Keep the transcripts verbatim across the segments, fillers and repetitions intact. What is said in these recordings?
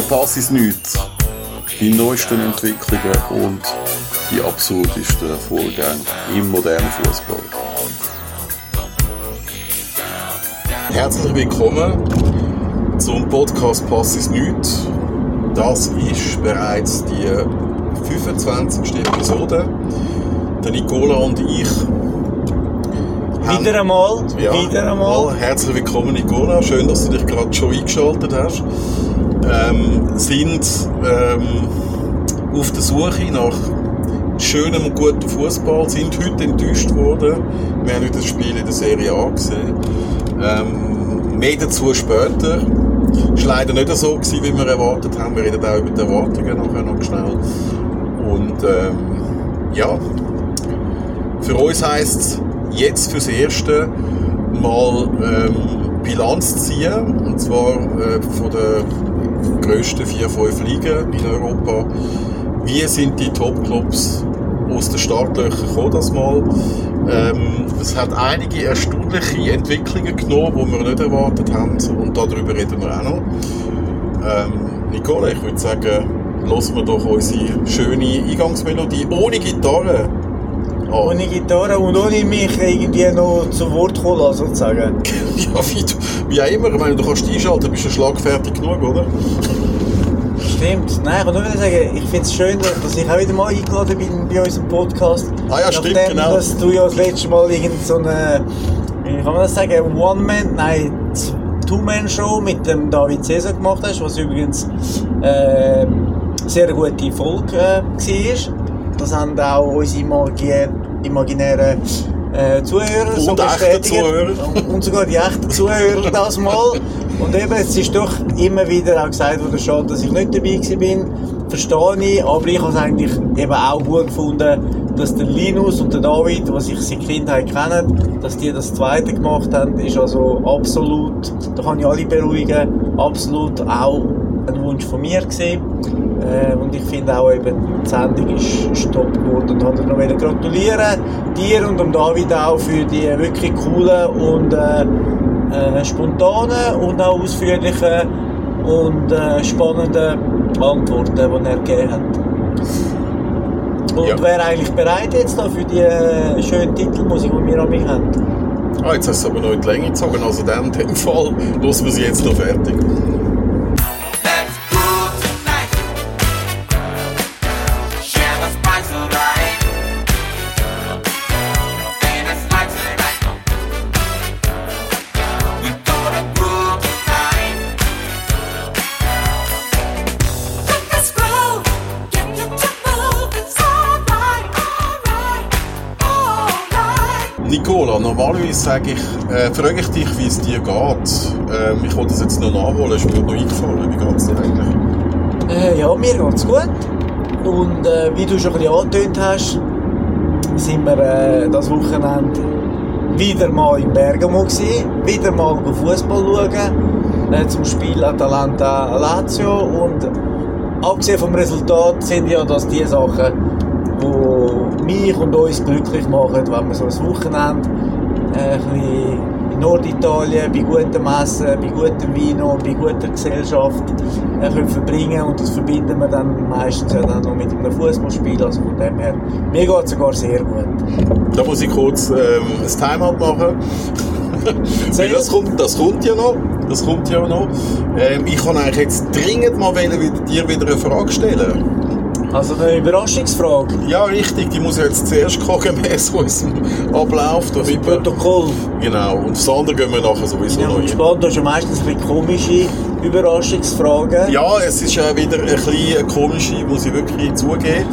Verpasse nichts. Die neuesten Entwicklungen und die absurdesten Vorgänge im modernen Fußball. Herzlich willkommen zum Podcast «Passis nichts». Das ist bereits die fünfundzwanzigste Episode. Der Nicola und ich Wieder einmal, ja, wieder einmal. Herzlich willkommen, Nicola. Schön, dass du dich gerade schon eingeschaltet hast. Ähm, sind ähm, auf der Suche nach schönem und gutem Fußball, sind heute enttäuscht worden. Wir haben heute das Spiel in der Serie A gesehen. Ähm, mehr dazu später. Es war leider nicht so gewesen, wie wir erwartet haben. Wir reden auch über die Erwartungen nachher noch schnell. Und ähm, ja, für uns heisst es, jetzt fürs Erste mal ähm, Bilanz ziehen, und zwar äh, von den grössten vier, fünf Ligen in Europa. Wie sind die Top-Clubs aus den Startlöchern gekommen das Mal? Ähm, es hat einige erstaunliche Entwicklungen genommen, die wir nicht erwartet haben, und darüber reden wir auch noch. Ähm, Nicola, ich würde sagen, hören wir doch unsere schöne Eingangsmelodie ohne Gitarre. Oh. Ohne Gitarre und ohne mich irgendwie noch zu Wort kommen lassen, sozusagen. Ja, wie, du, wie auch immer. Ich meine, du kannst einschalten, bist du schlagfertig genug, oder? Stimmt. Nein, ich kann nur wieder sagen, ich finde es schön, dass ich auch wieder mal eingeladen bin bei unserem Podcast. Ah ja, stimmt, Nachdem, genau. dass du ja das letzte Mal irgend so eine, wie kann man das sagen, One-Man, nein, Two-Man-Show mit dem David Cesar gemacht hast, was übrigens äh, sehr gute Folge äh, war. Das haben auch unsere imagin- imaginären äh, Zuhörer und so bestätigt. Zuhörer. Und sogar die echten Zuhörer das mal. Und eben, es ist doch immer wieder auch gesagt worden, schade, dass ich nicht dabei war. Verstehe ich, aber ich habe es eigentlich eben auch gut gefunden, dass der Linus und der David, die sich seit Kindheit kennen, dass die das Zweite gemacht haben, ist also absolut, da kann ich alle beruhigen, absolut auch ein Wunsch von mir gewesen. Äh, und ich finde auch eben, die Sendung ist, ist top geworden und wollte noch gratulieren, dir und dem David auch für die wirklich coolen und äh, äh, spontanen und auch ausführlichen und äh, spannenden Antworten, die er gegeben hat. Und Ja. wäre eigentlich bereit jetzt noch für die äh, schöne Titelmusik, die wir an mich haben? Ah, jetzt hast du aber noch in die Länge gezogen. Also in dem Fall hören wir sie jetzt noch fertig. Nicola, normalerweise sage ich, äh, frage ich dich, wie es dir geht. Ähm, ich wollte das jetzt noch nachholen, ist mir noch eingefallen. Wie geht es dir eigentlich? Äh, ja, mir geht es gut. Und äh, wie du schon ein bisschen angetönt hast, sind wir äh, das Wochenende wieder mal in Bergamo gewesen, wieder mal Fußball schauen, äh, zum Spiel Atalanta Lazio. Und abgesehen vom Resultat sind ja das die Sachen, die mich und uns glücklich machen, wenn wir so ein Wochenende äh, ein bisschen in Norditalien bei gutem Essen, bei gutem Wein, bei guter Gesellschaft äh, können verbringen, und das verbinden wir dann meistens ja dann noch mit einem Fußballspiel. Also von dem her, mir geht es sogar sehr gut. Da muss ich kurz ähm, ein Timeout machen. Weil das kommt, das kommt ja noch. Das kommt ja noch. Ähm, ich kann eigentlich jetzt dringend mal wieder, dir wieder eine Frage stellen. Also eine Überraschungsfrage. Ja, richtig. Die muss ja jetzt zuerst kommen, gemäss unserem Ablauf. Das ist Protokoll. Genau. Und das andere gehen wir nachher sowieso Ja, noch und hin. gespannt, du hast ja meistens ein bisschen komische Überraschungsfragen. Ja, es ist ja wieder ein bisschen eine komische, muss ich wirklich zugeben.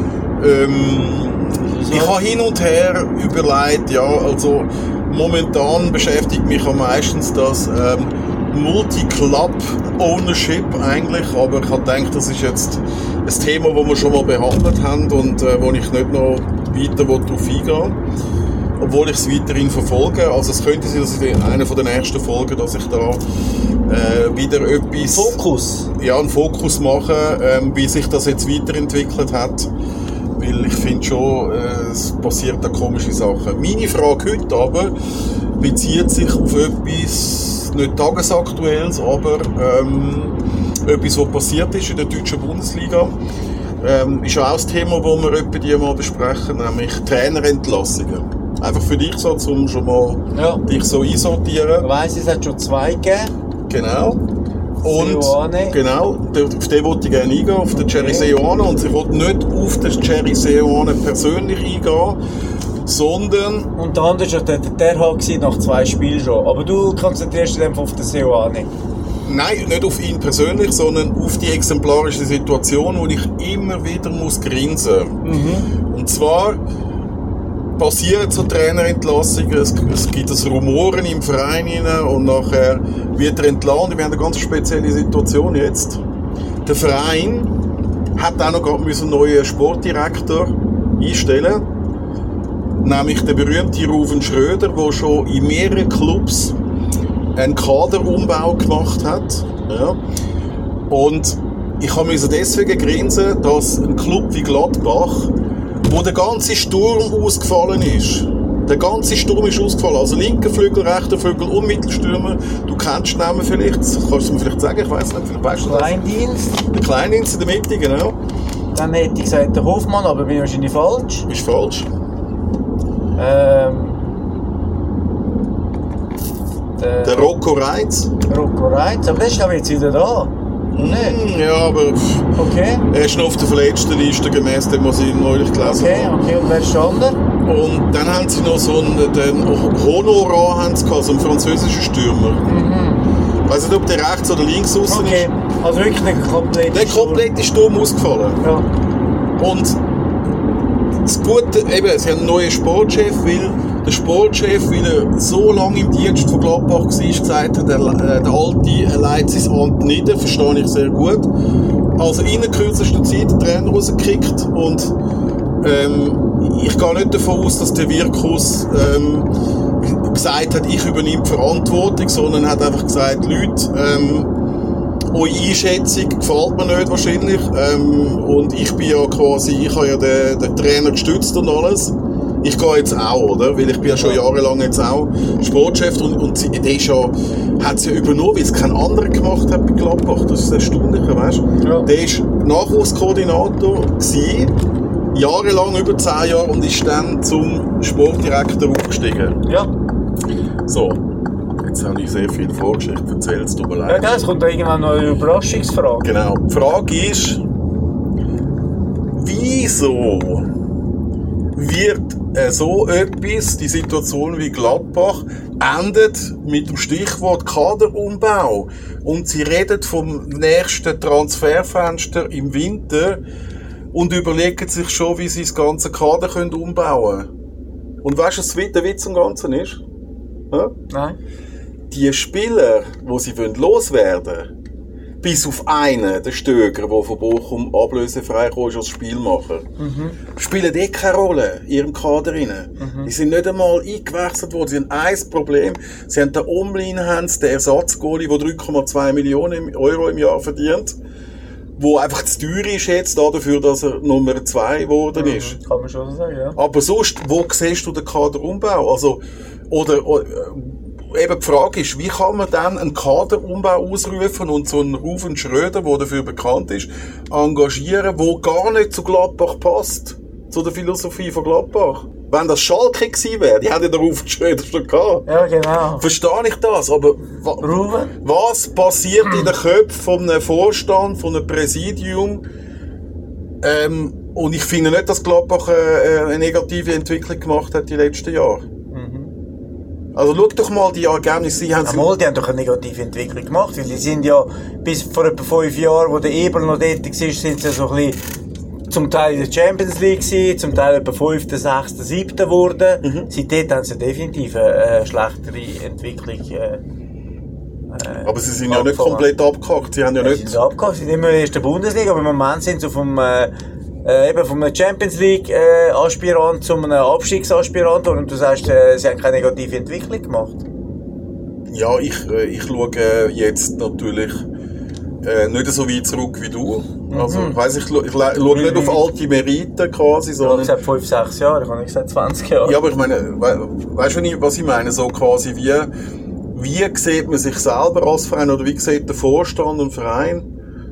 Ähm, ich habe hin und her überlegt, ja, also momentan beschäftigt mich am meisten das ähm, Multi-Club-Ownership eigentlich, aber ich habe gedacht, das ist jetzt ein Thema, das wir schon mal behandelt haben und äh, wo ich nicht noch weiter darauf eingehen will, obwohl ich es weiterhin verfolge. Also es könnte sein, dass ich in einer der nächsten Folgen, dass ich da äh, wieder etwas... Fokus? Ja, einen Fokus mache, ähm, wie sich das jetzt weiterentwickelt hat. Weil ich finde schon, äh, es passieren da komische Sachen. Meine Frage heute aber bezieht sich auf etwas, nicht tagesaktuelles, aber ähm, etwas, was passiert ist in der deutschen Bundesliga. Ähm, ist auch das Thema, das wir etwa die mal besprechen, nämlich Trainerentlassungen. Einfach für dich so, um schon mal ja. dich so einsortieren. Ich weiss, es hat schon zwei gegeben. Genau. Und Seoane. Genau, auf den wollte ich gerne eingehen, auf den Jerry Okay. Seoane. Und ich wollte nicht auf den Jerry Seoane persönlich eingehen, sondern... Und der andere war der, der H nach zwei Spielen schon. Aber du konzentrierst dich einfach auf den Seoane. Nein, nicht auf ihn persönlich, sondern auf die exemplarische Situation, wo ich immer wieder muss grinsen muss. Mhm. Und zwar passieren so Trainerentlassungen, es, es gibt das Rumoren im Verein rein und nachher wird er entlassen. Wir haben eine ganz spezielle Situation jetzt. Der Verein hat auch noch gerade einen neuen Sportdirektor einstellen, nämlich der berühmte Ruven Schröder, der schon in mehreren Clubs einen Kaderumbau gemacht hat. Ja. Und ich musste deswegen grinsen, dass ein Club wie Gladbach, wo der ganze Sturm ausgefallen ist, der ganze Sturm ist ausgefallen, also linker Flügel, rechter Flügel und Mittelstürmer, du kennst den Namen vielleicht, kannst du es mir vielleicht sagen, ich weiss nicht, vielleicht weißt du das. Kleindienst. Der Kleindienst in der Mitte, genau. Dann hätte ich gesagt, der Hofmann, aber bin wahrscheinlich falsch. Ist falsch. Ähm, der, Der Rocco Reitz. Rocco Reitz, aber der ist aber jetzt wieder da. Nicht? Mm, ja, aber Okay. er ist noch auf der verletzten Liste, gemäss dem, was ich neulich gelesen Okay, habe. okay, und wer ist der andere? Und dann haben sie noch so einen, den Honorat, haben sie gehabt, so einen französischen Stürmer. Mhm. Ich weiss nicht, ob der rechts oder links außen Okay, ist. also wirklich ein komplett. Der komplette Sturm ausgefallen. Ja. Und das Gute, eben, sie haben einen neuen Sportchef, weil der Sportchef, weil er so lange im Dienst von Gladbach war, gesagt hat, der, äh, der Alte leitet sein Amt nieder, verstehe ich sehr gut. Also in der kürzesten Zeit den Trainer rausgekickt und ähm, ich gehe nicht davon aus, dass der Wirkus ähm, gesagt hat, ich übernehme die Verantwortung, sondern hat einfach gesagt, Leute, ähm, eure Einschätzung gefällt mir nicht wahrscheinlich. Ähm, und ich bin ja quasi, ich habe ja den, den Trainer gestützt und alles. Ich gehe jetzt auch, oder? Weil ich bin ja schon jahrelang jetzt auch Sportchef und, und sie, der ist ja, hat es ja übernommen, weil es kein anderer gemacht hat bei Gladbach. Das ist das Erstaunliche, weißt du? Ja. Der war Nachwuchskoordinator gewesen, jahrelang, über zehn Jahre, und ist dann zum Sportdirektor aufgestiegen. Ja. So. Jetzt habe ich sehr viel Vorgeschichte erzählt, es tut mir Ja, leid. es kommt da irgendwann noch eine Überraschungsfrage. Genau. Die Frage ist, wieso wird äh, so etwas, die Situation wie Gladbach, endet mit dem Stichwort Kaderumbau. Und sie reden vom nächsten Transferfenster im Winter und überlegen sich schon, wie sie das ganze Kader können umbauen können. Und weißt du, was der Witz am Ganzen ist? Ja? Nein. Die Spieler, die sie loswerden wollen, bis auf einen, den Stöger, der von Bochum ablösefrei kam als Spielmacher, mhm. spielen eh keine Rolle in ihrem Kader rein. Mhm. Die sind nicht einmal eingewechselt worden. Sie haben ein Problem. Sie haben den Omlin, den Ersatzgoalie, der drei Komma zwei Millionen Euro im Jahr verdient, wo einfach zu teuer ist jetzt dafür, dass er Nummer zwei geworden ist. Mhm. Kann man schon so sagen, ja. Aber sonst, wo siehst du den Kaderumbau? Also, oder, oder eben die Frage ist, wie kann man dann einen Kaderumbau ausrufen und so einen Ruven Schröder, der dafür bekannt ist, engagieren, der gar nicht zu Gladbach passt, zu der Philosophie von Gladbach? Wenn das Schalke gewesen wäre, die hätten den Ruven Schröder schon gehabt. Ja, genau. Verstehe ich das, aber wa- Ruven? was passiert in den Köpfen von einem Vorstand, von einem Präsidium? Ähm, und ich finde nicht, dass Gladbach äh, eine negative Entwicklung gemacht hat die letzten Jahre. Also schau doch mal die Ergebnisse. Sie haben Einmal, die haben doch eine negative Entwicklung gemacht, weil die sind ja bis vor etwa fünf Jahren, wo der Eberl noch dort war, sind sie so ein bisschen zum Teil in der Champions League gewesen, zum Teil etwa fünfter, sechster, siebter geworden. Mhm. Seitdem haben sie definitiv eine schlechtere Entwicklung. Äh, äh, aber sie sind ja nicht komplett abgehakt. Sie haben ja, ja nicht... Sie sind abgehakt, sie sind immer erst in der Bundesliga, aber im Moment sind sie vom... Äh, Äh, eben vom Champions League äh, Aspirant zu einem Abstiegsaspirant, und du sagst, äh, sie haben keine negative Entwicklung gemacht. Ja, ich, äh, ich schaue äh, jetzt natürlich äh, nicht so weit zurück wie du. Mhm. Also ich weiss, ich, ich, ich schaue nicht auf alte Meriten quasi, sondern... Ich habe gesagt fünf, sechs Jahre, ich habe nicht gesagt zwanzig Jahre. Ja, aber ich meine, we weißt du, was ich meine? So quasi wie, wie sieht man sich selber als Verein, oder wie sieht der Vorstand und Verein?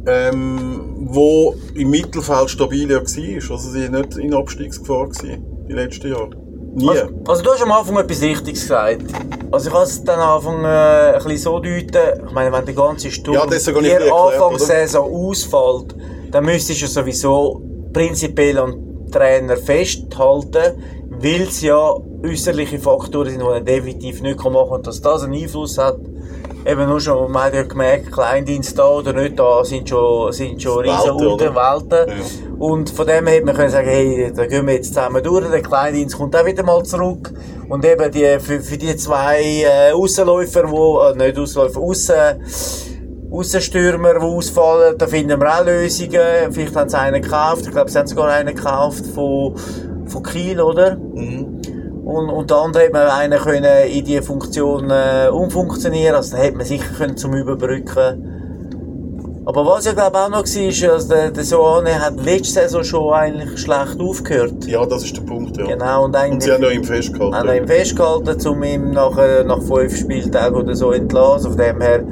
ähm, wo im Mittelfeld stabil ja war. Also sie waren nicht in Abstiegsgefahr gewesen, die letzten Jahre. Nie. Also, also du hast am Anfang etwas Richtiges gesagt. Also ich kann es dann am Anfang äh, ein bisschen so deuten, ich meine, wenn der ganze Sturm ja, das in der Anfangssaison ausfällt, dann müsstest du sowieso prinzipiell an den Trainer festhalten, weil es ja äußerliche Faktoren sind, die er definitiv nicht machen kann. Und dass das einen Einfluss hat, eben nur schon, man hat ja gemerkt, Kleindienst da oder nicht da, sind schon, sind schon riesen Unterwelten. Ja. Und von dem hätte man können sagen, hey, da gehen wir jetzt zusammen durch, der Kleindienst kommt auch wieder mal zurück. Und eben die, für, für die zwei, äh, Aussenläufer, wo, äh, nicht Aussenläufer, Aussen, Aussenstürmer, die ausfallen, da finden wir auch Lösungen. Vielleicht haben sie einen gekauft, ich glaube, sie haben sogar einen gekauft von, von Kiel, oder? Mhm. Und, und der andere hätte man einen können in diese Funktion äh, umfunktionieren, also da hätte man sicher können zum Überbrücken. Aber was ja glaube auch noch war, ist, dass der, der Soane hat letzte Saison schon eigentlich schlecht aufgehört. Ja, das ist der Punkt, ja. Genau, und, und sie haben noch ihm festgehalten. Haben ihm festgehalten, um ihm nach, nach fünf Spieltagen oder so entlassen. Auf dem her,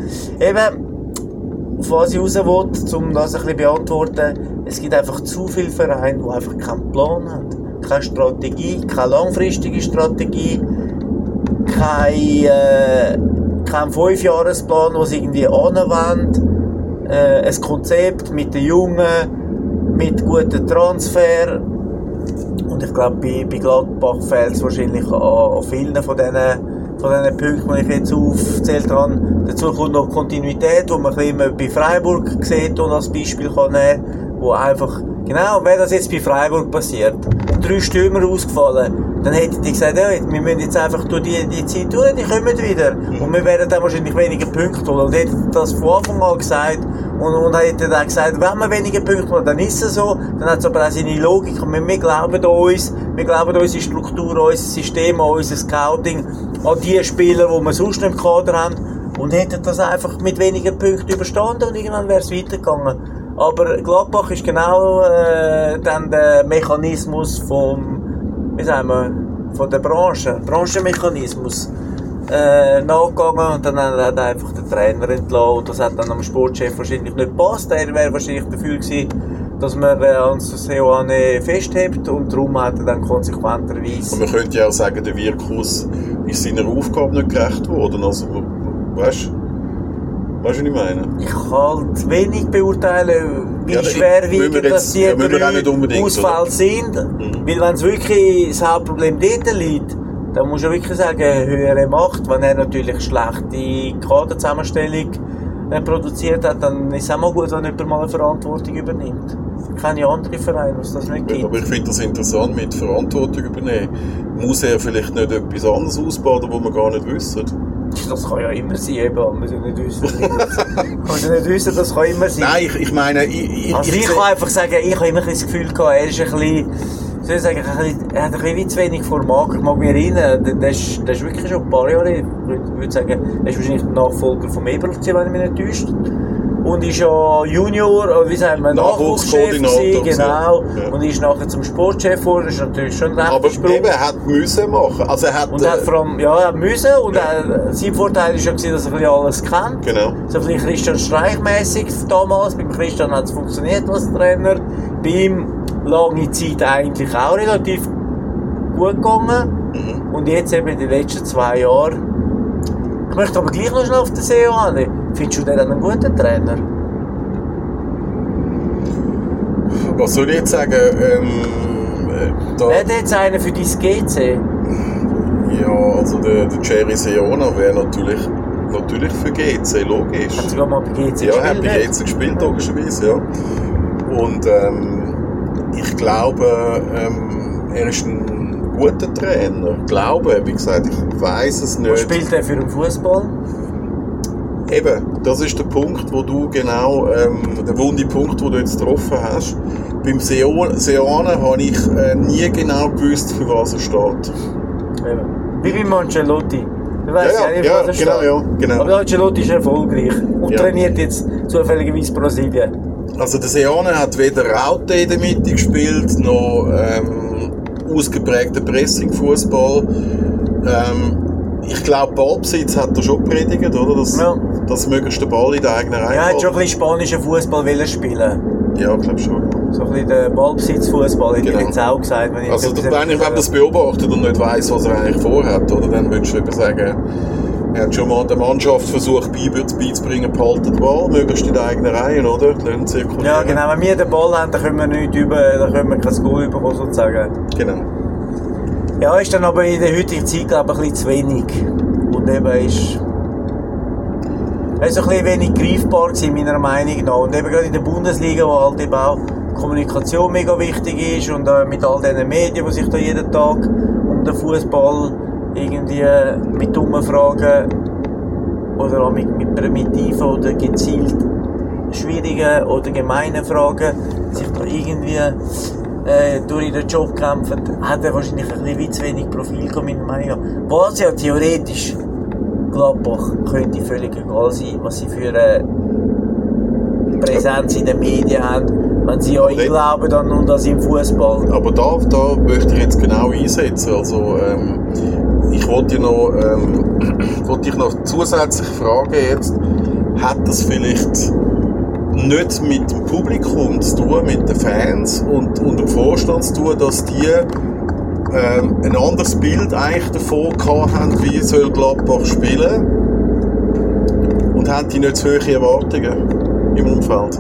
eben, auf was ich raus will, um das ein bisschen beantworten, es gibt einfach zu viele Vereine, die einfach keinen Plan haben. Keine Strategie, keine langfristige Strategie, kein, äh, kein Fünfjahresplan, den sie irgendwie anwenden, äh, ein Konzept mit den Jungen, mit guten Transfer. Und ich glaube, bei, bei Gladbach fehlt es wahrscheinlich an, an vielen von diesen, von diesen Punkten, die ich jetzt aufgezählt habe. Dazu kommt noch Kontinuität, die man immer bei Freiburg sieht und als Beispiel kann nehmen, wo einfach, genau, wenn das jetzt bei Freiburg passiert, drei Stürmer ausgefallen, dann hätten die gesagt, ja, wir müssen jetzt einfach durch die, die Zeit durch, die kommen wieder. Und wir werden dann wahrscheinlich weniger Punkte holen. Und hätten das von Anfang an gesagt, und, und hätten dann gesagt, wenn wir weniger Punkte holen, dann ist es so, dann hat es aber auch seine Logik. Und wir, wir glauben an uns, wir glauben an unsere Struktur, an unser System, an unser Scouting, an die Spieler, die wir sonst nicht im Kader haben, und hätten das einfach mit weniger Punkten überstanden und irgendwann wäre es weitergegangen. Aber Gladbach ist genau äh, dann der Mechanismus vom, wie sagen wir, von der Branche, Branchenmechanismus äh, nachgegangen, und dann hat er einfach den Trainer entlassen, und das hat dann am Sportchef wahrscheinlich nicht gepasst. Er wäre wahrscheinlich dafür gewesen, dass man äh, an Seoane festhebt, und darum hat er dann konsequenterweise... Und man könnte ja auch sagen, der Wirkus ist seiner Aufgabe nicht gerecht worden, also, weißt du? Weißt du, was ich meine? Ich kann halt wenig beurteilen, wie ja, schwerwiegend dass die ja, drei Ausfälle sind. Mhm. Weil wenn es wirklich das Hauptproblem dort liegt, dann muss ich wirklich sagen, höhere Macht. Wenn er natürlich schlechte Kaderzusammenstellung produziert hat, dann ist es auch mal gut, wenn jemand mal eine Verantwortung übernimmt. Keine andere Vereine, was das nicht gibt. Ja, aber ich finde das interessant, mit Verantwortung übernehmen. Muss er vielleicht nicht etwas anderes ausbaden, was wir gar nicht wissen? Das kann ja immer sein, eben. Wir müssen nicht wissen, das, nicht wissen, das kann immer sein. Nein, ich, ich meine... Ich, ich, also ich, ich kann einfach sagen, ich habe immer ein bisschen das Gefühl gehabt, er ist ein bisschen... Soll ich sagen, ein bisschen, er hat ein bisschen zu wenig vor Magen. Ich mag mich erinnern, der, der, ist, der ist wirklich schon ein paar Jahre... Ich würde sagen, er ist wahrscheinlich der Nachfolger von Eberl, wenn ich mich nicht täusche. Und ist ja Junior, wie sagen wir, Nachwuchschef gewesen, genau. Ja. Und ist nachher zum Sportchef geworden, das ist natürlich schon recht. Aber eben, er hat müssen machen. Also er hat, und er hat vor allem, ja, er hat müssen, und ja. er, sein Vorteil war ja, dass er ein bisschen alles kennt. Genau. So ein bisschen Christian Streich-mässig damals. Beim Christian hat es funktioniert als Trainer. Bei ihm lange Zeit eigentlich auch relativ gut gegangen. Mhm. Und jetzt eben in den letzten zwei Jahren. Ich möchte aber gleich noch schnell auf den S E O an. Findest du den einen guten Trainer? Was soll ich jetzt sagen? Ähm, da Wäre der jetzt einer für dein G C? Ja, also der, der Jerry Seoane wäre natürlich, natürlich für G C, logisch. Hat sogar mal bei G C ja, gespielt? Ja, hat bei G C gespielt, logischerweise, ja. Und ähm, ich glaube, ähm, er ist ein guter Trainer. Ich glaube, wie gesagt, ich weiss es nicht. Was spielt er für einen Fußball? Eben, das ist der Punkt, wo du genau, ähm, der wunde Punkt, den du jetzt getroffen hast. Beim Seoane habe ich äh, nie genau gewusst, für was er steht. Eben. Wie bei Ancelotti. Du weißt ja, ja, nicht, ja, was er genau, steht. ja, genau. Aber Ancelotti ist erfolgreich und ja. trainiert jetzt zufälligerweise Brasilien. Also der Seoane hat weder Raute in der Mitte gespielt, noch ähm, ausgeprägten Pressing-Fußball. Ähm, ich glaube, Ballbesitz hat er schon predigt, oder? Dass, ja. dass möglichst den Ball in der eigenen Reihe. Ja, er hat schon ein bisschen spanischen Fußball spielen. Ja, ich glaube schon. So ein bisschen den Ballbesitzfußball, hätte genau. ich jetzt auch gesagt. Wenn ich also, wenn ich wenn das beobachtet und nicht weiss, was er eigentlich vorhat, oder, dann würdest du eben sagen, er hat schon mal der Mannschaft versucht, beizubringen, behalten den Ball, möglichst in der eigenen Reihe, oder? Ja, genau. Wenn wir den Ball haben, dann können wir nicht über, dann können wir kein Goal bekommen, sozusagen. Genau. Ja, ist dann aber in der heutigen Zeit, glaube ich, ein bisschen zu wenig. Und eben ist... Er ist ein bisschen wenig greifbar gewesen, meiner Meinung nach. Und eben gerade in der Bundesliga, wo halt eben auch Kommunikation mega wichtig ist und äh, mit all diesen Medien, die sich da jeden Tag um den Fußball irgendwie mit dummen Fragen oder auch mit, mit primitiven oder gezielt schwierigen oder gemeinen Fragen sich da irgendwie äh, durch den Job kämpfen, hat er wahrscheinlich ein bisschen wie zu wenig Profil gehabt, meiner Meinung nach. Was ja theoretisch Gladbach könnte völlig egal sein, was sie für eine Präsenz in den Medien haben, wenn sie euch glauben dann und das im Fußball. Aber da, da möchte ich jetzt genau einsetzen. Also, ähm, ich wollte noch, ähm, wollte dich noch zusätzlich fragen jetzt, hat das vielleicht nicht mit dem Publikum zu tun, mit den Fans und, und dem Vorstand zu tun, dass die ähm, ein anderes Bild eigentlich davon gehabt haben, wie soll Gladbach spielen, und haben die nicht zu hohe Erwartungen im Umfeld?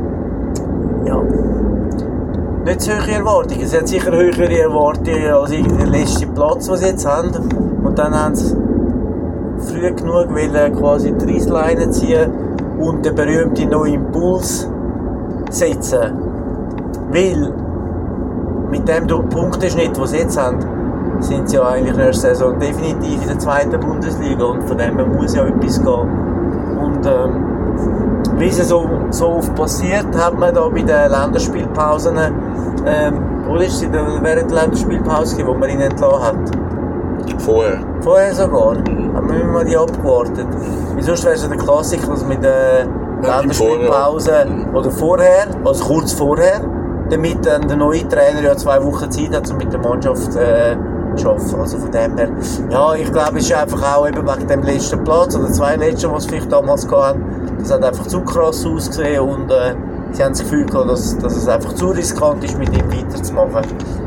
Ja. Nicht zu hohe Erwartungen. Sie haben sicher höhere Erwartungen als der letzte Platz, den sie jetzt haben. Und dann haben sie früh genug wollen, quasi die Reissleine ziehen und den berühmten neuen Impuls setzen. Weil mit dem Punkteschnitt, den sie jetzt haben, sind sie ja eigentlich nächste Saison definitiv in der zweiten Bundesliga, und von dem muss ja etwas gehen. Und ähm, wie es so, so oft passiert, hat man da bei den Länderspielpausen, ähm, oder ist es während der Länderspielpause, wo man ihn entlassen hat? Vorher. Vorher sogar? Mhm. Haben wir immer die abgewartet. Wie sonst wäre es der Klassiker, dass mit der ja, Länderspielpause mhm. oder vorher, also kurz vorher, damit dann der neue Trainer ja zwei Wochen Zeit hat, um mit der Mannschaft äh, zu arbeiten. Also von dem her, ja, ich glaube, es ist einfach auch eben wegen dem letzten Platz, oder zwei letzten, was sie vielleicht damals hatten, das hat einfach zu krass ausgesehen, und äh, sie haben das Gefühl gehabt, dass, dass es einfach zu riskant ist, mit ihm weiterzumachen.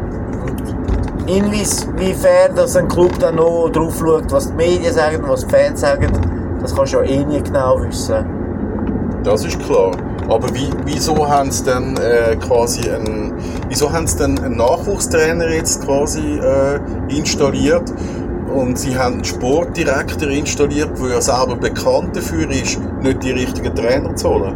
Inwiefern dass ein Club dann noch drauf schaut, was die Medien sagen, was die Fans sagen, das kannst du ja eh nie genau wissen. Das ist klar. Aber wie, wieso haben sie denn äh, quasi einen, wieso haben sie denn einen Nachwuchstrainer jetzt quasi äh, installiert? Und sie haben einen Sportdirektor installiert, der ja selber bekannt dafür ist, nicht die richtigen Trainer zu holen.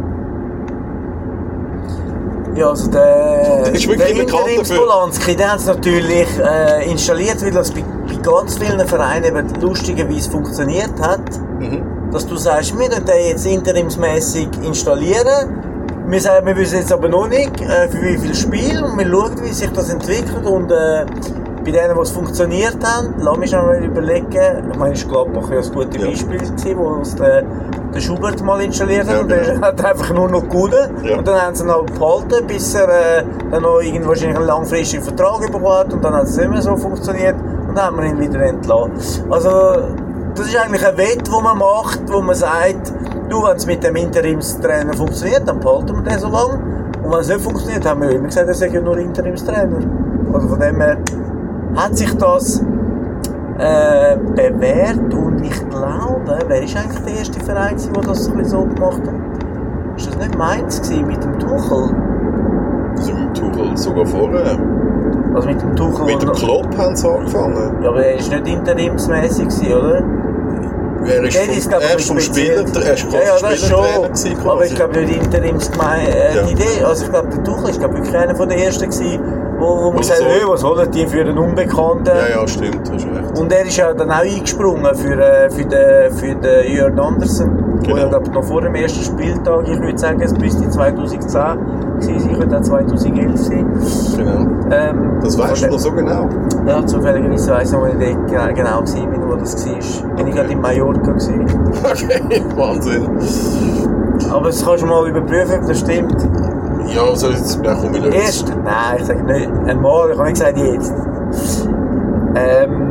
Ja, also der, der Interims Polanski, den haben sie natürlich äh, installiert, weil das bei, bei ganz vielen Vereinen eben lustigerweise funktioniert hat. Mhm. Dass du sagst, wir können den jetzt interimsmäßig installieren. Wir sagen, wir wissen jetzt aber noch nicht, äh, für wie viel Spiel, und wir schauen, wie sich das entwickelt, und äh, bei denen, die es funktioniert haben, lass mich schon mal überlegen. Ich meine, ist Gladbach ja ein gutes ja. Beispiel gewesen, wo es der, der Schubert mal installiert hat, ja, und der genau. hat einfach nur noch gewonnen. Ja. Und dann haben sie ihn noch behalten, bis er äh, dann noch irgendwie wahrscheinlich einen langfristigen Vertrag bekommen hat, und dann hat es immer so funktioniert, und dann haben wir ihn wieder entlassen. Also, das ist eigentlich ein Wett, den man macht, wo man sagt, du, wenn es mit dem Interimstrainer funktioniert, dann behalten wir den so lange. Und wenn es nicht funktioniert, haben wir immer gesagt, er sei ja nur Interimstrainer. Also von dem her hat sich das äh, bewährt, und ich glaube, wer ist eigentlich der erste Verein, der das ein so gemacht hat? Ist das nicht Mainz gewesen, mit dem Tuchel? Mit dem Tuchel, sogar vorher. Also mit dem Tuchel? Mit dem Klopp haben sie angefangen. Ja, aber er war nicht interimsmäßig, oder? Er ist vom, ist, glaub, er ist vom Spieler, er ist ja, ja, das schon. Gewesen, aber ich glaube nicht Interims äh, ja. die Idee. Also ich glaube, der Tuchel ist glaub, wirklich einer von den ersten gewesen, wo, wo man gesagt hat, hey, was holen die für einen Unbekannten? Ja, ja, stimmt, hast recht. Und er ist ja dann auch eingesprungen für, äh, für den, für den Jörn Andersen. Genau. Der glaub, noch vor dem ersten Spieltag, ich würde sagen, es müsste zweitausendzehn sein, ich könnte auch zweitausendelf sein. Genau. Ähm, das weißt du noch so genau? Ja, zufälligerweise weiss ich noch, wo ich dort genau war, wo das war. Bin okay. Ich gerade in Mallorca gewesen. Okay, Wahnsinn. Aber das kannst du mal überprüfen, ob das stimmt. Ja, also jetzt ja, komme ich nicht. Erst? Nein, ich sage nicht. Einmal, ich habe nicht gesagt jetzt. Ähm,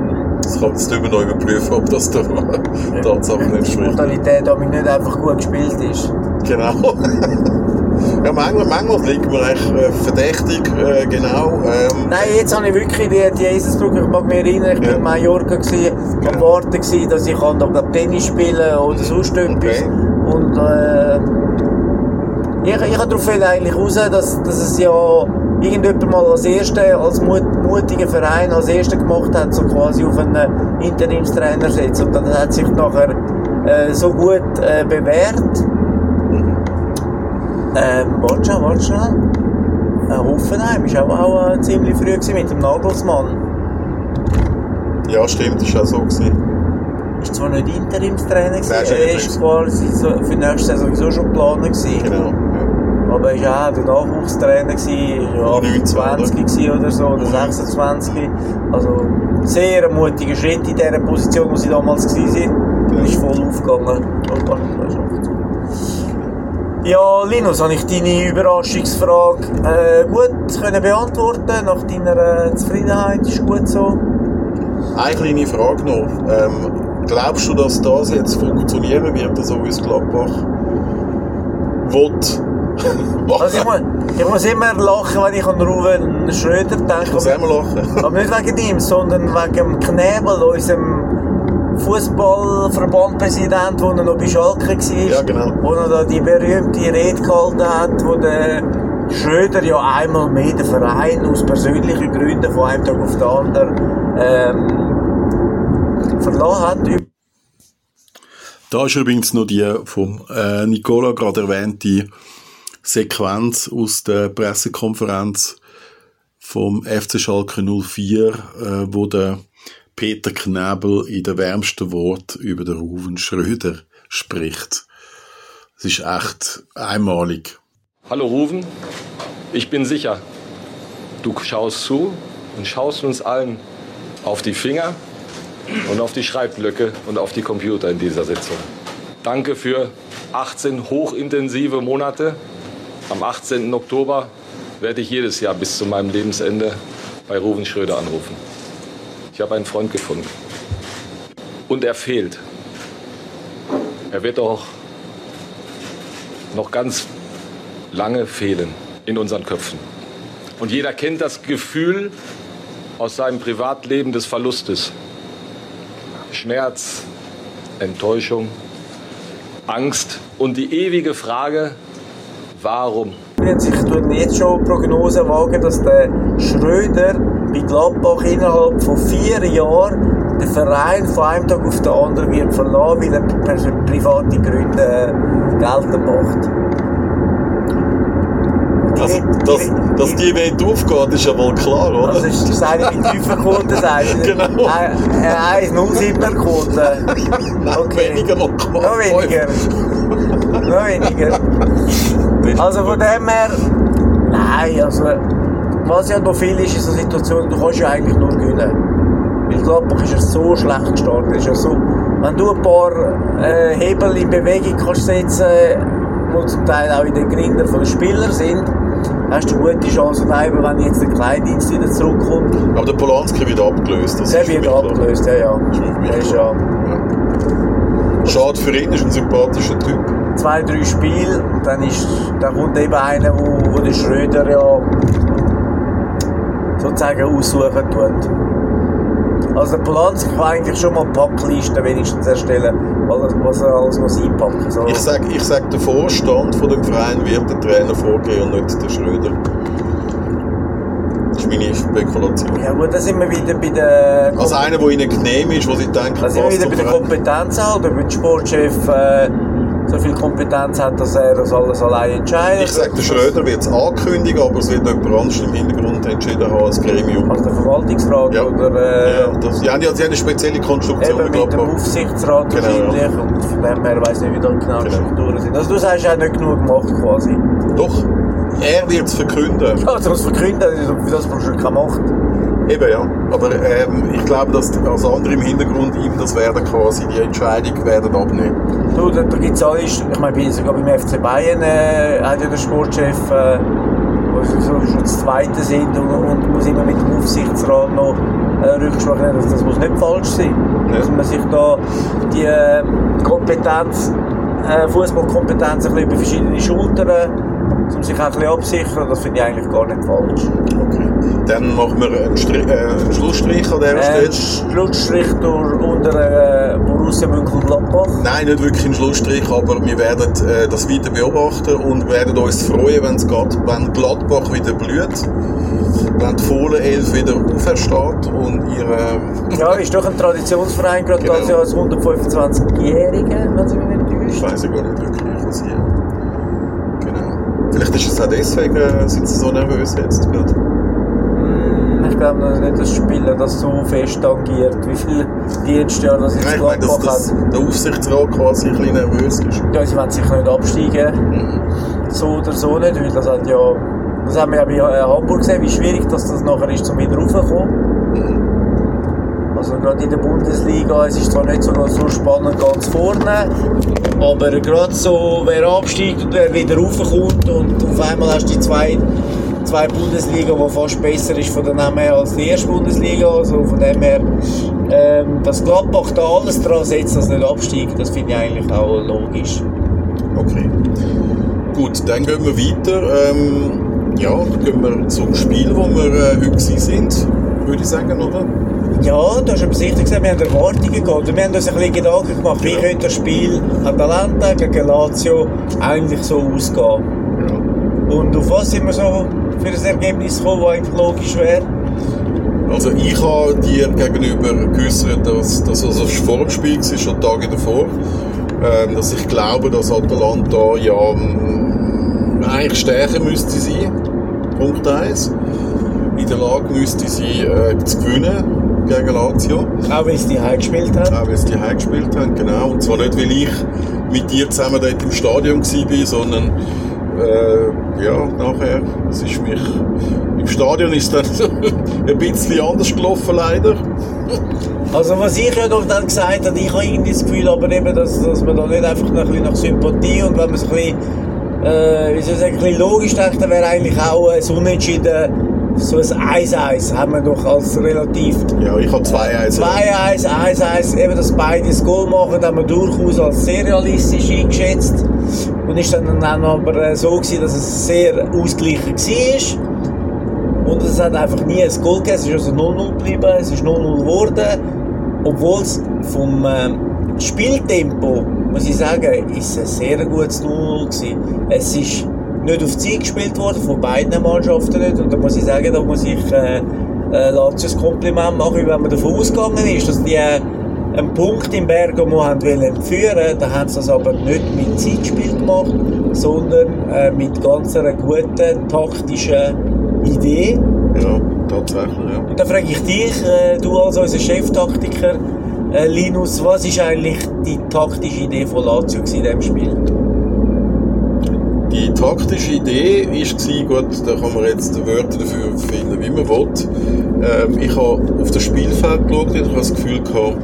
Das kann man jetzt immer noch überprüfen, ob das der Tatsache entspricht. Die Modalität aber nicht einfach gut gespielt ist. Genau. Ja, manchmal, manchmal liegt man echt äh, verdächtig, äh, genau. Ähm, Nein, jetzt habe ich wirklich die, die Eselsbrücke, ich mag mich erinnern, ich war ja. in Mallorca, gewesen, Genau. am Warten gewesen, dass ich kann, da Tennis spielen oder sonst etwas. Okay. Und äh, ich, ich habe darauf eigentlich raus, dass, dass es ja irgendjemand mal als Erster, als mut, mutiger Verein, als Erster gemacht hat, so quasi auf einen Interimstrainer setzen. Und dann hat sich nachher äh, so gut äh, bewährt. Ähm, warte schon, warte schon. Äh, Hoffenheim war auch, auch äh, ziemlich früh gewesen mit dem Nagelsmann. Ja, stimmt, das war auch so. Gewesen. Ist zwar nicht Interimstrainer gewesen, Nein, er ist quasi so für nächste Saison sowieso schon geplant gewesen. Genau. Ja. Aber er war auch der Nachwuchstrainer gewesen, ja, neunundzwanzig gewesen oder so, oder sechsundzwanzig. Also, sehr ein mutiger Schritt in dieser Position, wo sie damals waren. Ja. Ist voll aufgegangen. Ja, Linus, habe ich deine Überraschungsfrage äh, gut können beantworten nach deiner äh, Zufriedenheit? Ist gut so? Eine kleine Frage noch. Ähm, glaubst du, dass das jetzt funktionieren wird, so wie es Gladbach will? Also ich, muss, ich muss immer lachen, wenn ich an Ruven Schröder denke. Ich muss immer lachen. Aber nicht wegen ihm, sondern wegen dem Knebel, unserem Fußballverbandpräsident, der noch bei Schalke war. Ja, genau. Wo er da die berühmte Rede gehalten hat, wo der Schröder ja einmal mehr den Verein aus persönlichen Gründen von einem Tag auf den anderen ähm, verlassen hat. Da ist übrigens noch die vom äh, Nicola gerade erwähnte Sequenz aus der Pressekonferenz vom F C Schalke null vier, äh, wo der Peter Knebel in den wärmsten Worten über den Ruven Schröder spricht. Es ist echt einmalig. Hallo Ruven, ich bin sicher, du schaust zu und schaust uns allen auf die Finger und auf die Schreibblöcke und auf die Computer in dieser Sitzung. Danke für achtzehn hochintensive Monate. Am achtzehnten Oktober werde ich jedes Jahr bis zu meinem Lebensende bei Ruven Schröder anrufen. Ich habe einen Freund gefunden. Und er fehlt. Er wird auch noch ganz lange fehlen in unseren Köpfen. Und jeder kennt das Gefühl aus seinem Privatleben des Verlustes. Schmerz, Enttäuschung, Angst und die ewige Frage, warum? Ich tue jetzt schon Prognosen wagen, dass der Schröder bei Gladbach innerhalb von vier Jahren den Verein von einem Tag auf den anderen wird verlassen, weil er per private Gründe geltend macht. Dass, dass, dass die Welt aufgeht, ist ja wohl klar, oder? Also ist das eine mit tiefer Quote, sagst du? Genau. Eine eins Komma null sieben er Quote. Okay. Weniger noch gemacht. Noch weniger. Noch weniger. Also von dem her, nein, also was ja noch viel ist in so Situationen, du kannst ja eigentlich nur gewinnen. Weil Gladbach ist ja so schlecht gestartet, ist ja so, wenn du ein paar äh, Hebel in Bewegung kannst setzen, die zum Teil auch in den Grindern von den Spielern sind, hast du eine gute Chance, wenn jetzt der Kleindienst wieder zurückkommt. Aber der Polanski wird abgelöst. Das der wird abgelöst, ja, ja. Der ist ja. Ja. Schade für ihn, ist ein sympathischer Typ. Zwei, drei Spiele, dann, ist, dann kommt eben einer, wo, wo der Schröder ja sozusagen aussuchen tut. Also der Polanski kann eigentlich schon mal Packlisten wenigstens erstellen, was er alles muss einpacken muss. So. Ich sage, ich sag, der Vorstand von dem Verein wird der Trainer vorgehen und nicht der Schröder. Das ist meine Spekulation. Ja gut, da sind wir wieder bei der... Kom- also einer, der ihnen genehm ist, wo sie denken, da sind wir wieder bei der Kompetenz halt, ob der Sportchef äh, so viel Kompetenz hat, dass er das alles allein entscheidet. Ich sage, der Schröder wird es ankündigen, aber es wird jemand anderes im Hintergrund entschieden haben als Gremium. Also der Verwaltungsrat ja. oder... Äh, ja, das, ja, sie haben eine spezielle Konstruktion. Eben mit dem Aufsichtsrat genau, wahrscheinlich ja. Und von dem her weiss nicht, wie da genau die genau. Strukturen sind. Also du sagst, er hat nicht genug gemacht quasi. Doch, er wird es verkünden. Ja, also das verkünden, für das brauchst du keine Macht. Eben ja, aber ähm, ich glaube, dass als andere im Hintergrund ihm das werden quasi die Entscheidung werden abnehmen. Du, da, da gibt es alles, ich meine, sogar beim F C Bayern äh, hat ja der Sportchef, äh, der so schon das Zweite sind und, und muss immer mit dem Aufsichtsrat noch äh, Rücksprache nehmen. Das, das muss nicht falsch sein. Ja. Dass man sich da die äh, Kompetenz, äh, Fußballkompetenz ein bisschen über verschiedene Schultern, um sich auch ein bisschen absichern, das finde ich eigentlich gar nicht falsch. Okay. Dann machen wir einen, Strich, äh, einen Schlussstrich an dieser Stelle. Äh, Schlussstrich durch unter äh, Borussia Mönchengladbach. Nein, nicht wirklich ein Schlussstrich, aber wir werden äh, das weiter beobachten und werden uns freuen, wenn's geht, wenn Gladbach wieder blüht, wenn die Fohlenelf wieder aufersteht und ihre... Ja, ist doch ein Traditionsverein, gerade genau. Das Jahr als hundertfünfundzwanzigjährige, wenn Sie mich nicht täuscht. Ich weiss ja gar nicht wirklich, was hier... Vielleicht ist es auch deswegen, sind sie so nervös jetzt gerade. Ich glaube noch nicht, dass Spieler das so fest tangiert, wie viele Dienstjahre das jetzt Gladbach hat. Dass, dass der Aufsichtsrat quasi ein bisschen nervös ist. Ja, sie wollen sicher nicht absteigen. Mhm. So oder so nicht, weil das hat ja... Das haben wir ja bei Hamburg gesehen, wie schwierig das, das nachher ist, um wieder raufzukommen. Mhm. Also gerade in der Bundesliga, es ist zwar nicht so, so spannend ganz vorne, aber gerade so, wer absteigt und wer wieder raufkommt und auf einmal hast du die zwei, zwei Bundesliga, die fast besser ist von dem her als die erste Bundesliga, also von dem her, ähm, dass Gladbach da alles dran setzt, dass nicht absteigt, das finde ich eigentlich auch logisch. Okay. Gut, dann gehen wir weiter. Ähm, ja, dann gehen wir zum Spiel, wo wir äh, heute sind, würde ich sagen, oder? Ja, du hast aber sicher gesagt, wir haben Erwartungen gehabt. Wir haben uns ein bisschen Gedanken gemacht, wie könnte das Spiel Atalanta gegen Lazio eigentlich so ausgehen. Ja. Und auf was sind wir so für ein Ergebnis gekommen, das eigentlich logisch wäre? Also ich habe dir gegenüber geäußert, dass, dass also vor dem Spiel war, schon Tage davor, ähm, dass ich glaube, dass Atalanta ja ähm, eigentlich stärker müsste sein. Punkt eins. In der Lage müsste sie äh, zu gewinnen gegen Lazio. Auch wenn sie die Heim gespielt haben? Auch wenn sie die Heim gespielt haben, genau. Und zwar nicht, weil ich mit dir zusammen dort im Stadion war, sondern äh, ja, nachher, es ist mich, im Stadion ist dann ein bisschen anders gelaufen, leider. Also was ich ja doch dann gesagt habe, ich habe irgendwie das Gefühl, aber eben, dass, dass man da nicht einfach ein bisschen nach Sympathie und wenn man es ein bisschen, äh, wie soll ich sagen, ein bisschen logisch denkt, dann wäre eigentlich auch ein Unentschieden. So ein eins eins haben wir doch als relativ... Ja, ich habe zwei eins. zwei eins, eins eins, eben, dass beide das Goal machen, haben wir durchaus als sehr realistisch eingeschätzt. Und ist dann auch aber so gewesen, dass es sehr ausgeglichen war. Und es hat einfach nie ein Goal gegeben, es ist also null null geblieben, es ist null null geworden. Obwohl es vom ähm, Spieltempo, muss ich sagen, ist ein sehr gutes null null gewesen. Es ist nicht auf Zeit gespielt worden, von beiden Mannschaften nicht. Und da muss ich sagen, da muss ich äh, äh, Lazio ein Kompliment machen, wenn man davon ausgegangen ist, dass die äh, einen Punkt in Bergamo haben wollen führen, dann haben sie das aber nicht mit Zeitspiel gemacht, sondern äh, mit ganz einer guten taktischen Idee. Ja, tatsächlich, ja. Und da frage ich dich, äh, du als unser Cheftaktiker, äh, Linus, was ist eigentlich die taktische Idee von Lazio in diesem Spiel? Die taktische Idee war, gut, da kann man jetzt Wörter dafür finden, wie man will. Ähm, ich habe auf das Spielfeld geschaut und ich habe das Gefühl gehabt,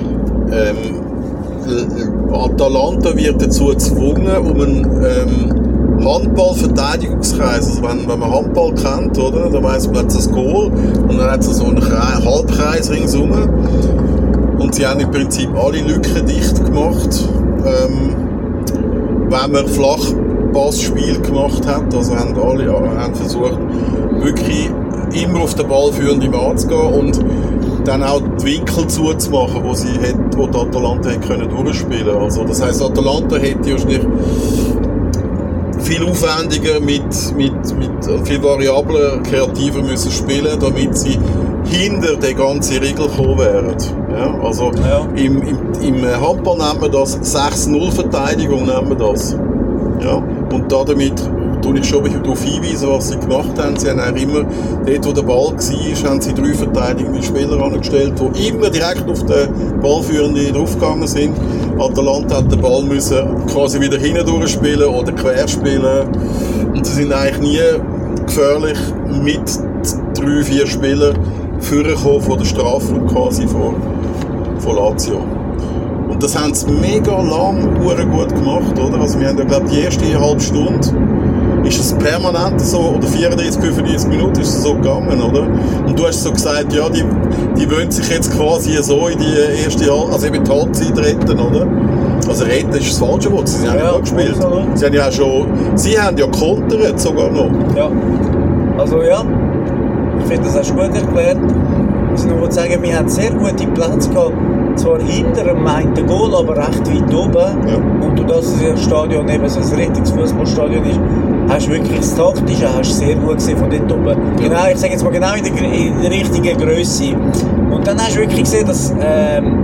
ähm, Atalanta wird dazu gezwungen, um einen ähm, Handball-Verteidigungskreis, also wenn, wenn man Handball kennt, oder, dann weiss man, hat das Goal und dann hat es so einen Halbkreis ringsum und sie haben im Prinzip alle Lücken dicht gemacht, ähm, wenn man flach Passspiel gemacht hat, also haben alle ja, haben versucht, wirklich immer auf den ballführenden Mann zu gehen und dann auch die Winkel zuzumachen, wo sie hätte, wo die Atalanta hätte können durchspielen. Also das heisst, Atalanta hätte wahrscheinlich viel aufwendiger mit, mit, mit viel variabler, kreativer müssen spielen, damit sie hinter den ganzen Riegel gekommen wären. Ja, also ja. Im, im, im Handball nennt man das sechs null Verteidigung, nennt man das. Ja, und damit tue ich schon darauf hinweisen, was sie gemacht haben. Sie haben auch immer, dort wo der Ball war, haben sie drei verteidigende Spieler angestellt, die immer direkt auf den Ballführenden draufgegangen sind. Atalanta hat den Ball müssen quasi wieder hinten durchspielen oder quer spielen. Und sie sind eigentlich nie gefährlich mit drei, vier Spielern vorgekommen von der Strafraum quasi von, von Lazio. Und das haben sie mega lang gut gemacht, oder? Also wir haben ja, glaube ich, die erste halbe Stunde ist es permanent so, oder vierunddreißig, fünfunddreißig Minuten ist es so gegangen, oder? Und du hast so gesagt, ja, die, die wollen sich jetzt quasi so in die erste Halbzeit, also eben die Halbzeit retten, oder? Also retten ist das falsche Wort, sie haben ja, ja auch gespielt. Also, sie haben ja auch schon, sie haben ja kontert sogar noch. Ja, also ja, ich finde, das hast du gut erklärt. Ich muss nur sagen, wir haben sehr gute Plätze gehabt, zwar hinter dem meinten Goal, aber recht weit oben. Ja. Und durch das das Stadion eben so ein richtiges Fußballstadion ist, hast du wirklich das Taktische hast du sehr gut gesehen von dort oben. Ja. Genau, ich sage jetzt mal genau in der, in der richtigen Grösse. Und dann hast du wirklich gesehen, dass ähm,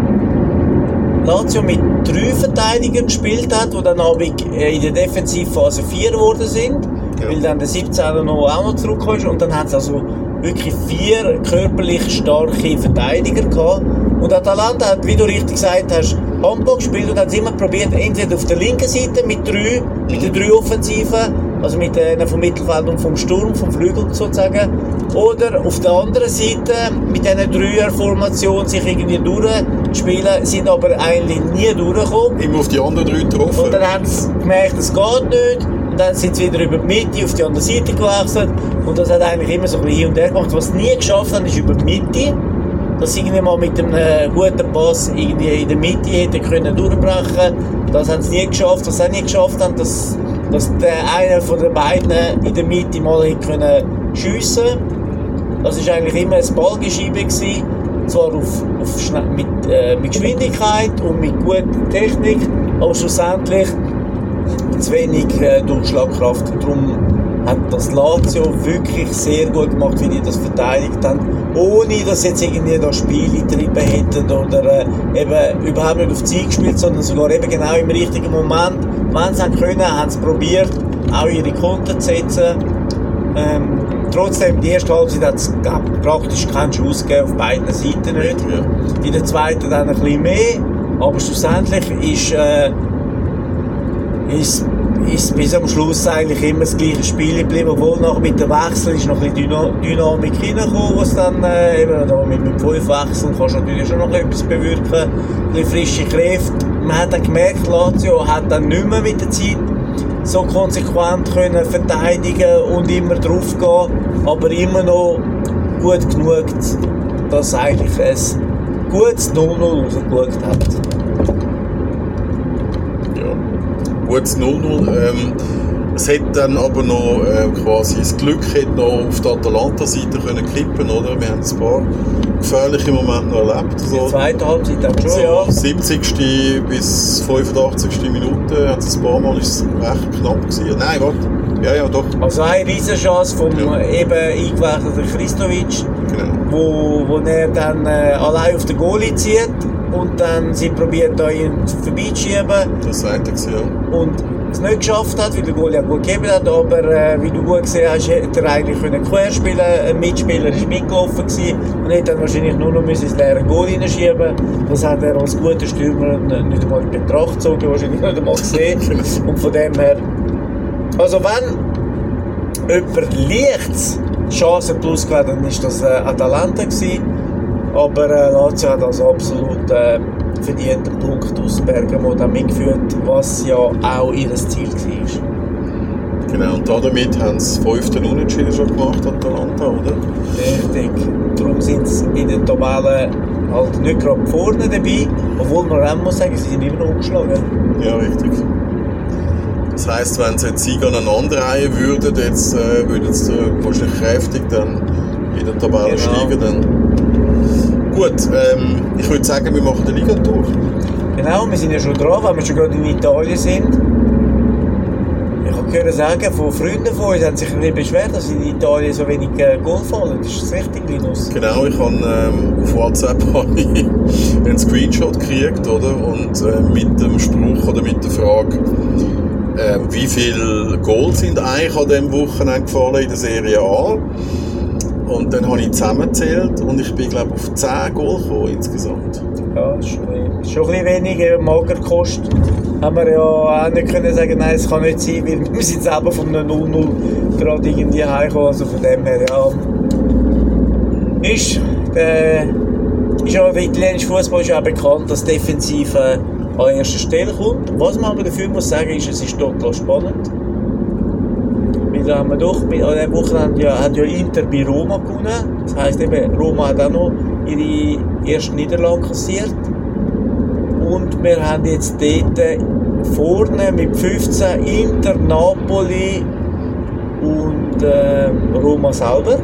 Lazio mit drei Verteidigern gespielt hat, die dann in der Defensivphase vier geworden sind, ja. Weil dann der siebzehner noch auch noch zurückgekommen ist. Und dann haben sie also wirklich vier körperlich starke Verteidiger gehabt. Und Atalanta hat, wie du richtig gesagt hast, Handball gespielt und hat es immer probiert, entweder auf der linken Seite mit drei, mit den drei Offensiven, also mit denen vom Mittelfeld und vom Sturm, vom Flügel sozusagen, oder auf der anderen Seite mit dieser Dreier-Formation sich irgendwie durchspielen, sind aber eigentlich nie durchgekommen. Immer auf die anderen drei getroffen. Und dann haben sie gemerkt, das geht nicht. Und dann sind sie wieder über die Mitte auf die andere Seite gewechselt. Und das hat eigentlich immer so ein bisschen hin und her gemacht. Was sie nie geschafft haben, ist über die Mitte. Dass sie irgendwie mal mit einem guten Pass irgendwie in der Mitte hätten können durchbrechen. Das haben sie nie geschafft. Was sie auch nie geschafft haben, dass, dass der eine von den beiden in der Mitte mal hätte können schiessen. Das war eigentlich immer ein Ballgeschiebe gewesen. Zwar auf, auf mit, äh, mit Geschwindigkeit und mit guter Technik, aber schlussendlich zu wenig äh, Durchschlagkraft. Darum hat das Lazio wirklich sehr gut gemacht, wie die das verteidigt haben, ohne dass sie jetzt irgendwie da Spiele getrieben hätten oder äh, eben überhaupt nicht auf Zeit gespielt, sondern sogar eben genau im richtigen Moment. Wenn sie können, haben sie probiert, auch ihre Konten zu setzen. Ähm, trotzdem, die erste Halbzeit hat es praktisch keine Chance gegeben, auf beiden Seiten nicht. Ja. In der zweiten dann ein bisschen mehr, aber schlussendlich ist äh, ist, ist bis am Schluss eigentlich immer das gleiche Spiel geblieben, obwohl nach mit dem Wechsel ist noch ein bisschen Dynamik reingekommen, was dann äh, eben da mit, mit fünf Wechseln kannst du natürlich schon noch etwas bewirken, ein bisschen frische Kräfte. Man hat dann gemerkt, Lazio hat dann nicht mehr mit der Zeit so konsequent können verteidigen und immer drauf gehen, aber immer noch gut genug, dass eigentlich ein gutes null null rausgeschaut hat. Gutes null null. Ähm, es hätte dann aber noch äh, quasi das Glück hätte noch auf der Atalanta-Seite können kippen, oder? Wir haben ein paar gefährliche Momente noch erlebt. So. Die zweite Halbzeit dann schon, so, ja. siebzigste bis fünfundachtzigste Minute hat es ein paar Mal ist es recht knapp gewesen. Nein, warte. Ja, ja, doch. Also eine Riesenchance vom ja. eben eingewechselten Christovic, genau. wo, wo er dann äh, allein auf den Goalie zieht. Und dann sie probiert da ihn vorbeizuschieben. Das sagt er, ja. Und es nicht geschafft hat, weil der Goalie ja gut gegeben hat, aber äh, wie du gut gesehen hast, hätte er eigentlich können querspielen. Ein Mitspieler war mitgelaufen gewesen und hätte dann wahrscheinlich nur noch ins leere Goal hineinschieben. Das hat er als guter Stürmer nicht einmal in Betracht gezogen, wahrscheinlich nicht einmal gesehen. Und von dem her, also wenn jemand leicht Chancen plus gehabt, dann war das äh, Atalanta gewesen. Aber äh, Lazio hat also absolut äh, verdienten Punkt aus Bergamo dann mitgeführt, was ja auch ihr Ziel war. Genau, und damit haben sie das fünfte Unentschieden schon gemacht, Atalanta, oder? Richtig. Darum sind sie in der Tabelle halt nicht gerade vorne dabei, obwohl man auch muss sagen, sie sind immer noch umgeschlagen. Ja, richtig. Das heisst, wenn sie jetzt Sieg aneinander reihen würden, jetzt äh, würden sie äh, wahrscheinlich kräftig dann in der Tabelle genau. steigen. Dann. Gut, ähm, ich würde sagen, wir machen den Liga-Tour. Genau, wir sind ja schon dran, weil wir schon gerade in Italien sind. Ich habe gehört sagen, von Freunden von uns haben sich ein bisschen beschwert, dass in Italien so wenig äh, Goal fallen. Das ist richtig, Linus. Genau, ich habe ähm, auf WhatsApp einen Screenshot gekriegt, oder? Und äh, mit dem Spruch oder mit der Frage, äh, wie viele Goals sind eigentlich an diesem Wochenende gefallen in der Serie A? Und dann habe ich zusammengezählt und ich bin, glaube ich, auf zehn Goal gekommen insgesamt. Ja, das ist schon, schon ein bisschen wenig. Magerkost haben wir ja auch nicht können sagen, nein, es kann nicht sein, weil wir sind selber von einem null null gerade irgendwie heimgekommen. Also von dem her, ja. Ist, äh, ist ja, der italienische Fußball ist auch bekannt, dass die Defensive an erster Stelle kommt. Was man aber dafür muss sagen, ist, es ist total spannend. weil da haben wir doch, mit, an diesem Wochenende ja, hat ja Inter bei Roma gewonnen. Das heisst eben, Roma hat auch noch ihre erste Niederlage kassiert. Und wir haben jetzt dort vorne mit fünfzehn Inter, Napoli und äh, Roma selber.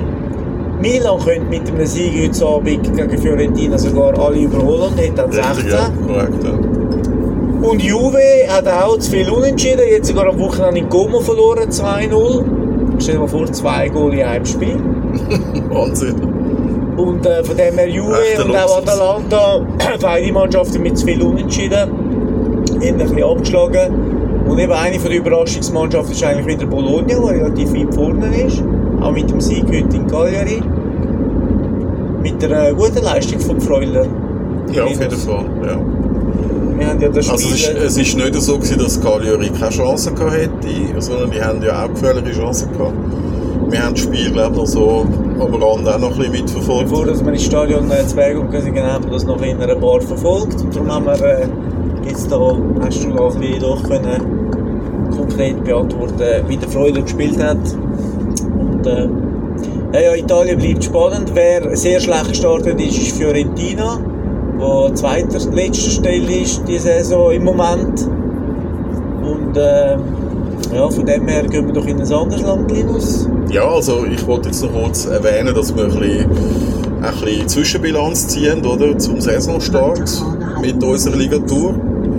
Milan könnte mit einem Sieg heute Abend gegen Fiorentina sogar alle überholen und hat dann sechzehn. Ja, korrekt, ja. Und Juve hat auch zu viel unentschieden, jetzt sogar am Wochenende in Como verloren, zwei null. Stell dir mal vor, zwei Goal in einem Spiel. Wahnsinn. Und äh, von dem her Juve Echter und auch Luxus. Atalanta, beide Mannschaften mit zu viel unentschieden, ein bisschen abgeschlagen. Und eben eine von der Überraschungsmannschaften ist eigentlich wieder Bologna, die relativ weit vorne ist. Auch mit dem Sieg heute in Cagliari. Mit einer guten Leistung von Freuler. Ja, auf jeden Fall, ja. Wir haben ja das Spiel... Also es ist, es ist nicht so gewesen, dass Cagliari keine Chance gehabt hätte, sondern die haben ja auch gefährliche Chancen gehabt. Wir haben das Spiel, glaube ich, noch so am Rand auch noch ein bisschen mitverfolgt. Bevor dass wir ins Stadion äh, zu Bergamo sind, haben wir das noch in einer Bar verfolgt. Und darum haben wir äh, jetzt da, hast du da ein bisschen doch können konkret beantworten, wie der Freude gespielt hat. Und äh, ja, ja, Italien bleibt spannend. Wer sehr schlecht gestartet ist, ist Fiorentina, wo zweiter letzter Stelle ist diese Saison im Moment. Und äh, ja, von dem her gehen wir doch in ein anderes Land, Linus. Ja, also ich wollte jetzt noch kurz erwähnen, dass wir ein bisschen, ein bisschen Zwischenbilanz ziehen, oder, zum Saisonstart mit unserer Ligatur.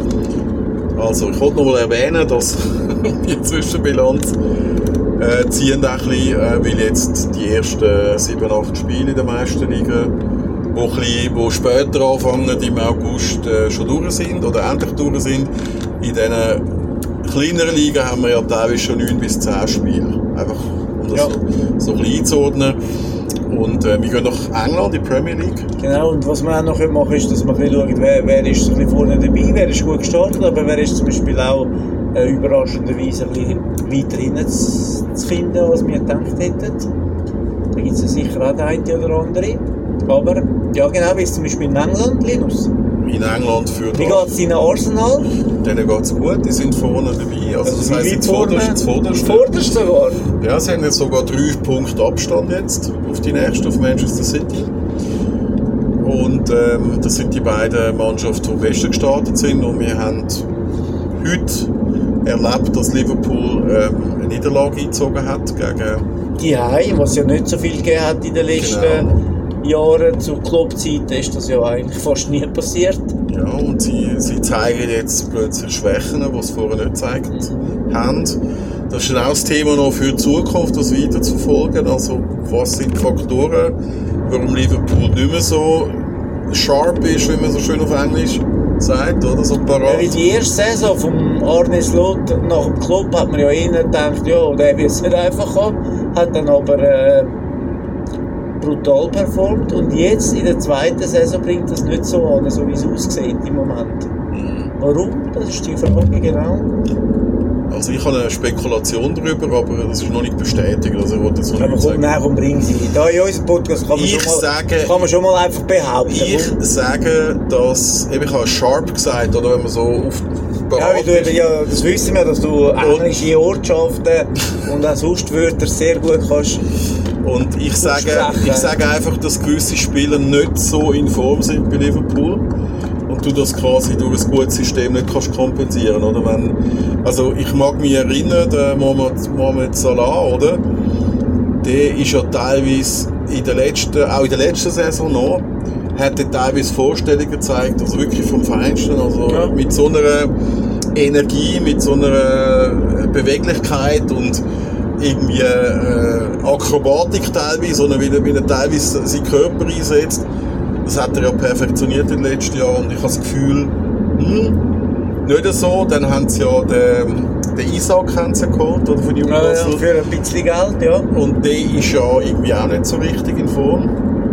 Also ich wollte noch mal erwähnen, dass die Zwischenbilanz äh, ziehen ein bisschen, äh, weil jetzt die ersten sieben, acht Spiele in der Meisterliga, wo, ein bisschen, wo später anfangen, im August äh, schon durch sind oder endlich durch sind. In diesen kleineren Ligen haben wir ja teilweise schon neun bis zehn Spiele. Einfach um das Ja. so, so ein bisschen einzuordnen. Und äh, wir gehen nach England, in die Premier League. Genau, und was wir auch noch machen können, ist, dass wir ein bisschen schauen, wer, wer ist so ein bisschen vorne dabei, wer ist gut gestartet, aber wer ist zum Beispiel auch äh, überraschenderweise ein bisschen weiter hinten zu, zu finden, als wir gedacht hätten. Da gibt es ja sicher auch den einen oder andere. Aber, ja genau, wie ist zum Beispiel in England, Linus. In England für Wie geht es in Arsenal? denen geht es gut, die sind vorne dabei. Also, das wie heisst, weit das vorderste, das vorderste. Vorderst sogar. Ja, sie haben jetzt sogar drei Punkte Abstand jetzt auf die nächste, auf Manchester City. Und ähm, das sind die beiden Mannschaften, die am besten gestartet sind. Und wir haben heute erlebt, dass Liverpool ähm, eine Niederlage eingezogen hat gegen... Die Heim, was ja nicht so viel gegeben hat in den letzten Genau. Jahren. Zur Klopp-Zeit ist das ja eigentlich fast nie passiert. Ja, und sie, sie zeigen jetzt plötzlich Schwächen, die sie vorher nicht gezeigt haben. Das ist dann auch das Thema noch für die Zukunft, das weiter zu verfolgen. Also, was sind die Faktoren, warum Liverpool nicht mehr so sharp ist, wie man so schön auf Englisch sagt, oder? So Ja, parat. weil die erste Saison vom Arne Slot nach dem Club hat man ja eher gedacht, ja, der wird es nicht einfach haben. Hat dann aber äh, brutal performt und jetzt in der zweiten Saison bringt das nicht so an, so wie es aussieht im Moment. Mhm. Warum? Das ist die Frage, genau. Also, ich habe eine Spekulation darüber, aber das ist noch nicht bestätigt. Also, ich wollte jetzt noch Aber nicht komm, sagen. nein, komm, bring sie. Da in unserem Podcast kann man, Ich schon, mal, sage- kann man schon mal einfach behaupten. Ich sage, dass, eben, ich habe sharp gesagt, oder wenn man so auf Ja, weil du eben, ja, das wissen wir, dass du englische Ortschaften und auch sonst Wörter sehr gut kannst. Und ich sage, Aussprechen. ich sage einfach, dass gewisse Spieler nicht so in Form sind bei Liverpool und du das quasi durch ein gutes System nicht kannst kompensieren, oder? Wenn, also ich mag mich erinnern, der Mohamed, Mohamed Salah, oder? Der ist ja teilweise in der letzten, auch in der letzten Saison noch, hat er teilweise Vorstellungen gezeigt, also wirklich vom Feinsten, also Ja. mit so einer Energie, mit so einer Beweglichkeit und irgendwie äh, Akrobatik teilweise, sondern wie er, wie er teilweise seinen Körper einsetzt. Das hat er ja perfektioniert in den letzten Jahren und ich habe das Gefühl, hm, nicht so. Dann haben sie ja den, den Isaac haben sie geholt, oder, von Ja, ja, Newcastle. für ein bisschen Geld, ja. Und der ist ja irgendwie auch nicht so richtig in Form.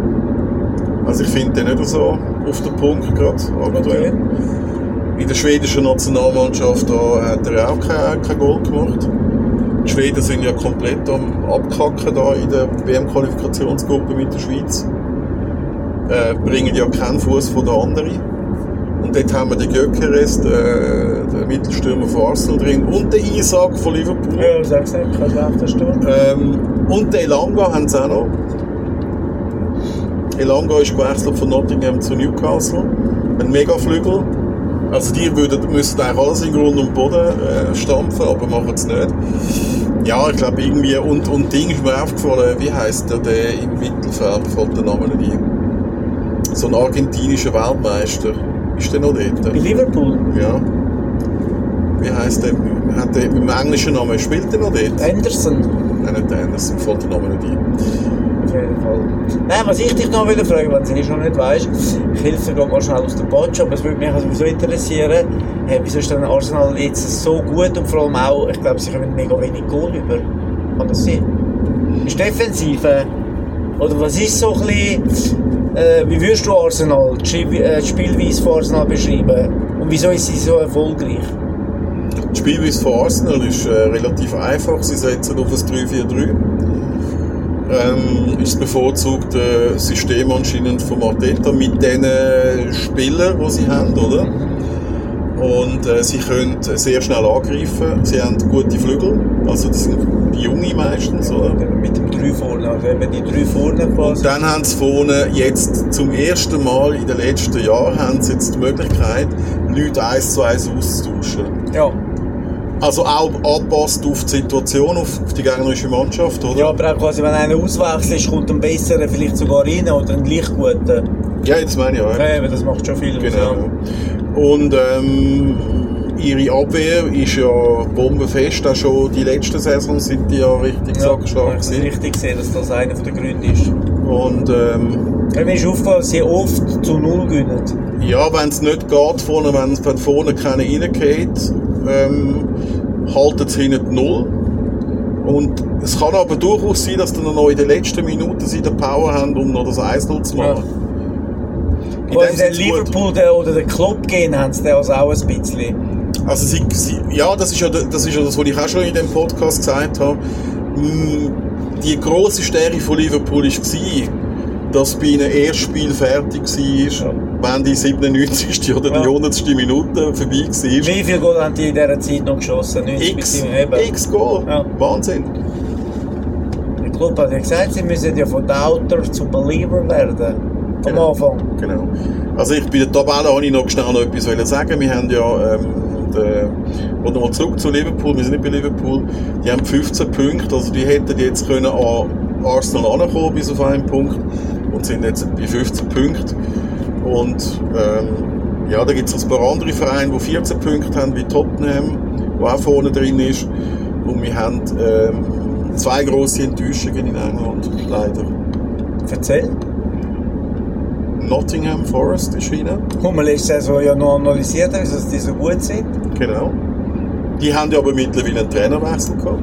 Also ich finde den nicht so auf den Punkt gerade aktuell. Okay. In der schwedischen Nationalmannschaft da hat er auch kein, kein Goal gemacht. Die Schweden sind ja komplett am Abkacken da in der W M-Qualifikationsgruppe mit der Schweiz. Äh, bringen ja keinen Fuß von der anderen. Und dort haben wir den Gyökeres, den, den Mittelstürmer von Arsenal drin und den Isak von Liverpool. Ja, das hast du gesagt, kein schlechter Sturm. Ähm, und den Elanga haben sie auch noch. Elanga ist gewechselt von Nottingham zu Newcastle. Ein Megaflügel. Also die würden, müssen eigentlich alles in Grund und Boden äh, stampfen, aber machen es nicht. Ja, ich glaube irgendwie, und, und Ding ist mir aufgefallen, wie heisst der, der im Mittelfeld, fällt der Name nicht ein. So ein argentinischer Weltmeister. Ist der noch dort? Bei Liverpool? Ja. Wie heisst der? Hat der mit dem englischen Namen, spielt der noch dort? Anderson? Nein, nicht Anderson, fällt der Name nicht ein. Auf jeden Fall. Nein, was ich dich noch fragen will, wenn du es noch nicht weißt, ich helfe dir mal schnell aus der Patsch, aber es würde mich sowieso interessieren, hey, wieso ist denn Arsenal jetzt so gut und vor allem auch, ich glaube, sie kommen mega wenig Goal über. Kann das sein? Ist Defensive? Oder was ist so ein bisschen, äh, wie würdest du Arsenal, die Spielweise von Arsenal beschreiben? Und wieso ist sie so erfolgreich? Die Spielweise von Arsenal ist äh, relativ einfach, sie setzen auf ein drei vier drei. Ähm, ist das bevorzugte System anscheinend von Arteta mit den Spielern, die sie haben, oder? Und äh, sie können sehr schnell angreifen, sie haben gute Flügel, also das sind die Junge meistens, oder? Mit dem drei vorne, also wenn die drei vorne quasi. Und dann haben sie vorne jetzt zum ersten Mal in den letzten Jahren haben sie jetzt die Möglichkeit, Leute eins zu eins auszutauschen. Ja. Also auch angepasst auf die Situation, auf, auf die gegnerische Mannschaft, oder? Ja, aber auch quasi, wenn einer auswechselt, kommt ein besserer vielleicht sogar rein oder ein gleich guter. Ja, das meine ich auch. Ja, aber das macht schon viel. Genau. Und ähm, ihre Abwehr ist ja bombenfest, auch schon die letzten Saisons sind die ja richtig ja, sackstark gewesen. gewesen. Richtig gesehen, dass das einer der Gründe ist. Und ähm, ja, mir ist aufgefallen, dass sie oft zu null gewinnen. Ja, wenn es nicht geht, vorne, wenn, wenn vorne keiner reingeht, ähm, halten sie hinten null. Und es kann aber durchaus sein, dass sie noch in den letzten Minuten sie die Power haben, um noch das eins null zu machen. Ja. Quasi der Liverpool der, oder der Klopp gehen, haben sie das also auch ein bisschen. Also sie, sie, ja, das ist ja, das ist ja das, was ich auch schon in dem Podcast gesagt habe. Die grosse Stärke von Liverpool war, dass bei ihnen erst Spiel fertig war, ja. Wenn die siebenundneunzigste oder die ja. hundertste Minute vorbei war. Wie viel Goal haben die in dieser Zeit noch geschossen? X, X Goal. Ja. Wahnsinn. Der Club hat ja gesagt, sie müssen ja von Doubter zu Believer werden. Am genau. Anfang. Genau. Also ich, bei der Tabelle wollte ich noch schnell noch etwas sagen. Wir haben ja, ähm, und nochmal zurück zu Liverpool, wir sind nicht bei Liverpool, die haben fünfzehn Punkte, also die hätten jetzt können an Arsenal ankommen bis auf einen Punkt und sind jetzt bei fünfzehn Punkten. Und ähm, ja, da gibt es ein paar andere Vereine, die vierzehn Punkte haben, wie Tottenham, der auch vorne drin ist. Und wir haben ähm, zwei grosse Enttäuschungen in England, leider. Erzähl. Nottingham Forest ist rein. Und man letzte Saison ja noch analysiert, dass die so gut sind. Genau. Die haben ja aber mittlerweile einen Trainerwechsel gehabt.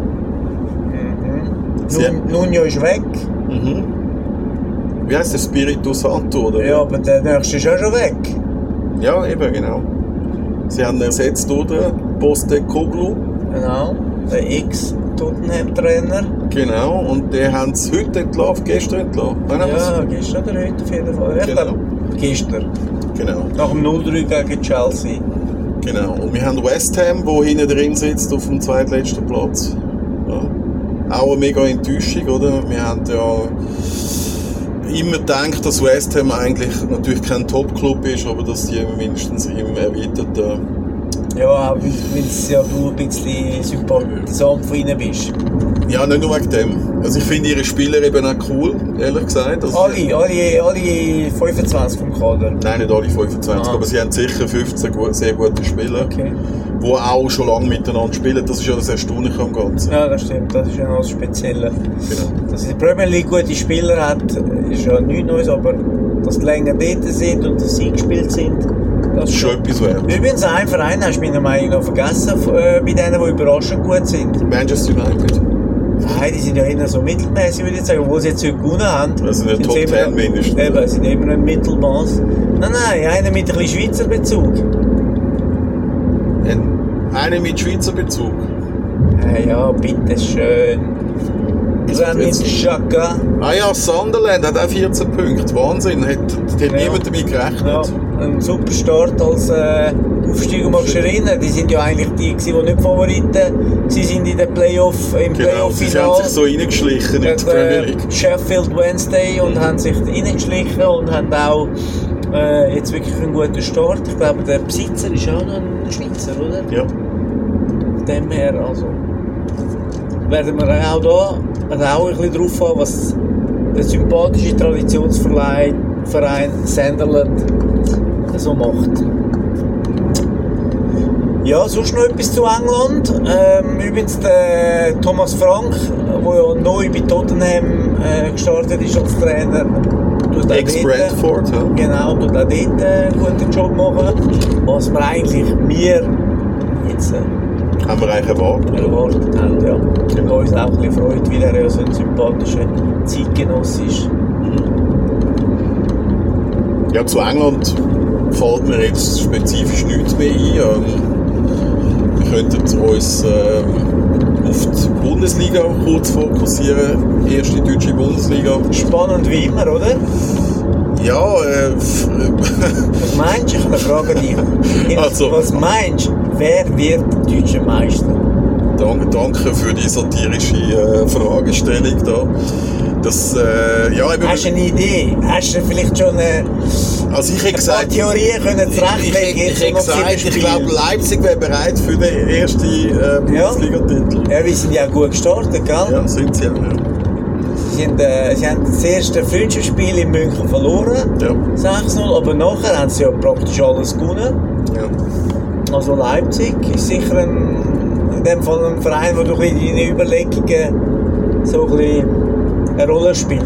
Mhm. Nun, Nuno ist weg. Mhm. Wie heisst der? Spirito Santo, oder? Ja, aber der nächste ist auch schon weg. Ja, eben, genau. Sie haben ersetzt durch den Postecoglou. Genau, der Ex-Tottenham-Trainer. Genau, und den haben sie heute entlassen, gestern entlassen. Ja, gestern oder heute auf jeden Fall. Ich genau. glaube, gestern. Genau. Nach dem null drei gegen Chelsea. Genau, und wir haben West Ham, der hinten drin sitzt, auf dem zweitletzten Platz. Ja. Auch eine mega Enttäuschung, oder? Wir haben ja immer gedacht, dass West Ham eigentlich natürlich kein Top-Club ist, aber dass die mindestens im erweiterten... Ja, auch weil ja du ein bisschen sympathisant von ihnen bist. Ja, nicht nur wegen dem. Also ich finde ihre Spieler eben auch cool, ehrlich gesagt. Also alle, alle, alle fünfundzwanzig vom Kader? Nein, nicht alle fünfundzwanzig, ah. aber sie haben sicher fünfzehn sehr gute Spieler, okay. Die auch schon lange miteinander spielen. Das ist ja das Erstaunliche am Ganzen. Ja, das stimmt. Das ist ja noch das Spezielle. Genau. Dass die Premier League gute Spieler hat, ist ja nichts Neues, aber dass die länger dort sind und dass sie gespielt sind, das ist schon etwas wert. Übrigens, ein Verein hast du meiner Meinung nach vergessen, äh, bei denen, die überraschend gut sind. Manchester United. Nein, die sind ja eher so mittelmäßig, würde ich sagen, obwohl sie jetzt heute gewonnen haben. Also in der Top zehn mindestens. Eben, sind immer noch im Mittelmaß. Nein, nein, einer mit ein bisschen Schweizer Bezug. Ein, einer mit Schweizer Bezug? Ja, ja, bitteschön. Granit Xhaka. Ah ja, Sunderland hat auch vierzehn Punkte. Wahnsinn, hat, hat ja. niemand damit gerechnet. Ja, ein super Start als äh, Aufsteiger. Magst du dich erinnern? Die sind ja eigentlich die, die nicht Favoriten. Sie sind in den Playoff, im Genau, sie haben Playoff-Final. sich so reingeschlichen in die Premier League. Sheffield Wednesday und haben sich reingeschlichen und haben auch äh, jetzt wirklich einen guten Start. Ich glaube, der Besitzer ist auch noch ein Schweizer, oder? Ja. Von dem her, also werden wir auch da also auch ein bisschen drauf haben, was der sympathische Traditionsverein Verein Sunderland so macht. Ja, sonst noch etwas zu England. Ähm, übrigens der Thomas Frank, der ja neu bei Tottenham äh, gestartet ist als Trainer. Ex-Brentford, ja. Genau, tut auch dort einen guten Job machen. Was wir eigentlich mir jetzt äh, Haben wir eigentlich erwartet. erwartet haben, ja. Und uns auch ein bisschen freut, weil er ja so ein sympathischer Zeitgenosse ist. Ja, zu England fällt mir jetzt spezifisch nichts mehr ein. Ähm, wir könnten uns ähm, auf die Bundesliga kurz fokussieren. Erste deutsche Bundesliga. Spannend wie immer, oder? Ja, äh, Was meinst du? Ich frage dich. Also- Was meinst du? Wer wird deutscher Meister? danke, danke für die satirische äh, Fragestellung da. Das, äh, ja, eben, Hast du eine Idee? Hast du vielleicht schon eine, also ich hätte ein paar gesagt, Theorien können ich, ich, zurechtlegen? ich, jetzt hätte noch sieben gesagt, ich Spiele? glaube, Leipzig wäre bereit für den ersten äh, Bundesliga-Titel. Ja, wir sind ja gut gestartet, gell? Ja, sind sie auch. Ja. Sie, sind, äh, sie haben das erste Freundschaftsspiel in München verloren, Ja. sechs null, aber nachher haben sie ja praktisch alles gewonnen. Ja. Also Leipzig ist sicher ein, in dem Fall ein Verein, der durch deine Überlegungen so ein bisschen eine Rolle spielt.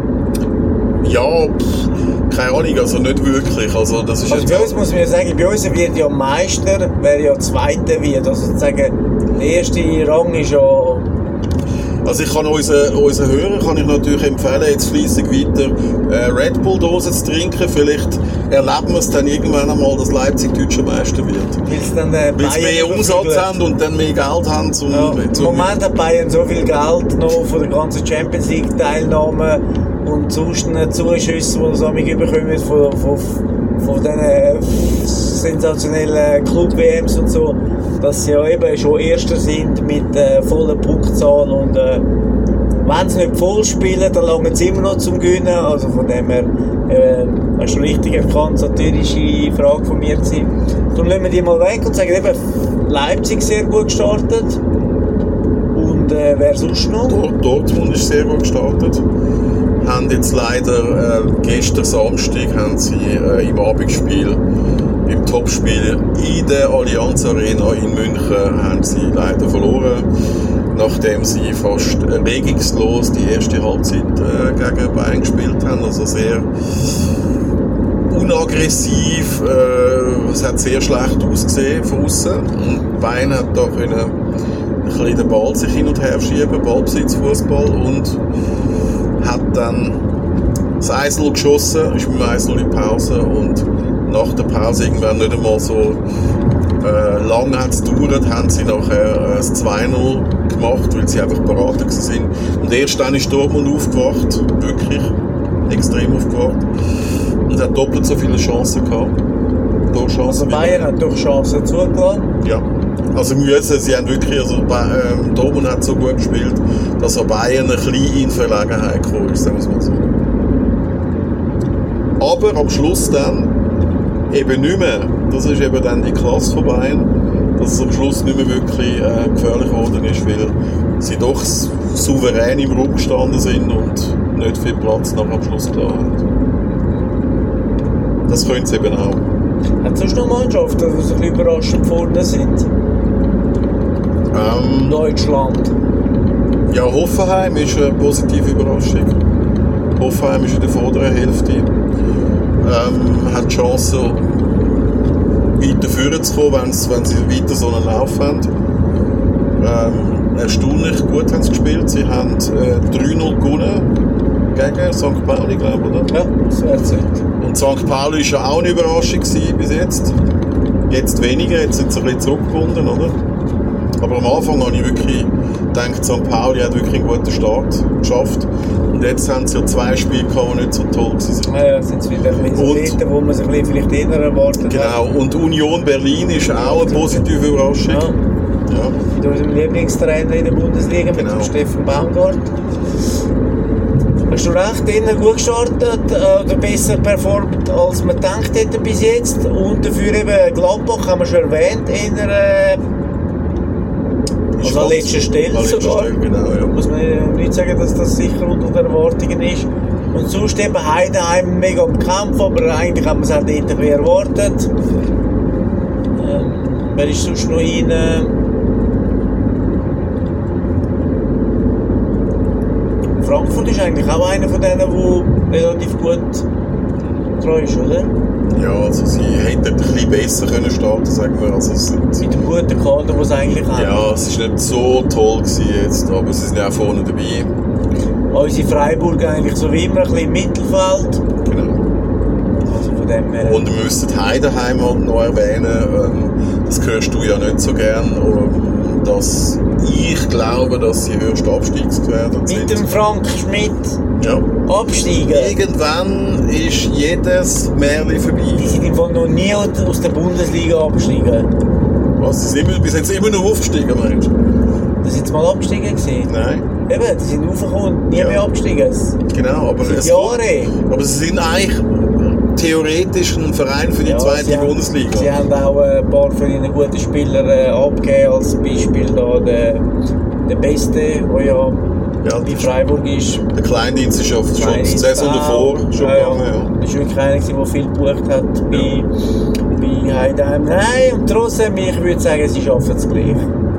Ja, pff, keine Ahnung, also nicht wirklich. Also, das ist Also jetzt bei uns muss man ja sagen, bei uns wird ja Meister, wer ja Zweiter wird. Also sozusagen, der erste Rang ist ja... Also ich kann unseren, unseren Hörern kann ich natürlich empfehlen, jetzt fleissig weiter äh, Red Bull Dosen zu trinken. Vielleicht erleben wir es dann irgendwann einmal, dass Leipzig deutscher Meister wird. Weil's dann, äh, Weil sie mehr Umsatz haben und dann mehr Geld haben. Zum, Ja, Im zum Moment hat Bayern so viel Geld noch von der ganzen Champions League Teilnahme und sonst Zuschüsse, die sie damit bekommen von, von, von diesen sensationellen Club-W Ms und so, dass sie ja eben schon Erster sind mit äh, voller Punktzahl und äh, wenn sie nicht voll spielen, dann langen sie immer noch zum Gewinnen. Also von dem her, äh, hast du richtig erkannt, satirische Frage von mir gewesen. Darum lassen wir die mal weg und sagen eben, Leipzig sehr gut gestartet. Und äh, wer sonst noch? Dort- Dortmund ist sehr gut gestartet. Haben jetzt leider äh, gestern Samstag haben sie äh, im Abendspiel, im Topspiel in der Allianz Arena in München, haben sie leider verloren, nachdem sie fast regungslos die erste Halbzeit äh, gegen Bayern gespielt haben. Also sehr unaggressiv, äh, es hat sehr schlecht ausgesehen von außen. Und Bayern hat da können ein bisschen den Ball sich hin und her schieben, Ballbesitzfußball, und hat dann das eins null geschossen, ist mit dem eins null in die Pause, und nach der Pause irgendwann nicht einmal so äh, lange hat es gedauert, haben sie nachher äh, das zwei null gemacht, weil sie einfach beraten sind. Und erst dann ist Dortmund aufgewacht, wirklich extrem aufgewacht, und hat doppelt so viele Chancen gehabt. Also Bayern hat doch Chancen zugelassen. Ja, also müssen, sie haben wirklich, also ähm, Dortmund hat so gut gespielt, dass auch Bayern ein bisschen in Verlegenheit gekommen ist, sagen wir es mal so. Aber am Schluss dann eben nicht mehr, das ist eben dann die Klasse von Bayern, dass es am Schluss nicht mehr wirklich äh, gefährlich geworden ist, weil sie doch souverän im Raum gestanden sind und nicht viel Platz nach am Schluss klar haben. Das können sie eben auch. Hat es sonst noch Mannschaften, die so ein bisschen überraschend vorne sind? Ähm, Deutschland. Ja, Hoffenheim ist eine positive Überraschung. Hoffenheim ist in der vorderen Hälfte. Ähm, hat die Chance, weiter vorne zu kommen, wenn sie, wenn sie weiter so einen Lauf haben. Ähm, erstaunlich gut haben sie gespielt. Sie haben äh, drei null gewonnen gegen Sankt Pauli, glaube ich, oder? Ja, das wäre es nicht. Und Sankt Pauli war ja auch eine Überraschung gewesen bis jetzt. Jetzt weniger, jetzt sind sie ein bisschen zurückgebunden, oder? Aber am Anfang habe ich wirklich gedacht, Sankt Pauli hat wirklich einen guten Start geschafft. Und jetzt haben sie ja zwei Spiele gehabt, die nicht so toll waren. Ja, ja, sind es wieder ein bisschen so, wo man sich ein bisschen vielleicht eher erwartet hat. Genau, und Union Berlin ist auch eine positive Überraschung. Ja. Ja. Mit unserem Lieblingstrainer in der Bundesliga, Genau. mit dem Steffen Baumgart. Hast du recht, innen gut gestartet äh, oder besser performt, als man gedacht hätte bis jetzt. Und dafür eben Gladbach, haben wir schon erwähnt, in der äh, also an letzter Stelle an letzter sogar. Stelle, genau, ja. Muss man nicht sagen, dass das sicher unter den Erwartungen ist. Und sonst eben Heidenheim mega am Kampf, aber eigentlich haben wir es auch dort ein bisschen erwartet. Ähm, wer ist sonst noch rein? Frankfurt ist eigentlich auch einer von denen, der relativ gut dran ist, oder? Ja, also sie hätten ein bisschen besser können starten, sagen wir. Also es sind, Mit dem guten Kader, den sie eigentlich haben. ja, es war nicht so toll gewesen jetzt, aber sie sind ja auch vorne dabei. Unsere Freiburg eigentlich so wie immer ein bisschen im Mittelfeld. Genau. Also von dem her. Und wir müssten Heidenheim halt noch erwähnen, ähm, das hörst du ja nicht so gern, ähm, dass ich glaube, dass sie höchst abstiegsgefährdet sind. Mit dem Frank Schmidt Ja. absteigen. Irgendwann ist jedes Märchen vorbei. Die sind im Fall noch nie aus der Bundesliga abgestiegen. Was, sie sind immer, bis jetzt immer noch aufgestiegen, meinst du? Das sind jetzt mal abgestiegen gewesen. Nein. Eben, die sind raufgekommen und nie Ja. mehr abgestiegen. Das Genau, aber sind es Jahre. aber sie sind eigentlich theoretisch ein Verein für die Ja, zweite sie haben- Bundesliga. Sie haben auch ein paar von ihren guten Spielern äh, abgegeben, als Beispiel da der, der Beste, der ja, Ja, bei Freiburg ist. Der Kleindienst ist ja schon die Kleindienst Saison auch. davor schon ja, gegangen. ja. Das war wirklich einer, der viel gebucht hat bei, bei Heidenheim. Nein, und trotzdem, ich würde sagen, sie schaffen es gleich.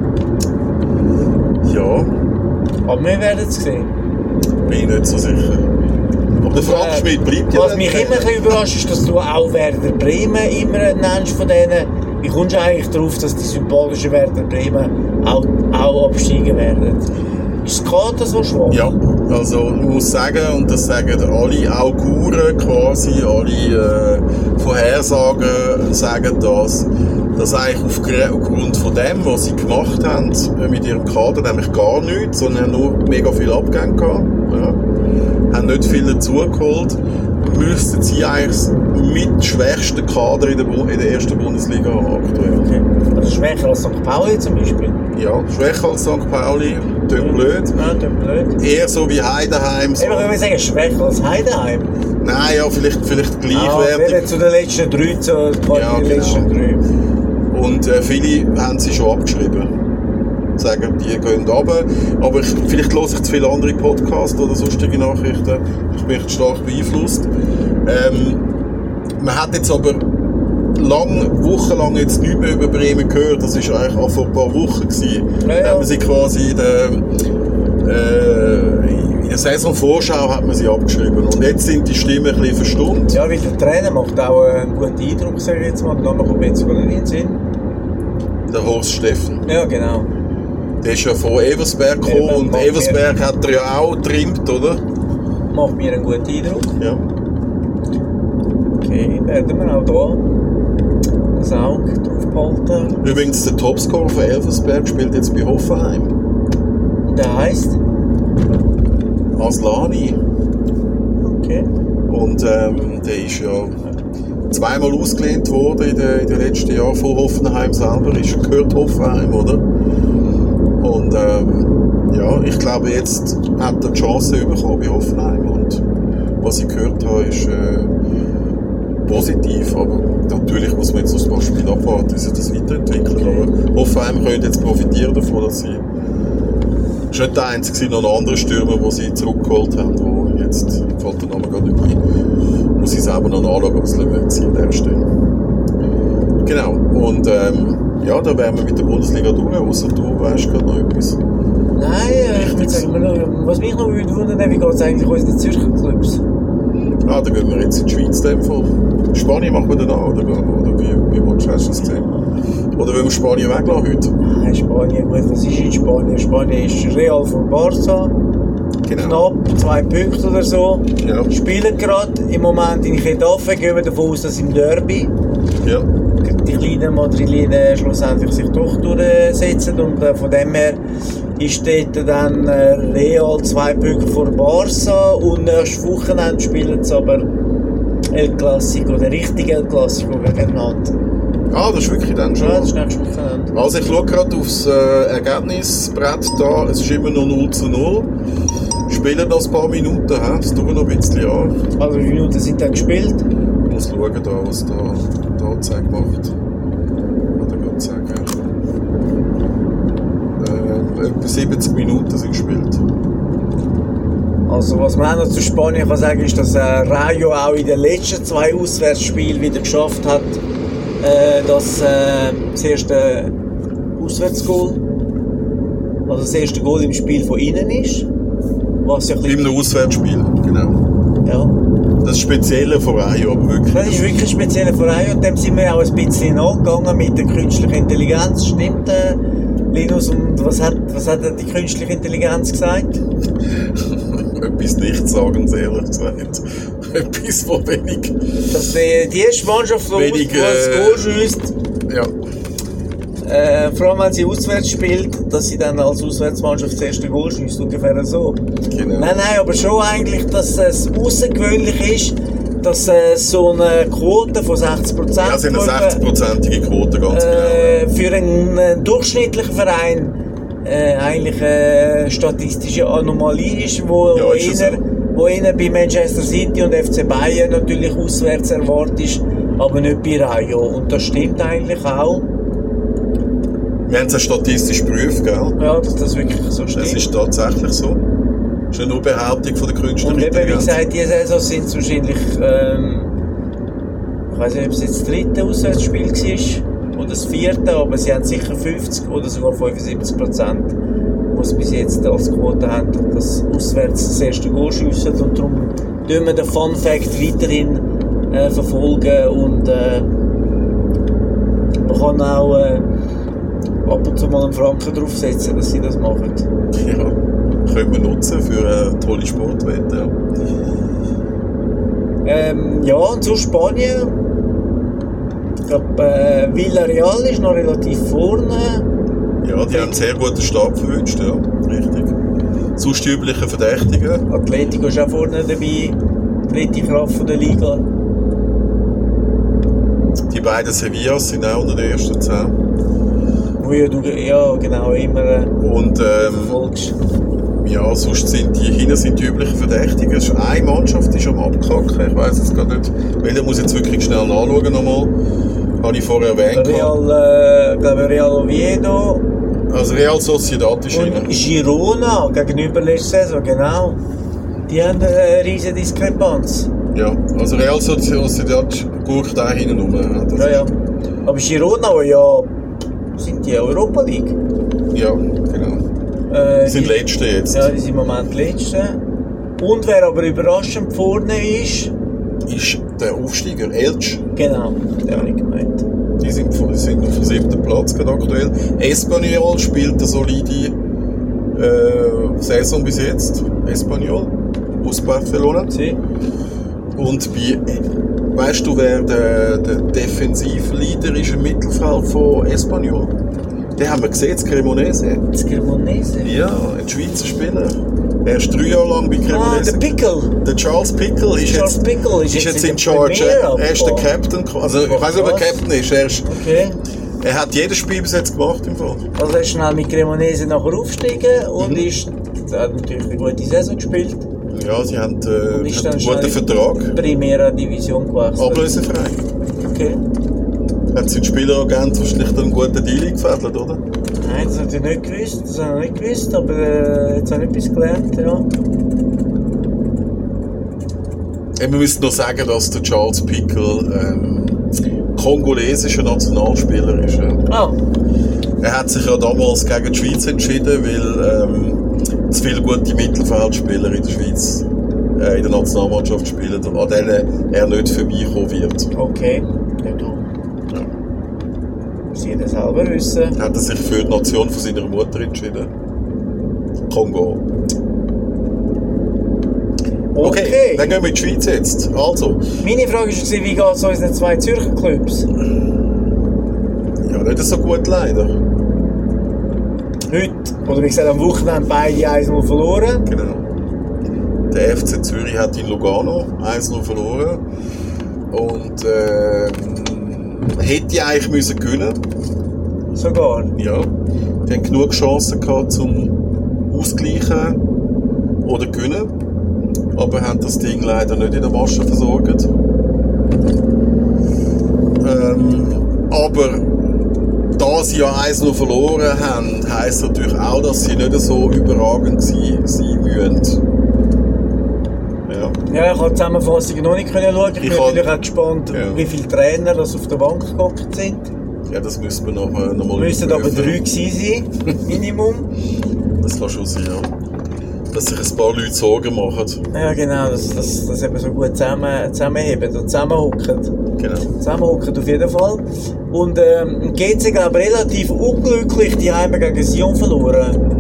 Ja. Ja, Aber wir werden es sehen. bin ich nicht so sicher. Aber der Frank Äh, Schmidt bleibt ja Was dann mich Trainer. immer ein bisschen überrascht, ist, dass du auch Werder Bremen immer nennst von denen. Wie kommst du eigentlich darauf, dass die sympathischen Werder Bremen auch, auch absteigen werden? Ist das Kader so schwach? Ja, also ich muss sagen, und das sagen alle Auguren quasi, alle äh, Vorhersagen sagen das, dass eigentlich auf- aufgrund von dem, was sie gemacht haben äh, mit ihrem Kader, nämlich gar nichts, sondern nur mega viel Abgänge gehabt, ja, haben nicht viel dazugeholt, müssten sie eigentlich mit schwächsten Kader in der, Bu- in der ersten Bundesliga haben aktuell. Okay. Also schwächer als Sankt Pauli zum Beispiel. Ja, schwächer als Sankt Pauli, tut blöd. Ja, tut mir leid. Eher so wie Heidenheim. So. Eben, können wir sagen, schwächer als Heidenheim. Nein, ja, vielleicht, vielleicht Ah, gleichwertig. wäre zu den letzten drei, zu Ja, den genau. letzten drei. Und äh, viele haben sie schon abgeschrieben. Sagen, die gehen runter. Aber ich, vielleicht höre ich zu viele andere Podcasts oder sonstige Nachrichten. Ich bin echt stark beeinflusst. Ähm, man hat jetzt aber lang, wochenlang jetzt nichts mehr über Bremen gehört. Das war eigentlich auch vor ein paar Wochen gewesen. Ja, ja. Da haben wir sie quasi in der, äh, in der Saisonvorschau hat man sie abgeschrieben. Und jetzt sind die Stimmen ein bisschen verstummt. Ja, weil der Trainer macht auch einen guten Eindruck, sage ich jetzt mal. Der Name kommt mir jetzt sogar nicht in den Sinn. Der Horst Steffen. Ja, genau. Der ist ja von Eversberg gekommen Eben, und macht Eversberg hat er ja auch getrimmt, oder? Macht mir einen guten Eindruck. Ja. Okay, werden wir auch hier das Auge drauf behalten. Übrigens, der Topscorer von Elversberg spielt jetzt bei Hoffenheim. Und der heisst? Aslani. Okay. Und ähm, der ist ja zweimal ausgelehnt worden in den, in den letzten Jahren von Hoffenheim selber. Ist gehört Hoffenheim, oder? Und ähm, ja, ich glaube, jetzt hat er die Chance bekommen bei Hoffenheim. Und was ich gehört habe, ist äh, positiv. Aber natürlich muss man jetzt noch ein paar Spiele abwarten, wie sich das weiterentwickelt. Okay. Aber Hoffenheim könnte jetzt profitieren davon, dass sie. Es war nicht der einzige, noch ein anderer Stürmer, den sie zurückgeholt haben, wo jetzt fällt der Name gerade nicht ein. Muss ich selber noch nachschauen, aber das lassen wir jetzt an der Stelle. Genau. Und ähm, ja, da wären wir mit der Bundesliga durch, außer du weißt gerade noch etwas. Nein, äh, ich würde sagen, was mich noch wundern, wie geht es eigentlich unseren Zürcher Clubs? Ah, dann gehen wir jetzt in die Schweiz in dem Fall. Spanien machen wir dann auch, oder, oder wie, wie willst du das gesehen? Oder wollen wir Spanien weglassen heute? Nein, Spanien, gut, was ist in Spanien? Spanien ist Real von Barca. Genau. Knapp zwei Punkte oder so. Ja. Spielen gerade im Moment in Getafe, gehen wir davon aus, dass im Derby. Ja. die kleinen Madrilenen schlussendlich sich doch durchsetzen. Und äh, von dem her ist dort dann äh, Real zwei Punkte vor Barca und nächstes Wochenende spielen sie aber El Clasico, der richtige El Clasico gegeneinander. Ah, das ist wirklich dann schon. Ja, das ist nächstes Wochenende. Also ich schaue gerade aufs äh, Ergebnisbrett da, es ist immer noch null zu null. Spielen noch ein paar Minuten, he? Es dauert noch ein bisschen an. Also wie viele Minuten sind dann gespielt? Ich muss schauen, da, was da die Anzeige macht. Oder gerade sagen. Äh, etwa siebzig Minuten sind gespielt. Also was man auch noch zu Spanien kann sagen, ist, dass äh, Rayo auch in den letzten zwei Auswärtsspielen wieder geschafft hat, äh, dass äh, das erste Auswärtsgoal, also das erste Goal im Spiel von innen ist. Was ja ein In einem Auswärtsspiel, genau. Ja. Das Spezielle von Rayo, aber wirklich. Das ist wirklich ein spezieller Verein und dem sind wir auch ein bisschen nachgegangen mit der künstlichen Intelligenz. Stimmt, äh, Linus? Und was hat, was hat die künstliche Intelligenz gesagt? Etwas Nichtsagendes, ehrlich gesagt. Etwas von wenig. Dass die, die erste Mannschaft, die Wenig, aus, das äh, Goal schiesst, Ja. äh, vor allem wenn sie auswärts spielt, dass sie dann als Auswärtsmannschaft das erste Goal schiesst, ungefähr so. Genau. Nein, nein, aber schon eigentlich, dass es außergewöhnlich ist, dass äh, so eine Quote von sechzig Prozent Ja, es sind eine sechzig-prozentige Quote, ganz äh, genau. für einen äh, durchschnittlichen Verein äh, eigentlich eine statistische Anomalie ist, wo, Ja, wo, ist eher, so. wo eher bei Manchester City und F C Bayern natürlich auswärts erwartet ist, aber nicht bei Rayo. Und das stimmt eigentlich auch. Wir haben es ja statistisch geprüft, gell? Ja, dass das wirklich so stimmt. Das ist tatsächlich so. Das ist eine nur Behauptung von der künstlichen Und eben, wie Intelligenz. gesagt, diese Saison sind es wahrscheinlich, ähm, ich weiß nicht, ob es jetzt das dritte Auswärtsspiel war oder das vierte, aber sie haben sicher fünfzig oder sogar fünfundsiebzig Prozent, die sie bis jetzt als Quote haben, dass auswärts das erste Goal schiessen. Und darum tun wir den Fun Fact weiterhin äh, verfolgen und äh, man kann auch äh, ab und zu mal einen Franken draufsetzen, dass sie das machen. Ja, können wir nutzen für eine tolle Sportwette. Ähm, ja, und zu Spanien. Ich glaube, äh, Villarreal ist noch relativ vorne. Ja, die haben einen sehr guten Start verwünscht, ja, richtig. Sonst die üblichen Verdächtigen. Atletico ist auch vorne dabei. Dritte Kraft von der Liga. Die beiden Sevillas sind auch unter den ersten zehn. Wo ja, du ja, genau immer äh, Und ähm, verfolgst. ja, sonst sind die hinten sind die üblichen Verdächtigen. Es ist eine Mannschaft, die ist am Abkacken. Ich weiss jetzt gar nicht. Welche muss ich jetzt wirklich schnell nachschauen nochmal. Habe ich vorher erwähnt. Real, äh, glaube Real Oviedo Also Real Sociedad ist hinten. und Girona gegenüber letzter Saison, genau. Die haben eine riesige Diskrepanz. Ja, also Real Sociedad guckt auch hinten rum. Das Ja, ja. Aber Girona, ja, sind die Europa League. Ja, genau. Äh, Die sind Letzte jetzt. Ja, die sind im Moment Letzte. Und wer aber überraschend vorne ist, Ist der Aufsteiger Elche. genau, den habe ich gemeint. Die sind, die sind auf dem siebten Platz gerade aktuell. Espanyol spielt eine solide äh, Saison bis jetzt. Espanyol aus Barcelona. Sie? Und bei, weißt du, wer der, der Defensivleader ist im Mittelfeld von Espanyol? Den haben wir gesehen, das Cremonese. Das Cremonese? Ja, ein Schweizer Spieler. Er ist drei Jahre lang bei Ah, Cremonese. der Pickle. Der Charles Pickle ist Charles jetzt, Pickle ist jetzt in der Charge. Premier Er ist der abgekommen. Captain. Also, ich weiß nicht, ob er krass. Captain ist. Er, ist Okay. er hat jedes Spiel bis jetzt gemacht im Fall. Also er ist schnell mit Cremonese nachher aufgestiegen und Mhm. ist, er hat natürlich eine gute Saison gespielt. Ja, sie haben, äh, Und ist dann einen schnell guten in Vertrag. die Primera Division gewechselt. Ablösefrei. Okay. Hat sein Spieleragent wahrscheinlich dann einen guten Deal eingefädelt, oder? Nein, das hat ich nicht gewusst, das habe ich nicht gewusst, aber äh, jetzt habe ich etwas gelernt, ja. Wir müssen noch sagen, dass der Charles Pickle ähm, kongolesischer Nationalspieler ist. Ja. Ah, Er hat sich ja damals gegen die Schweiz entschieden, weil ähm, zu viele gute Mittelfeldspieler in der Schweiz äh, in der Nationalmannschaft spielen, an denen er nicht vorbeikommen wird. okay. Ja, du. Ja. Muss jeder selber wissen. Hat er sich für die Nation von seiner Mutter entschieden. Kongo. Okay, Okay. dann gehen wir in die Schweiz jetzt. Also, Meine Frage war, wie geht es unseren zwei Zürcher Clubs? Ja, nicht so gut leider. Heute, oder wie gesagt, am Wochenende beide eins null verloren. Genau. Der F C Zürich hat in Lugano eins null verloren. Und ähm, hätte eigentlich müssen gewinnen. Sogar? Ja. Die haben genug Chancen gehabt zum Ausgleichen oder gewinnen. Aber haben das Ding leider nicht in der Masche versorgt. Ähm, aber da sie ja eins null verloren haben, heisst natürlich auch, dass sie nicht so überragend sein müssen. Ja. Ja, ich habe die Zusammenfassung noch nicht schauen. Ich, ich bin natürlich auch gespannt, ja. wie viele Trainer das auf der Bank gehockt sind. Ja, das müssen wir noch, äh, noch mal müssen aber drei gewesen sein, Minimum. Das kann schon sein, ja. Dass sich ein paar Leute Sorgen machen. Ja, genau, dass das, das eben so gut zusammen, zusammenheben und zusammenhocken. Genau. Zusammenhocken auf jeden Fall. Und ähm, G C, glaube ich, relativ unglücklich die Heime gegen Sion verloren.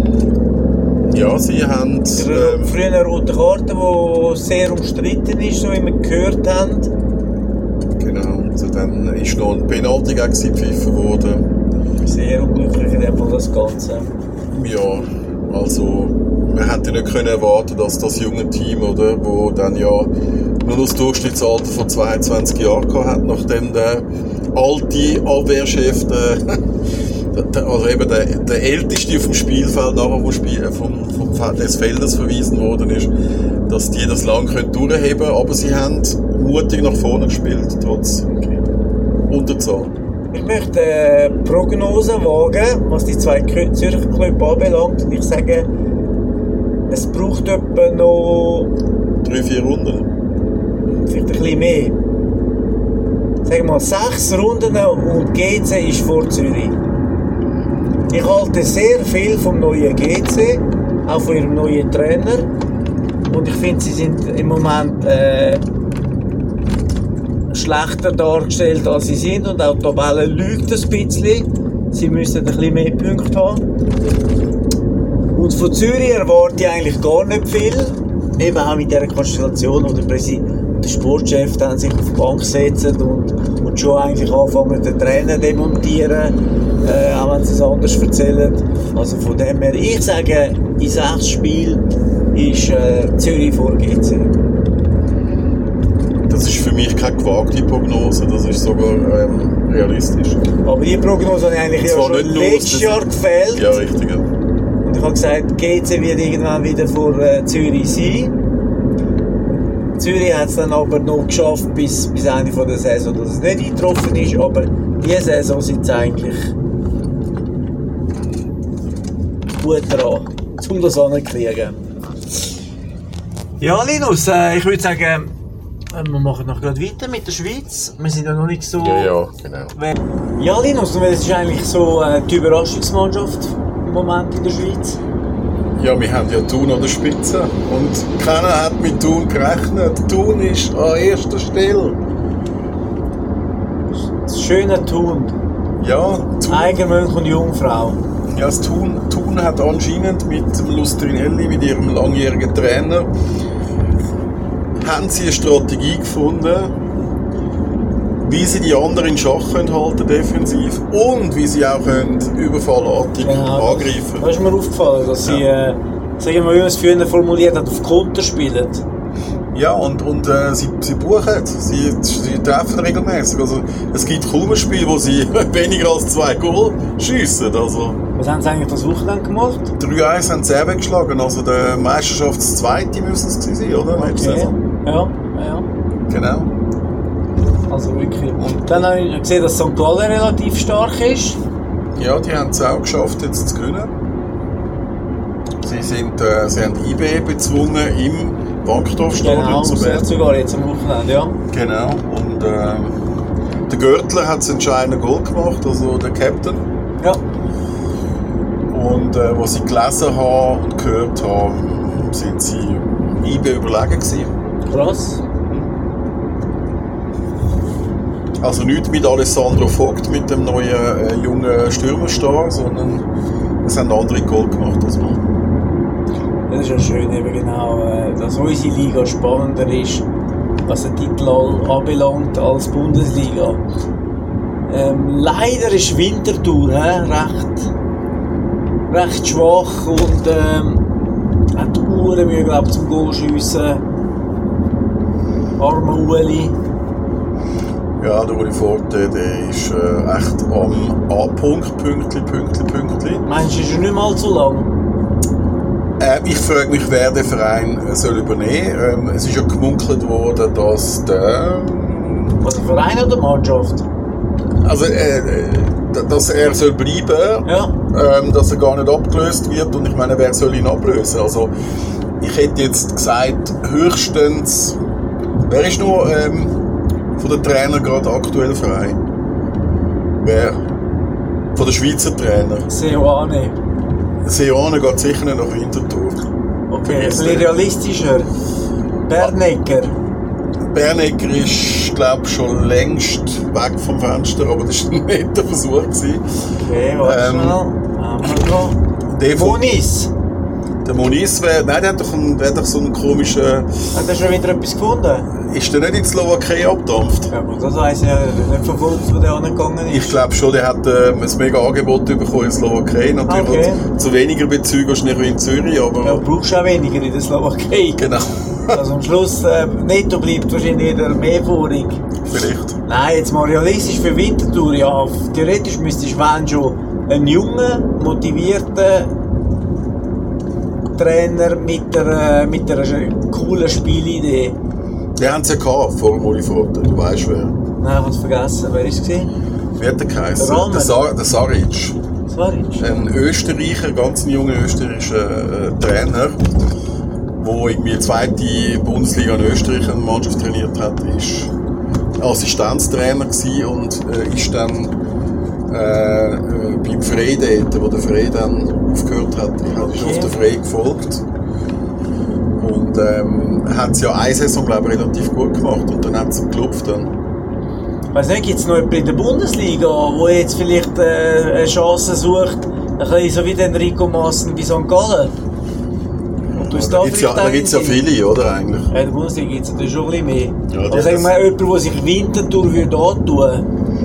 Ja, sie haben... Ähm, früher eine rote Karte, die sehr umstritten ist, so wie wir gehört haben. Genau, und dann ist noch ein Penalty gepfiffen worden. Sehr unglücklich in dem Fall das Ganze. Ja, also... Wir hätten nicht können erwarten, dass das junge Team, oder, wo dann ja nur noch das Durchschnittsalter von zweiundzwanzig Jahren hat, nachdem der alte Abwehrchef, der, also eben der, der älteste auf dem Spielfeld nachher vom, Spiel, vom, vom des Feldes verwiesen worden ist, dass die das lang können durchheben können, aber sie haben mutig nach vorne gespielt, trotz Unterzahl. Ich möchte eine Prognose wagen, was die zwei Zürcher Clubs anbelangt, und ich sage, es braucht etwa noch... Drei, vier Runden? Vielleicht ein bisschen mehr. Sagen wir mal, sechs Runden und G C ist vor Zürich. Ich halte sehr viel vom neuen G C, auch von ihrem neuen Trainer. Und ich finde, sie sind im Moment äh, schlechter dargestellt, als sie sind. Und auch die Tabelle lügt ein bisschen. Sie müssen ein bisschen mehr Punkte haben. Und von Zürich erwarte ich eigentlich gar nicht viel. Eben auch mit dieser Konstellation, wo der, Präsi- der Sportchef dann sich auf die Bank setzt und, und schon eigentlich anfangen, den Trainer zu demontieren, äh, auch wenn sie es anders erzählen. Also von dem her, ich sage, in sechs Spielen ist äh, Zürich vor G C. Das ist für mich keine gewagte Prognose, das ist sogar ähm, realistisch. Aber die Prognose habe ich eigentlich ja schon letztes Jahr gefällt. Ja, richtig. Ja. Und ich habe gesagt, G C wird irgendwann wieder vor äh, Zürich sein. Zürich hat es dann aber noch geschafft bis, bis Ende der Saison, dass es nicht eingetroffen ist. Aber diese Saison sind sie eigentlich gut dran, um das anzukriegen. Ja, Linus, äh, ich würde sagen, äh, wir machen noch gerade weiter mit der Schweiz. Wir sind ja noch nicht so... Ja, ja, genau. Ja, Linus, es ist eigentlich so äh, die Überraschungsmannschaft im Moment in der Schweiz. Ja, wir haben ja Thun an der Spitze und keiner hat mit Thun gerechnet. Thun ist an erster Stelle. Das schöne Thun. Ja, Thun. Eigenmönch und Jungfrau. Ja, das Thun, Thun hat anscheinend mit dem Lustrinelli, mit ihrem langjährigen Trainer, haben sie eine Strategie gefunden, wie sie die anderen in Schach können halten, defensiv, und wie sie auch können überfallartig genau, angreifen. Das ist mir aufgefallen, dass ja. sie, äh, sagen wir, wie man es früher formuliert hat, auf Konter spielen. Ja, und, und äh, sie, sie buchen, sie, sie treffen regelmäßig. Also, es gibt kaum ein Spiel, wo sie weniger als zwei Goal schiessen. Also, was haben sie eigentlich das Wochenende gemacht? drei eins haben sie Serben geschlagen, also der Meisterschaftszweite müssen es gewesen sein, oder? Okay. Ja, ja. Genau. Also wirklich. Und dann habe ich gesehen, dass Sankt Gallen relativ stark ist. Ja, die haben es auch geschafft, jetzt zu gewinnen. Sie, sind, äh, sie haben I B bezwungen im Wankdorfstadion. Genau, zu Bern. Sogar jetzt am Wochenende, ja. Genau. Und äh, der Görtler hat das entscheidende Goal gemacht, also der Captain. Ja. Und äh, was ich gelesen habe und gehört habe, sind sie I B überlegen gewesen. Krass. Also nicht mit Alessandro Vogt, mit dem neuen äh, jungen Stürmerstar, sondern es haben andere Goal gemacht als wir. Das ist ja schön, eben genau, äh, dass unsere Liga spannender ist, was den Titel anbelangt, als Bundesliga. Ähm, leider ist Winterthur he, recht, recht schwach und ähm, hat Uhren Mühe, glaube ich, zum Goal schiessen. Armer Ueli. Ja, der Uli Forte, der ist äh, echt am A-Punkt, Pünktli, Pünktli, Pünktli. Meinst du, ist er nicht mal zu lang? Äh, ich frage mich, wer den Verein äh, soll übernehmen soll. Ähm, es ist ja gemunkelt worden, dass der... Also Verein oder Mannschaft? Also, äh, dass er soll bleiben, Ja. ähm, dass er gar nicht abgelöst wird. Und ich meine, wer soll ihn ablösen? Also, ich hätte jetzt gesagt, höchstens... Wer ist noch ähm, von den Trainern gerade aktuell Verein? Wer? Von den Schweizer Trainern? Seoane. Seoane geht sicher nicht nach Winterthur. Okay, ein bisschen realistischer. Bernegger. Bernegger ist, glaube ich, schon längst weg vom Fenster, aber das war ein netter Versuch. Okay, warte Ähm, schnell. Haben wir noch. Der von- Moniz. Der Moniz wäre... Nein, der hat doch, einen, der hat doch so einen komischen... Hat er schon wieder etwas gefunden? Ist der nicht in die Slowakei abgedampft? Ja, gut, das weiss ich ja nicht verfolgt, wo der angegangen ist. Ich glaube schon, der hat äh, ein mega Angebot bekommen in der Slowakei. Natürlich Okay. zu weniger Bezügen als nicht wie in Zürich, aber... Ja, du brauchst auch weniger in der Slowakei. Genau. Also am Schluss äh, netto bleibt wahrscheinlich wieder mehr vorig. Vielleicht. Nein, jetzt mal realistisch für Winterthur. Ja, theoretisch müsstest du wenn schon einen jungen, motivierten Trainer mit einer, mit einer coolen Spielidee. Die haben sie ja gehabt, vor dem Uli Forte. Du weißt wer. Nein, ich habe es vergessen. Wer war es? Wie hat der geheißen? Der Rahmen. Der, Sa der Saric. Svaric. Ein Österreicher, ganz ein junger österreichischer äh, Trainer, der irgendwie die zweite Bundesliga in Österreich eine Mannschaft trainiert hat, ist Assistenztrainer gewesen und äh, ist dann äh, äh, beim Frey dort, wo der Frey dann aufgehört hat, ist Okay. auf den Frey gefolgt. Und ähm, hat es ja eine Saison, glaube ich, relativ gut gemacht und dann hat es geklopft dann. Ich weiss nicht, gibt es noch jemanden in der Bundesliga, der jetzt vielleicht äh, eine Chance sucht, ein bisschen so wie den Enrico Maassen bei Sankt Gallen? Und du Da gibt es ja, da gibt's ja viele, oder eigentlich? Ja, in der Bundesliga gibt es natürlich schon ein bisschen mehr. Ja, Aber die- sagen wir, jemand, der sich Winterthur würde antun.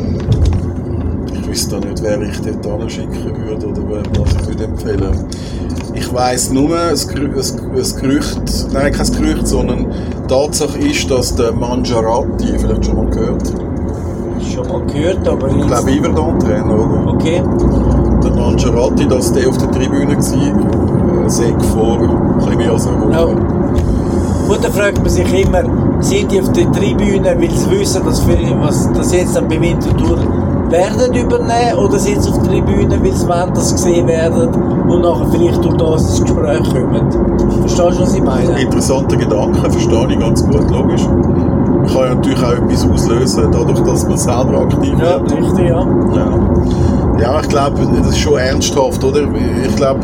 Ich wüsste da nicht, wer ich dort hinschicken würde oder was ich würde empfehlen. Ich weiss nur, ein, Gerü ein, ein Gerücht, nein, kein Gerücht, sondern die Tatsache ist, dass der Mangiaratti, vielleicht schon mal gehört, Schon mal gehört, aber ich glaube Iverdon-Trainer, oder? okay. Der Mangiaratti, dass der auf der Tribüne war, äh, sei vor ein bisschen mehr als einer Woche. Ja. Gut, dann fragt man sich immer, sind die auf der Tribüne, weil sie wissen, dass, für, was, dass sie jetzt dann bei Winterthur werden übernehmen, oder sind sie auf der Tribüne, weil sie wollen, dass sie gesehen werden und nachher vielleicht durch das ins Gespräch kommen? Verstehst du, was ich meine? Interessante Gedanken, verstehe ich ganz gut, logisch. Man kann ja natürlich auch etwas auslösen, dadurch, dass man selber aktiv Ja, wird. richtig, ja. Ja, ja, ich glaube, das ist schon ernsthaft, oder? Ich glaube,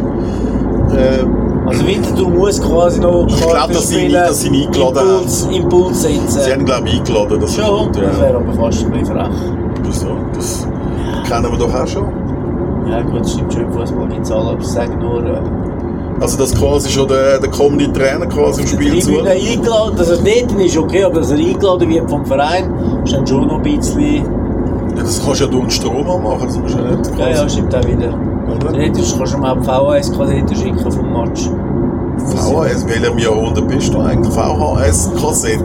äh, Also Winterthur muss quasi noch Ich Karten glaube, dass sie- spielen, dass sie ihn eingeladen Impuls, Impuls setzen. sie haben, glaube ich, eingeladen. Dass er Schon? kommt, ja. Das wäre aber fast ein bisschen frech. Das, das kennen wir doch auch schon. Ja gut, das stimmt schon, im Fußball gibt es alle, aber ich sage nur... Äh, Also, dass quasi schon der, der kommende Trainer quasi im Spiel die zu. Tribüne eingeladen, dass er dort ist okay, aber dass er eingeladen wird vom Verein, ist dann schon noch ein bisschen... Ja, das kannst du ja durch den Strom auch machen, das musst du ja nicht. Ja, ja, stimmt auch wieder. Oder? Theoretisch kannst du mal die V H S-Kassette schicken vom Match. V H S, welchem Jahrhundert bist du eigentlich? V H S-Kassette.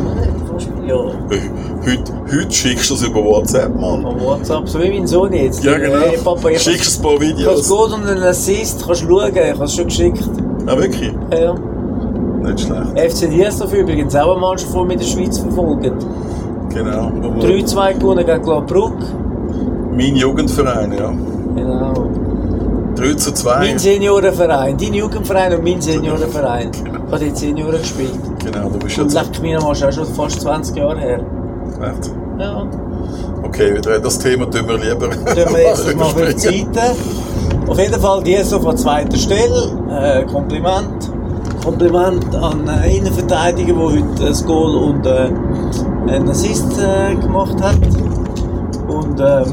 Ja, Heute, heute schickst du das über WhatsApp, Mann. auf WhatsApp, so wie mein Sohn jetzt. Ja, genau. Hey, Papa, ich Schickst ein paar kannst Videos. gut und einen Assist, kannst schauen, ich habe es schon geschickt. Ja, wirklich? Ja, ja. Nicht schlecht. F C Diesdorf übrigens auch eine Mannschaft, die mit der Schweiz verfolgt. Genau. Wo wir- drei zwei gewonnen gegen Gladbruck. Mein Jugendverein, ja. Genau. drei zu zwei. Mein Seniorenverein, dein Jugendverein und mein Seniorenverein. Ich habe dort Senioren gespielt. Genau, du bist Und jetzt... leck mir mal, schon fast zwanzig Jahre her. Echt? Ja. Okay, das Thema tun wir lieber. Tun wir jetzt mal für die Seite. Auf jeden Fall Diesdorf an zweiter Stelle. Äh, Kompliment. Kompliment an den äh, Innenverteidiger, der heute ein Goal und äh, einen Assist äh, gemacht hat. Und ähm,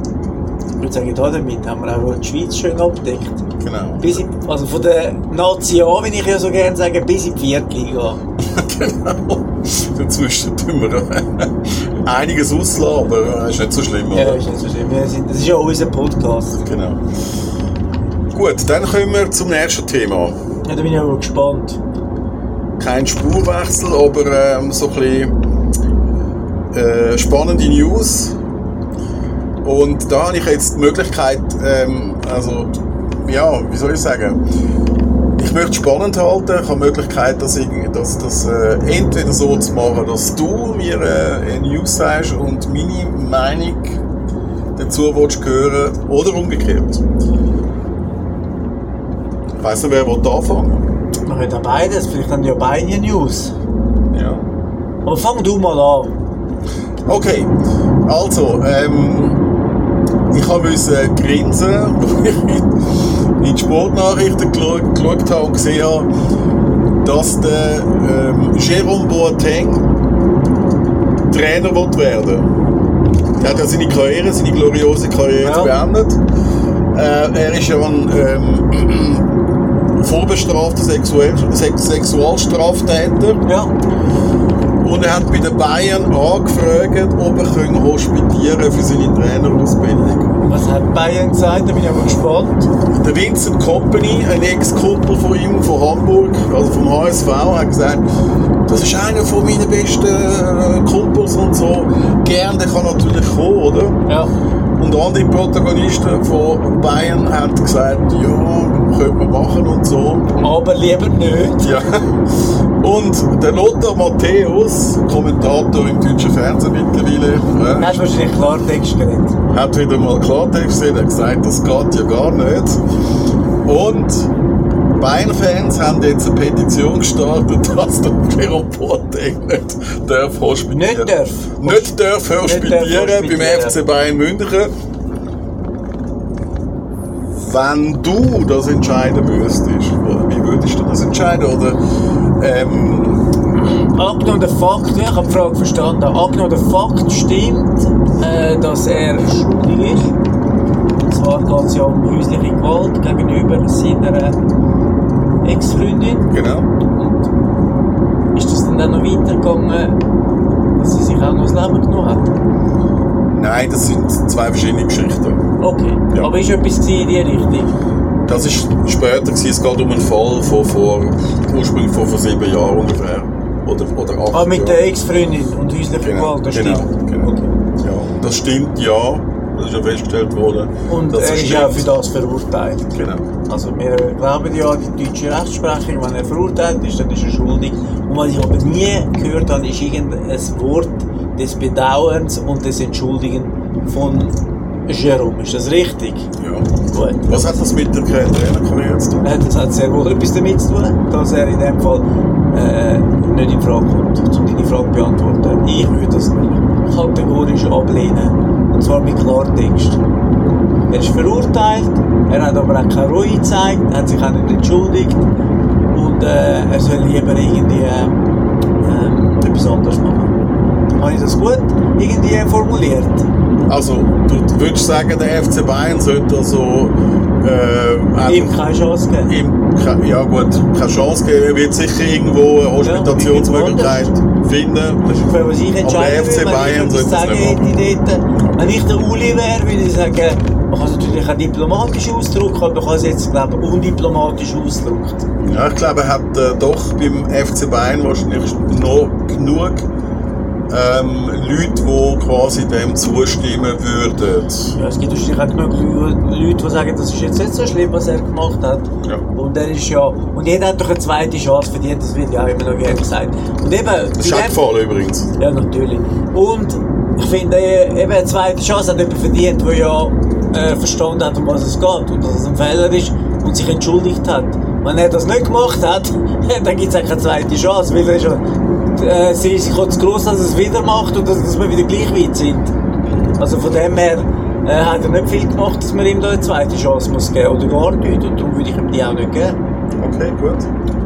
ich würde sagen, da damit haben wir auch die Schweiz schön abgedeckt. Genau. Bis in, also von der Nazi an, wie ich ja so gerne sage, bis in die Viertliga. Genau. Dazwischen tun wir einiges auslassen, aber das ist nicht so schlimm, oder? Ja, ist nicht so schlimm. Wir sind, das ist ja unser Podcast. Genau. Gut, dann kommen wir zum nächsten Thema. Ja, da bin ich aber gespannt. Kein Spurwechsel, aber ähm, so ein bisschen äh, spannende News. Und da habe ich jetzt die Möglichkeit, ähm, also, ja, wie soll ich sagen, ich möchte es spannend halten. Ich habe die Möglichkeit, das, das, das äh, entweder so zu machen, dass du mir äh, eine News sagst und meine Meinung dazu willst hören, oder umgekehrt. Ich weiss nicht, wer will anfangen. Wir können ja beides, vielleicht haben die ja beide News. Ja. Aber fang du mal an. Okay, also, ähm, ich musste grinsen, als ich in die Sportnachrichten geschaut, geschaut habe und gesehen habe, dass der ähm, Jérôme Boateng Trainer wird werden. Er hat ja seine Karriere, seine gloriose Karriere Ja. beendet. Äh, er ist ja ein ähm, vorbestrafter Sexuell Sex Sexualstraftäter. Ja. Und er hat bei den Bayern angefragt, ob er hospitieren kann für seine Trainerausbildung. Was hat Bayern gesagt? Da bin ich aber gespannt. Der Vincent Kompany, ein Ex-Kumpel von ihm, von Hamburg, also vom H S V, hat gesagt, das ist einer von meinen besten Kumpels und so. Gern, der kann natürlich kommen, oder? Ja. Und andere Protagonisten von Bayern haben gesagt, ja, könnte man machen und so. Aber lieber nicht. Ja. Und der Lothar Matthäus, Kommentator im deutschen Fernsehen mittlerweile, Du hast wahrscheinlich Klartext geredet. äh, hat wieder mal Klartext gesehen, hat gesagt, das geht ja gar nicht. Und Bayern-Fans haben jetzt eine Petition gestartet, dass der Jérôme Boateng nicht darf hospitieren. Nicht darf. Nicht darf hospitieren Nicht darf beim F C Bayern München. Wenn du das entscheiden müsstest, wie würdest du das entscheiden? Oder, ähm, Angenommen der Fakt, ja, ich habe die Frage verstanden, angenommen der Fakt stimmt, äh, dass er schuldig ist. Und zwar geht es ja um häusliche Gewalt gegenüber seiner Ex-Freundin. genau. Und ist das dann auch noch weitergegangen, dass sie sich auch noch das Leben genommen hat? Nein, das sind zwei verschiedene Geschichten. Okay, Ja. aber ist etwas in die Richtung? Das war später gewesen. Es geht um einen Fall von vor, ursprünglich von vor sieben Jahren ungefähr. Oder, oder acht Ah, mit Jahren. der Ex-Freundin und häusliche Genau, Gewalt, das genau, stimmt. genau. Okay. Ja, das stimmt, ja. Das ist ja festgestellt worden. Und dass er das ist stimmt. auch für das verurteilt. Genau. Also wir glauben ja, die deutsche Rechtsprechung, wenn er verurteilt ist, dann ist er schuldig. Und was ich aber nie gehört habe, ist irgendein Wort des Bedauerns und des Entschuldigen von Jérôme. Ist das richtig? Ja. Gut. Was hat das mit der Trainerkarriere zu tun? Äh, Das hat sehr wohl etwas damit zu tun, dass er in dem Fall äh, nicht in Frage kommt, um deine Frage zu beantworten. Ich würde das kategorisch ablehnen. Und zwar mit Klartext. Er ist verurteilt, er hat aber auch keine Reue gezeigt, er hat sich auch nicht entschuldigt und äh, er soll lieber irgendwie äh, äh, etwas anderes machen. Habe ich das gut irgendwie formuliert? Also, du würdest sagen, der F C Bayern sollte also äh, Ihm keine Chance geben. ihm, ke- ja gut, keine Chance geben. Er wird sicher irgendwo eine Hospitationsmöglichkeit finden. Das ist ungefähr, was ich entscheiden Aber der F C würde, Bayern wenn ich sollte etwas das sagen nicht hätte dort. Wenn ich der Uli wäre, würde ich sagen, man kann es natürlich auch diplomatisch ausdrücken, aber man kann es jetzt, glaube ich, undiplomatisch ausdrücken. Ja, ich glaube, er hat äh, doch beim F C Bayern wahrscheinlich noch genug ähm, Leute, die quasi dem zustimmen würden. Ja, es gibt wahrscheinlich auch genug Leute, die sagen, das ist jetzt nicht so schlimm, was er gemacht hat. Ja. Und er ist ja, und jeder hat doch eine zweite Chance verdient, das wird ja auch immer noch gerne gesagt. Und eben, Das ist in auch dem- gefallen übrigens. Ja, natürlich. Und ich finde, äh, eben eine zweite Chance hat jemand verdient, der ja äh, verstanden hat, um was es geht und dass es ein Fehler ist und sich entschuldigt hat. Wenn er das nicht gemacht hat, dann gibt es auch keine zweite Chance, weil er ist ja äh, das Risiko zu gross, dass er es wieder macht und dass, dass wir wieder gleich weit sind. Also von dem her äh, hat er nicht viel gemacht, dass man ihm da eine zweite Chance muss geben oder gar nicht. Und darum würde ich ihm die auch nicht geben. Okay, gut.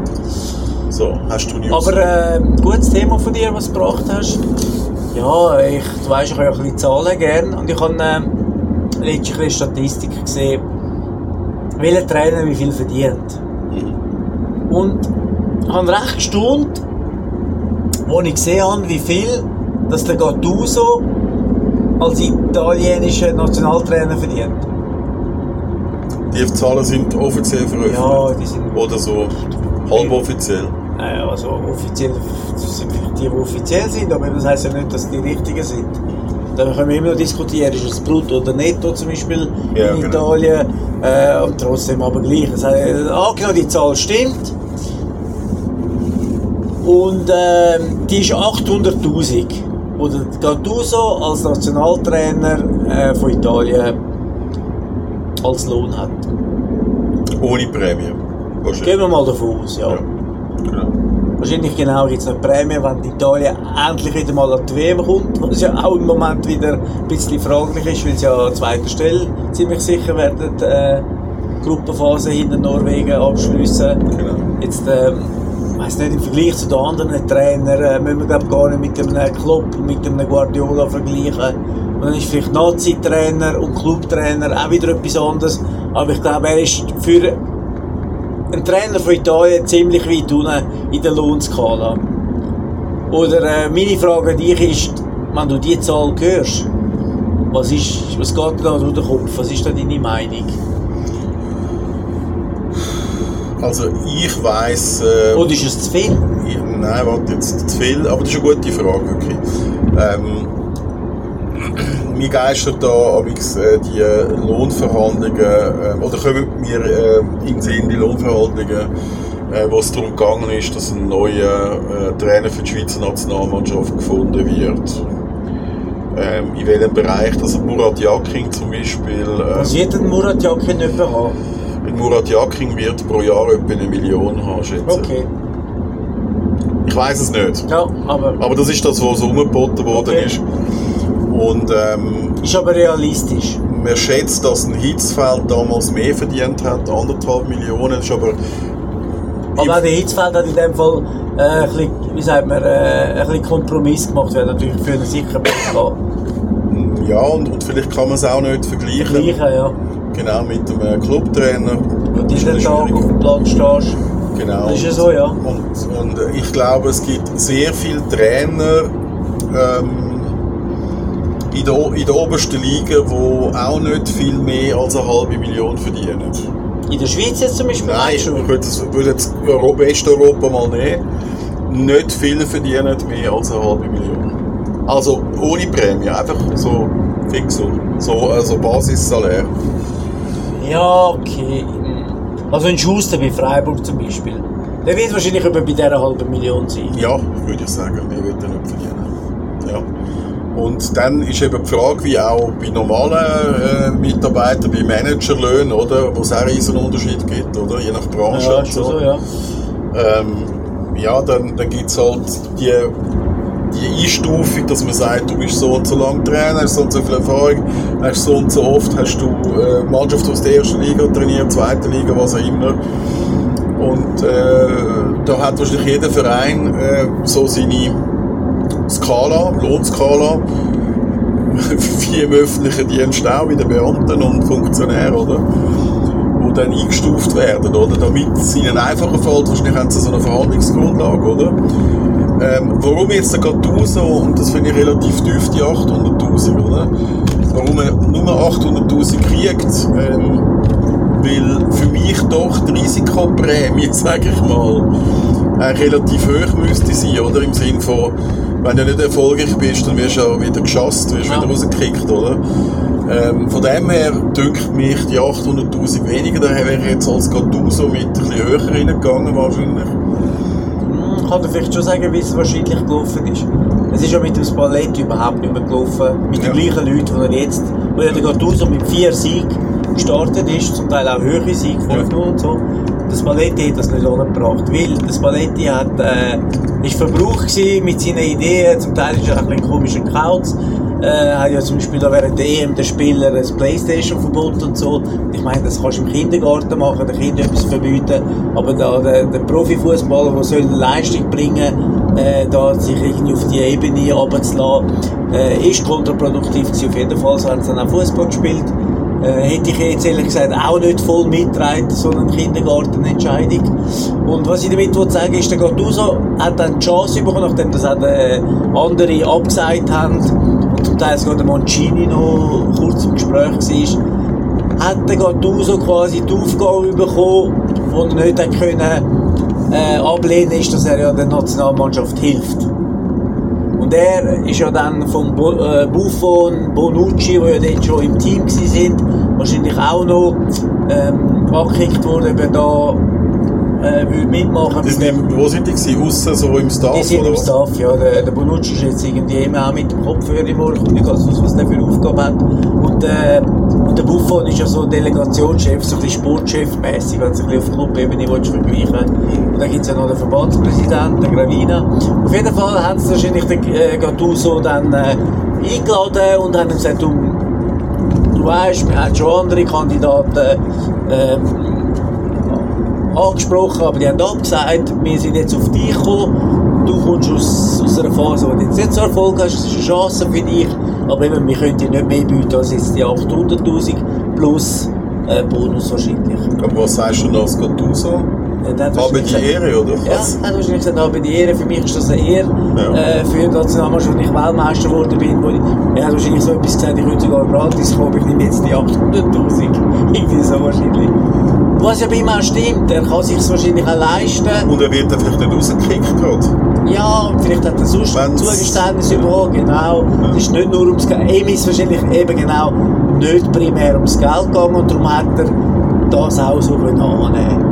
So, hast du News? Aber äh, ein gutes Thema von dir, was du gebracht hast. Ja, ich, du weißt, ich habe ja ein bisschen Zahlen gern und ich habe äh, letztlich eine Statistik gesehen, welcher Trainer wie viel verdient. Mhm. Und ich habe recht gestaunt, wo ich gesehen habe, wie viel dass der Gattuso als italienischer Nationaltrainer verdient. Die Zahlen sind offiziell veröffentlicht? Ja, die sind... Oder so halboffiziell? Naja, also offiziell sind vielleicht die, die offiziell sind, aber das heisst ja nicht, dass die richtigen sind. Da können wir immer noch diskutieren, ist es brutto oder netto zum Beispiel ja, in genau. Italien. Äh, und trotzdem aber gleich. Das heißt, äh, angenommen, die Zahl stimmt. Und äh, die ist achthunderttausend. Oder Gattuso als Nationaltrainer äh, von Italien als Lohn hat. Ohne Prämie? Gehen wir mal davon aus, ja. ja. Genau. Wahrscheinlich genau gibt es noch Prämie, wenn Italien endlich wieder mal an die W M kommt, was ja auch im Moment wieder ein bisschen fraglich ist, weil sie ja an zweiter Stelle ziemlich sicher werden äh, die Gruppenphase hinter Norwegen abschliessen. Genau. Jetzt, ähm, ich weiss nicht, im Vergleich zu den anderen Trainern äh, müssen wir glaub, gar nicht mit einem Klopp, mit einem Guardiola vergleichen. Und dann ist vielleicht Nazi-Trainer und Clubtrainer auch wieder etwas anderes. Aber ich glaube, er ist für ein Trainer von Italien ziemlich weit unten in der Lohnskala. Oder äh, meine Frage an dich ist, wenn du diese Zahl hörst, was, ist, was geht da durch den Kopf? Was ist da deine Meinung? Also ich weiss... Äh, Oder ist es zu viel? Ich, nein, warte, jetzt zu viel, aber das ist eine gute Frage, wirklich. Ähm, mir geistert da amigs, äh, die Lohnverhandlungen, äh, oder kommen mir äh, in den Sinn die Lohnverhandlungen, äh, wo es darum gegangen ist, dass ein neuer äh, Trainer für die Schweizer Nationalmannschaft gefunden wird. Ähm, in welchem Bereich, also Murat Yakin zum Beispiel. Äh, Was wird denn Murat Yakin etwa haben? Murat Yakin wird pro Jahr etwa eine Million haben, schätze. Okay. Ich weiss es nicht. Ja, aber... Aber das ist das, was so umgeboten worden Okay. ist. Und, ähm, Ist aber realistisch. man schätzt, dass ein Hitzfeld damals mehr verdient hat, anderthalb Millionen. Das ist aber... Aber auch der Hitzfeld hat in dem Fall äh, ein bisschen, wie sagt man, äh, ein bisschen Kompromiss gemacht, weil natürlich für einen sicher besser Ja, und, und vielleicht kann man es auch nicht vergleichen. Vergleichen, ja. Genau, mit einem Clubtrainer. Und Das ist jeden Tag schwierig. auf dem Platz stehst. Genau. Das ist ja so, ja. Und, und ich glaube, es gibt sehr viele Trainer ähm, in, der, in der obersten Liga, die auch nicht viel mehr als eine halbe Million verdienen. In der Schweiz jetzt zum Beispiel? Nein, ich schon. würde jetzt, würde jetzt Euro- Westeuropa mal nehmen. Nicht viele verdienen mehr als eine halbe Million. Also ohne Prämie, einfach so Fixum, so also Basissalär. Ja, okay. Also ein Schuster bei Freiburg zum Beispiel. Der wird wahrscheinlich über bei dieser halben Million sein. Ja, würde ich sagen, mehr wird er nicht verdienen. Ja. Und dann ist eben die Frage, wie auch bei normalen äh, Mitarbeitern, bei Managerlöhnen, oder, wo es auch einen riesen Unterschied gibt, oder, je nach Branche. Ja, und schon so. so, ja. Ähm, ja, dann, dann gibt es halt die, die Einstufung, dass man sagt, du bist so und so lange Trainer, hast so und so viel Erfahrung, hast so und so oft hast du äh, Mannschaft aus der ersten Liga trainiert, zweiten Liga, was auch immer. Und äh, da hat wahrscheinlich jeder Verein äh, so seine Skala, Lohnskala, wie im öffentlichen Dienst auch, wie den Beamten und Funktionären, oder? Die dann eingestuft werden, oder? Damit es ihnen einfacher fällt, wahrscheinlich haben sie so eine Verhandlungsgrundlage, oder? Ähm, warum jetzt der Gattuso, und das finde ich relativ tief, die achthunderttausend, oder? Warum er nur achthunderttausend kriegt, ähm, weil für mich doch die Risikoprämie, sage ich mal, äh, relativ hoch müsste sein, oder? Im Sinne von, wenn du nicht erfolgreich bist, dann wirst du auch wieder geschasst, wirst ja. wieder rausgekickt, oder? Ähm, von dem her dünkt mich die achthunderttausend weniger, da wäre ich jetzt als Gattuso mit ein bisschen höher reingegangen wahrscheinlich. Ich kann dir vielleicht schon sagen, wie es wahrscheinlich gelaufen ist. Es ist ja mit dem Spalletti überhaupt nicht mehr gelaufen. Mit den ja. gleichen Leuten, die er jetzt, wo er der Gattuso mit vier Siegen gestartet ist, zum Teil auch höhere Siege, fünf null ja. und so. Der Spalletti hat das nicht angebracht, weil der Spalletti hat, äh, ist Verbrauch gewesen mit seinen Ideen, zum Teil ist er ein bisschen komischer Kauz. Äh, hat ja zum Beispiel da während der E M den Spielern ein Playstation-Verbot und so. Ich meine, das kannst du im Kindergarten machen, den Kindern etwas verbieten, aber da, der, der Profifußballer, der soll Leistung bringen, äh, da sich irgendwie auf die Ebene runterzulassen, äh, ist kontraproduktiv gewesen. Auf jeden Fall, so haben sie dann auch Fußball gespielt. Äh, hätte ich jetzt ehrlich gesagt auch nicht voll mitgetragen, so eine Kindergartenentscheidung. Und was ich damit sagen ist, der Gattuso hat dann die Chance bekommen, nachdem das auch andere abgesagt haben und zum Teil sogar der Mancini noch kurz im Gespräch war, hat der Gattuso quasi die Aufgabe bekommen, die er nicht hat können, äh, ablehnen konnte, ist, dass er ja der Nationalmannschaft hilft. Und er ist ja dann von Bo- äh, Buffon, Bonucci, die ja dort schon im Team waren, wahrscheinlich auch noch ähm, angekickt worden, ob er da äh, würde mitmachen würde. Wo sind die gewesen? Aussen, so im Staff? Die sind oder im was? Staff, ja. Der, der Bonucci ist jetzt irgendwie immer auch mit dem Kopfhörer im Ohr. Ich weiß nicht, was der für eine Aufgabe hat. Und, äh, und der Buffon ist ja so Delegationschef, so ein bisschen Sportchef-mässig, wenn du es ein bisschen auf Clubebene vergleichen willst. Und dann gibt es ja noch den Verbandspräsidenten, den Gravina. Auf jeden Fall haben sie wahrscheinlich den äh, Gattuso dann äh, eingeladen und haben ihm gesagt, du, du weißt, wir haben schon andere Kandidaten äh, angesprochen, aber die haben abgesagt, wir sind jetzt auf dich gekommen, du kommst aus, aus einer Phase, wo du jetzt nicht so Erfolg hast, es ist eine Chance für dich, aber eben, wir können dir nicht mehr bieten als jetzt die achthunderttausend plus äh, Bonus wahrscheinlich. Aber was sagst du noch als Gattuso? Ja, Aber die Ehre, oder? Ja, er hat wahrscheinlich gesagt, aber die Ehre, für mich ist das eine Ehre, ja. äh, für die Nationalmannschaft, wenn ich Weltmeister geworden bin. Wo ich, er hat wahrscheinlich so etwas gesagt, ich würde sogar gratis kommen, ich nehme jetzt die achthunderttausend. Irgendwie so wahrscheinlich. Was ja bei ihm auch stimmt, er kann sich es wahrscheinlich auch leisten. Und er wird dann vielleicht nicht rausgekickt gerade. Ja, vielleicht hat er sonst ein Zugeständnis bekommen, genau. Es ist nicht nur ums Geld, ihm ist wahrscheinlich eben genau nicht primär ums Geld gegangen und darum hat er das auch so annehmen.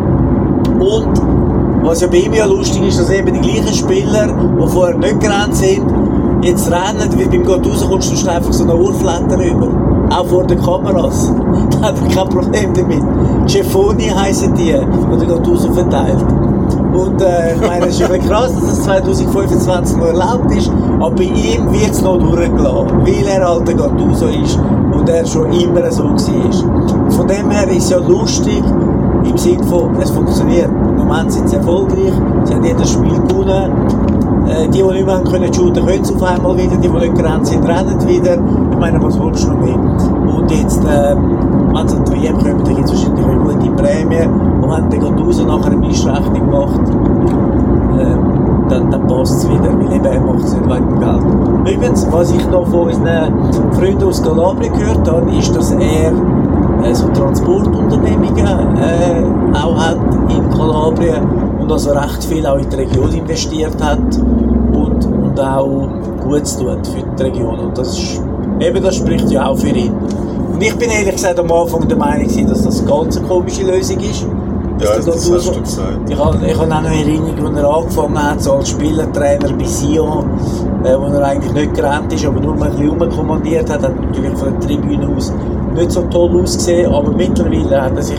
Und was ja bei ihm ja lustig ist, dass eben die gleichen Spieler, die vorher nicht gerannt sind, jetzt rennen, weil beim Gattuso kommst du schnell einfach so eine Urflatter rüber. Auch vor den Kameras. Da hat er kein Problem damit. Cefoni heissen die, die der Gattuso verteilt. Und äh, ich meine, es ist ja krass, dass das zwanzig fünfundzwanzig noch erlaubt ist, aber bei ihm wird es noch durchgelassen, weil er halt der Gattuso ist und er schon immer so war. Von dem her ist es ja lustig, im Sinne von, es funktioniert. Im Moment sind sie erfolgreich, sie haben jedes Spiel gewonnen. Äh, die, die nicht mehr können shooten, können es auf einmal wieder, die, die nicht gerannt sind, rennen wieder. Ich meine, was willst du noch mehr? Und jetzt, äh, wenn es an die W M kommt, dann gibt es wahrscheinlich eine gute Prämie. Und wenn der Gattuso nachher eine Mischrechnung macht, äh, dann, dann passt es wieder, weil eben er macht es nicht wegen dem Geld. Übrigens, was ich noch von unseren Freunden aus Kalabrien gehört habe, ist, dass er äh, so Transportunternehmungen äh, auch hat in Kalabrien und also recht viel auch in die Region investiert hat und, und auch Gutes tut für die Region. Und das, ist, eben, das spricht ja auch für ihn. Und ich bin ehrlich gesagt am Anfang der Meinung, dass das eine ganz komische Lösung ist. Ja, das hast du gesagt. Ich habe, ich habe auch noch Erinnerung, als er angefangen hat, so als Spielertrainer bei Sion, äh, wo er eigentlich nicht gerannt ist, aber nur mal ein bisschen rumkommandiert hat, hat natürlich von der Tribüne aus nicht so toll ausgesehen, aber mittlerweile hat er sich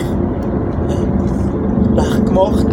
äh, recht gemacht.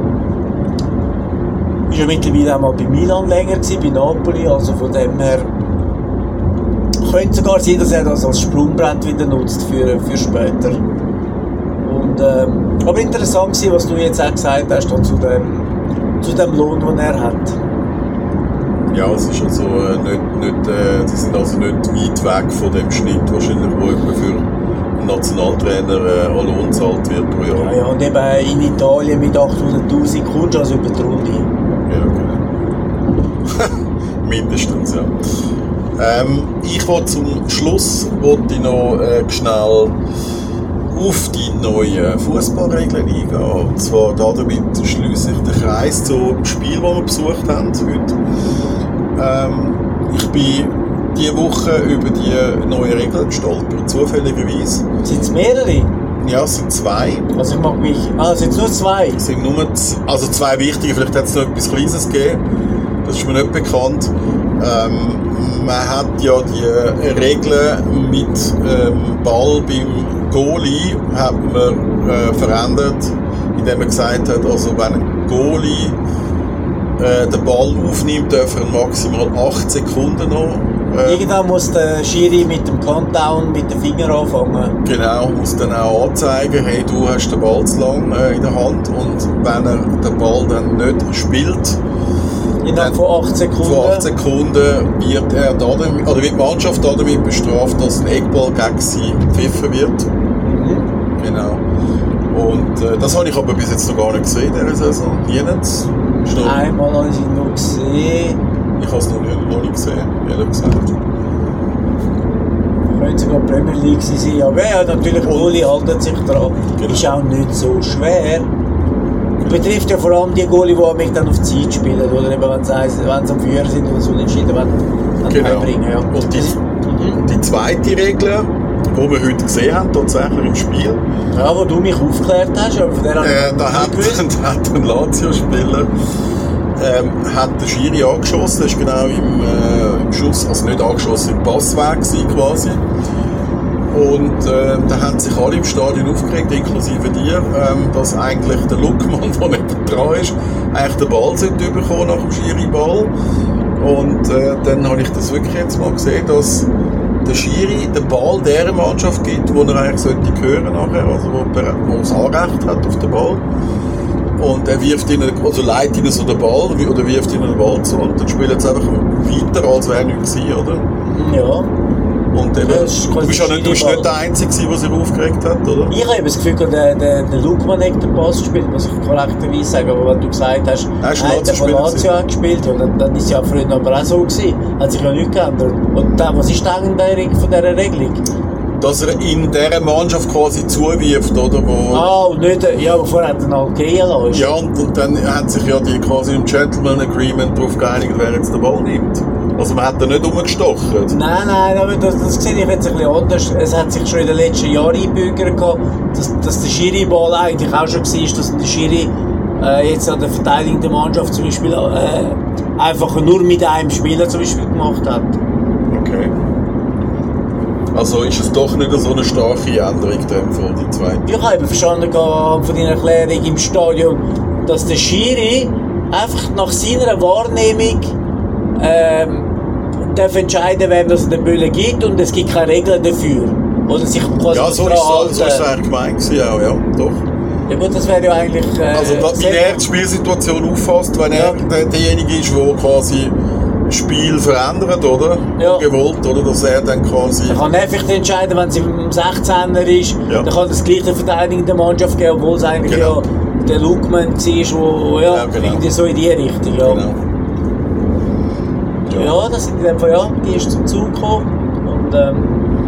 Ist ja mittlerweile auch mal bei Milan länger gewesen, bei Napoli, also von dem her könnte sogar sein, dass er das als Sprungbrett wieder nutzt für, für später. Und, ähm, aber interessant war, was du jetzt auch gesagt hast, zu dem, zu dem Lohn, den er hat. Ja, es ist also äh, nicht, nicht, äh, die sind also nicht weit weg von dem Schnitt, wahrscheinlich, wo etwa für einen Nationaltrainer äh, an Lohn gezahlt wird pro Jahr. Ja, ja, und eben in Italien mit achthunderttausend kommst du also über die Runde. Ja, genau. Mindestens, ja. Ähm, ich wollte zum Schluss wollte ich noch äh, schnell auf die neuen Fußballregeln eingehen. Und zwar damit schliesse ich den Kreis zum Spiel, das wir besucht haben heute. Ähm, ich bin diese Woche über die neuen Regeln gestolpert, zufälligerweise. Sind es mehrere? Ja, es sind zwei. Also ich mag mich... Ah, sind es nur zwei? Es sind nur z- also zwei wichtige, vielleicht hat es noch etwas Kleines gegeben. Das ist mir nicht bekannt. Ähm, man hat ja die Regeln mit ähm, Ball beim Goalie hat man äh, verändert, indem man gesagt hat, also wenn ein Goalie äh, den Ball aufnimmt, darf er maximal acht Sekunden noch. Ähm, Irgendwann muss der Schiri mit dem Countdown mit den Fingern anfangen. Genau, muss dann auch anzeigen, hey, du hast den Ball zu lang äh, in der Hand, und wenn er den Ball dann nicht spielt, Innerhalb von acht Sekunden. Von acht Sekunden wird, er damit, oder wird die Mannschaft damit bestraft, dass ein Eckball gegen sie gepfiffen wird. Mhm. Genau. Und äh, das habe ich aber bis jetzt noch gar nicht gesehen in dieser Saison. Jens? Einmal habe ich ihn noch gesehen. Ich habe es noch nicht, noch nicht gesehen, ehrlich gesagt. Könnte sogar Premier League sein. Aber ja, natürlich, Goalie haltet sich dran. Genau. Ist auch nicht so schwer. Betrifft ja vor allem die Goalie, die mich dann auf Zeit spielen. Oder eben, wenn sie, wenn sie am Führer sind oder so entschieden wollen, genau. bringen. Ja. Und die, mhm. die zweite Regel, die wir heute gesehen haben, tatsächlich im Spiel. Ja, wo du mich aufgeklärt hast, aber von der äh, da hat, da hat ein Lazio-Spieler ähm, hat den Schiri angeschossen, das war genau im, äh, im Schuss, also nicht angeschossen, im Passweg gewesen, quasi. Und äh, da haben sich alle im Stadion aufgeregt, inklusive dir, ähm, dass eigentlich der Luckmann, der neben dran ist, eigentlich den Ball sollte bekommen nach dem Schiri-Ball. Und äh, dann habe ich das wirklich jetzt mal gesehen, dass der Schiri den Ball der Mannschaft gibt, wo er eigentlich sollte hören nachher, also wo, wo das Anrecht hat auf den Ball. Und er wirft ihnen, also leitet ihnen so den Ball, oder wirft ihnen den Ball zu, und dann spielen sie einfach weiter, als wäre nichts gewesen, oder? Ja. Und eben, ja, ist du bist ja nicht, du bist nicht der Einzige, der sich aufgeregt hat, oder? Ich habe das Gefühl, der, der, der Lukman hat den Pass gespielt, muss ich korrekterweise sagen. Aber wenn du gesagt hast, er hat von Lazio gespielt, ja, dann, dann ist es ja früher aber auch so gewesen. Hat sich ja nichts geändert. Und dann, was ist denn von dieser Regelung? Dass er in dieser Mannschaft quasi zuwirft, oder? Wo ah, und nicht, ja, aber vorher hat er noch gehen lassen. Ja, und, und dann hat sich ja die quasi im Gentleman Agreement darauf geeinigt, wer jetzt den Ball nimmt. Also man hat da nicht rumgestochen. Nein, nein, aber das, das sehe ich jetzt ein bisschen anders. Es hat sich schon in den letzten Jahren eingebürgert gehabt, dass, dass der Schiri-Ball eigentlich auch schon war, dass der Schiri äh, jetzt an der verteidigenden Mannschaft zum Beispiel äh, einfach nur mit einem Spieler zum Beispiel gemacht hat. Okay. Also ist es doch nicht so eine starke Änderung, dem Fall, die zweite? Ich habe eben verstanden von deiner Erklärung im Stadion, dass der Schiri einfach nach seiner Wahrnehmung ähm, darf entscheiden, wem es den Böllen gibt, und es gibt keine Regeln dafür. Oder sich quasi ja, so ist es so eigentlich gemeint gewesen, auch, ja, doch. Ja gut, das wäre ja eigentlich... Äh, also, wie er die Spielsituation auffasst, wenn er ja. derjenige ist, der quasi das Spiel verändert, oder? Ja. Gewollt, oder? Dass er dann quasi... Er kann einfach entscheiden, wenn es im sechzehner ist, ja. dann kann es gleich der Verteidigung der Mannschaft geben, obwohl es eigentlich genau. ja der Lukman war, wo, ja, ja genau. irgendwie so in die Richtung, ja. Genau. Ja, ja, das sind in dem Fall, ja, die ist zum Zug gekommen. Und, ähm,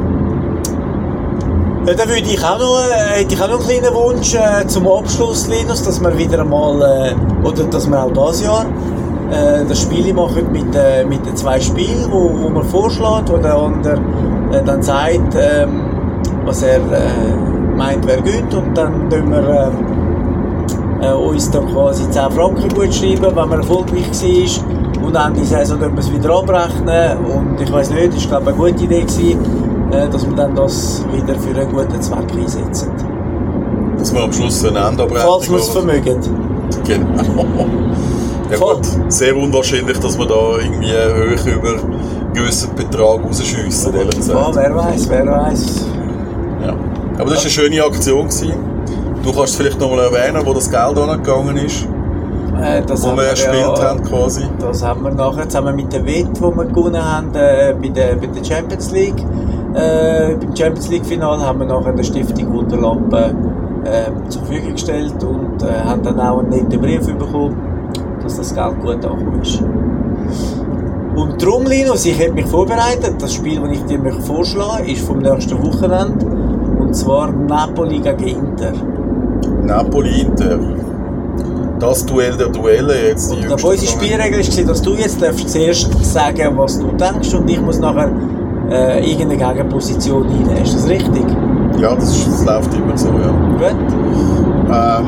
ja, dann würde ich auch noch, äh, hätte ich auch noch einen kleinen Wunsch äh, zum Abschluss, Linus, dass wir wieder einmal, äh, oder dass wir auch dieses Jahr äh, das Spiel machen mit, äh, mit den zwei Spielen, wo, wo man vorschlägt, wo der andere äh, dann sagt, ähm, was er äh, meint, wer gönnt, und dann tun wir äh, äh, uns dann quasi zehn Franken gut schreiben, wenn man erfolgreich war. Und Ende der Saison können wir es wieder abrechnen. Und ich weiss nicht, das war glaube ich eine gute Idee gewesen, äh, dass wir dann das wieder für einen guten Zweck einsetzen. Dass wir am Schluss eine Endabrechnung... Falls wir es vermögen. Genau. Ja gut, sehr unwahrscheinlich, dass wir da irgendwie hoch über einen gewissen Betrag rausschiessen, ehrlich gesagt. Ja, wer weiß, wer weiß. Ja. Aber das war eine schöne Aktion gewesen. Du kannst es vielleicht noch mal erwähnen, wo das Geld angegangen ist. Äh, das wo wir erspielt ja, haben quasi. Das haben wir nachher zusammen mit der Wett, die wir gewonnen haben äh, bei, der, bei der Champions League. Äh, beim Champions League Final haben wir nachher der Stiftung Wunderlampe äh, zur Verfügung gestellt und äh, haben dann auch einen netten Brief bekommen, dass das Geld gut angekommen ist. Und darum, Linus, ich habe mich vorbereitet. Das Spiel, das ich dir vorschlagen möchte, ist vom nächsten Wochenende, und zwar Napoli gegen Inter. Napoli-Inter. Das Duell der Duelle jetzt. Die und unsere Spielregel war, dass du jetzt zuerst sagen, was du denkst, und ich muss nachher äh, irgendeine Gegenposition einnehmen. Ist das richtig? Ja, das, ist, das läuft immer so, ja. Gut. Ähm,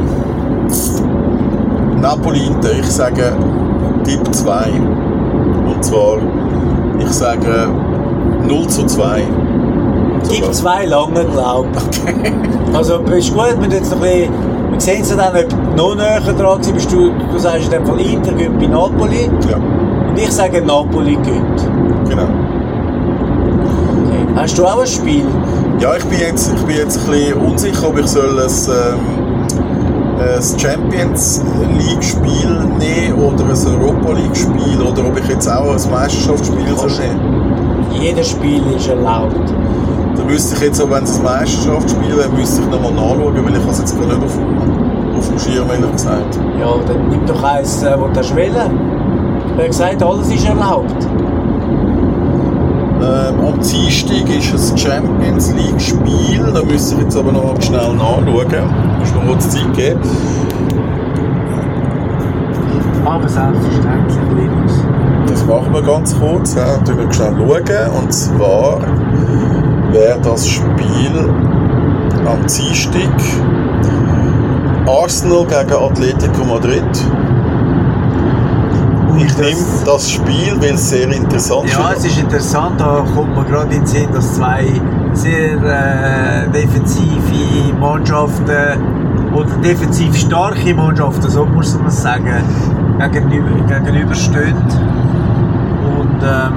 Napoli-Inter, ich sage Tipp zwei. Und zwar, ich sage null zu zwei. Tipp zwei lange, glaube ich. Okay. Also, ist gut, wir jetzt noch ein bisschen... Wir sehen es dann, ob du noch näher dran bist. Du, du sagst in dem Fall Inter gönnt bei Napoli. Ja. Und ich sage Napoli gönnt. Genau. Okay. Hast du auch ein Spiel? Ja, ich bin jetzt, ich bin jetzt ein bisschen unsicher, ob ich soll ein, ähm, ein Champions League Spiel nehmen oder ein Europa League Spiel oder ob ich jetzt auch ein Meisterschaftsspiel soll nehmen? Jedes Spiel ist erlaubt. Da müsste ich jetzt, auch wenn es ein Meisterschaftsspiel wäre, müsste ich nochmal nachschauen, weil ich es jetzt gar nicht auf, auf dem Schirm, ehrlich gesagt. Ja, dann nimm doch eins, äh, wo du das wählen. Ich habe gesagt, alles ist erlaubt. Ähm, am Dienstag ist ein Champions League Spiel, da müsste ich jetzt aber noch schnell nachschauen. Ich muss noch kurz Zeit geben. Aber selbstverständlich, Linus. Das machen wir ganz kurz, ja, dann wir schnell schauen. Und zwar wäre das Spiel am Dienstag Arsenal gegen Atletico Madrid. Ich nehme das Spiel, weil es sehr interessant ist. Ja, es ist interessant, da kommt man gerade in den Sinn, dass zwei sehr äh, defensive Mannschaften oder defensiv starke Mannschaften, so muss man sagen, gegenüber, gegenüberstehen. Und ähm,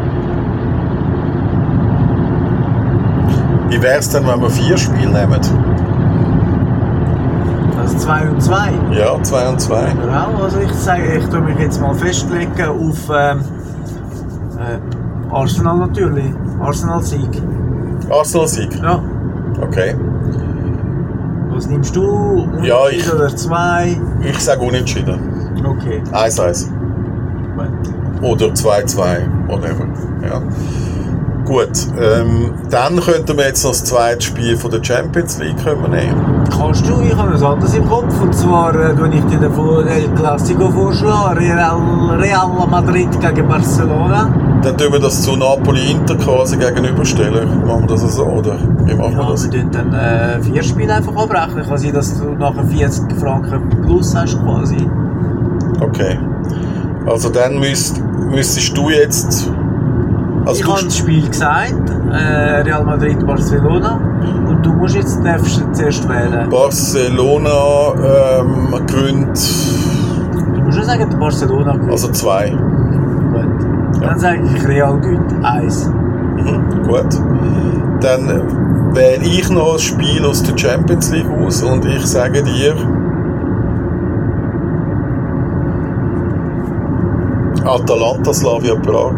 wie wäre es denn, wenn wir vier Spiele nehmen? also zwei und zwei. Ja, zwei und zwei. Genau, also ich sage, ich tue mich jetzt mal festlegen auf ähm, äh, Arsenal natürlich. Arsenal-Sieg. Arsenal-Sieg? Ja. Okay. Was nimmst du? Ja, ich- oder zwei? Ich sage unentschieden. Okay. eins eins. Gut. Oder zwei zwei. Whatever. Ja. Gut. Ähm, dann könnten wir jetzt noch das zweite Spiel von der Champions League können wir nehmen. Kannst du? Ich habe etwas anderes im Kopf. Und zwar, äh, wenn ich dir den Vor- El Clasico vorschlage, Real, Real Madrid gegen Barcelona. Dann tun wir das zu Napoli-Inter quasi gegenüberstellen. Machen wir das so, oder? Wie machen wir Ja, das? wir tun dann äh, vier Spiele einfach abrechnen. Kann sein, dass du nachher vierzig Franken plus hast quasi. Okay. Also dann müsst, müsstest du jetzt... Also ich du habe das Spiel gesagt, äh, Real Madrid, Barcelona. Und du musst jetzt darfst zuerst wählen. Barcelona ähm, gewinnt... Du musst schon sagen, Barcelona gewinnt. Also zwei. Gut. Dann sage ich Real gewinnt. Eins. Mhm, gut. Dann wähle ich noch ein Spiel aus der Champions League aus und ich sage dir... Atalanta Slavia Prag.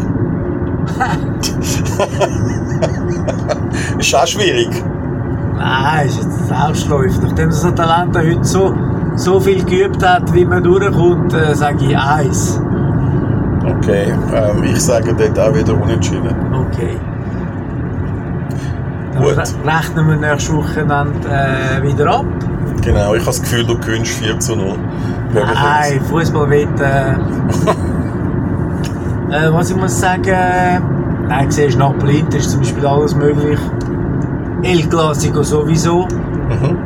Ist auch schwierig. Nein, ist jetzt Selbstläufer. Nachdem das Atalanta heute so, so viel geübt hat, wie man durchkommt, äh, sage ich eins. Okay, ähm, ich sage dort auch wieder unentschieden. Okay. Dann Gut. re- rechnen wir nächste Woche äh, wieder ab. Genau, ich habe das Gefühl, du gewinnst vier zu null. Nein, Fußballwette. Äh, was ich muss sagen, nein, siehst nach Blind ist zum Beispiel alles möglich. El Clasico sowieso. Mhm.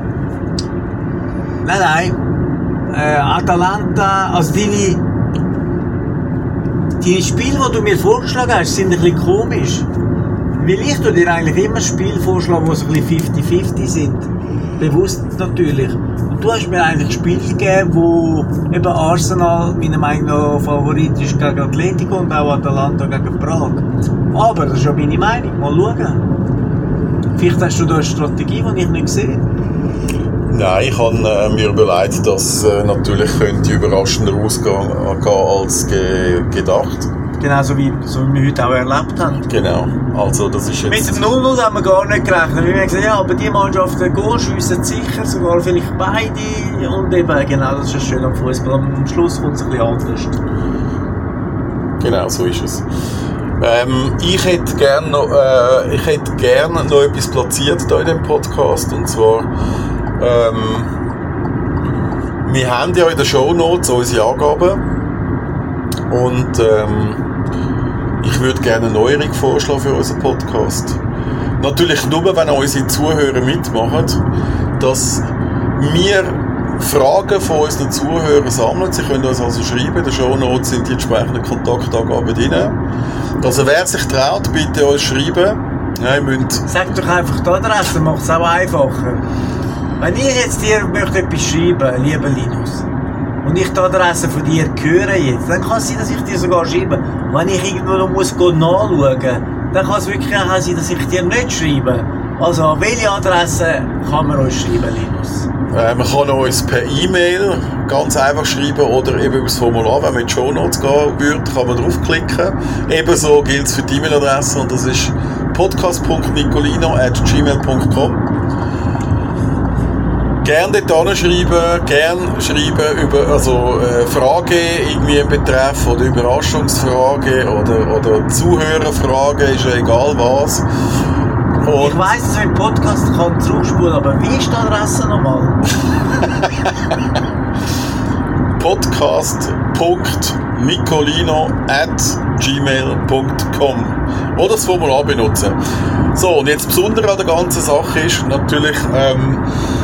Nein, nein. Äh, Atalanta, also deine, die Spiele, die du mir vorgeschlagen hast, sind ein bisschen komisch. Weil ich tue dir eigentlich immer Spiele vorschlagen, die so ein bisschen fifty fifty sind. Bewusst natürlich. Und du hast mir eigentlich Spiele gegeben, wo eben Arsenal meiner Meinung nach Favorit ist gegen Atletico und auch Atalanta gegen Prag. Aber das ist ja meine Meinung. Mal schauen. Vielleicht hast du da eine Strategie, die ich nicht sehe. Nein, ich habe äh, mir überlegt, dass äh, natürlich könnte überraschender ausgehen äh, als ge gedacht. Genauso wie, so wie wir heute auch erlebt haben. Genau, also das ist Mit jetzt... dem null null haben wir gar nicht gerechnet. Wir haben gesagt, ja, aber die Mannschaften gehen, schiessen sicher, sogar vielleicht beide. Und eben, genau, das ist ja schön am Fußball. Am Schluss kommt es ein bisschen anders. Genau, so ist es. Ähm, ich hätte gerne noch, äh, ich hätte gern noch etwas platziert hier in diesem Podcast. Und zwar, ähm, wir haben ja in den Shownotes unsere Angaben. Und ähm, ich würde gerne eine Neuerung vorschlagen für unseren Podcast. Natürlich nur, wenn unsere Zuhörer mitmachen, dass wir Fragen von unseren Zuhörern sammeln. Sie können uns also schreiben, in den Shownotes sind die entsprechenden Kontaktangaben drin. Also wer sich traut, bitte uns schreiben. Ja, ihr müsst Sag doch einfach die Adresse, macht es auch einfacher. Wenn ich jetzt dir möchte etwas schreiben, lieber Linus, und ich die Adresse von dir höre jetzt, dann kann es sein, dass ich dir sogar schreibe. Wenn ich irgendwo noch muss gehen nachschauen, dann kann es wirklich auch sein, dass ich dir nicht schreibe. Also an welche Adresse kann man uns schreiben, Linus? Äh, man kann uns per E-Mail ganz einfach schreiben oder eben über das Formular, wenn man in die Shownotes gehen würde, kann man draufklicken. Ebenso gilt es für die E-Mail-Adresse und das ist podcast punkt nicolino at gmail punkt com. Gerne dort hinschreiben, gerne schreiben über also, äh, Fragen irgendwie im Betreff oder Überraschungsfragen oder, oder Zuhörerfragen, ist ja egal was. Und ich weiss, dass man im Podcast kann zurückspulen, aber wie ist die Adresse nochmal? podcast punkt nicolino at gmail punkt com oder das Formular benutzen. So, und jetzt das Besondere an der ganzen Sache ist natürlich, ähm,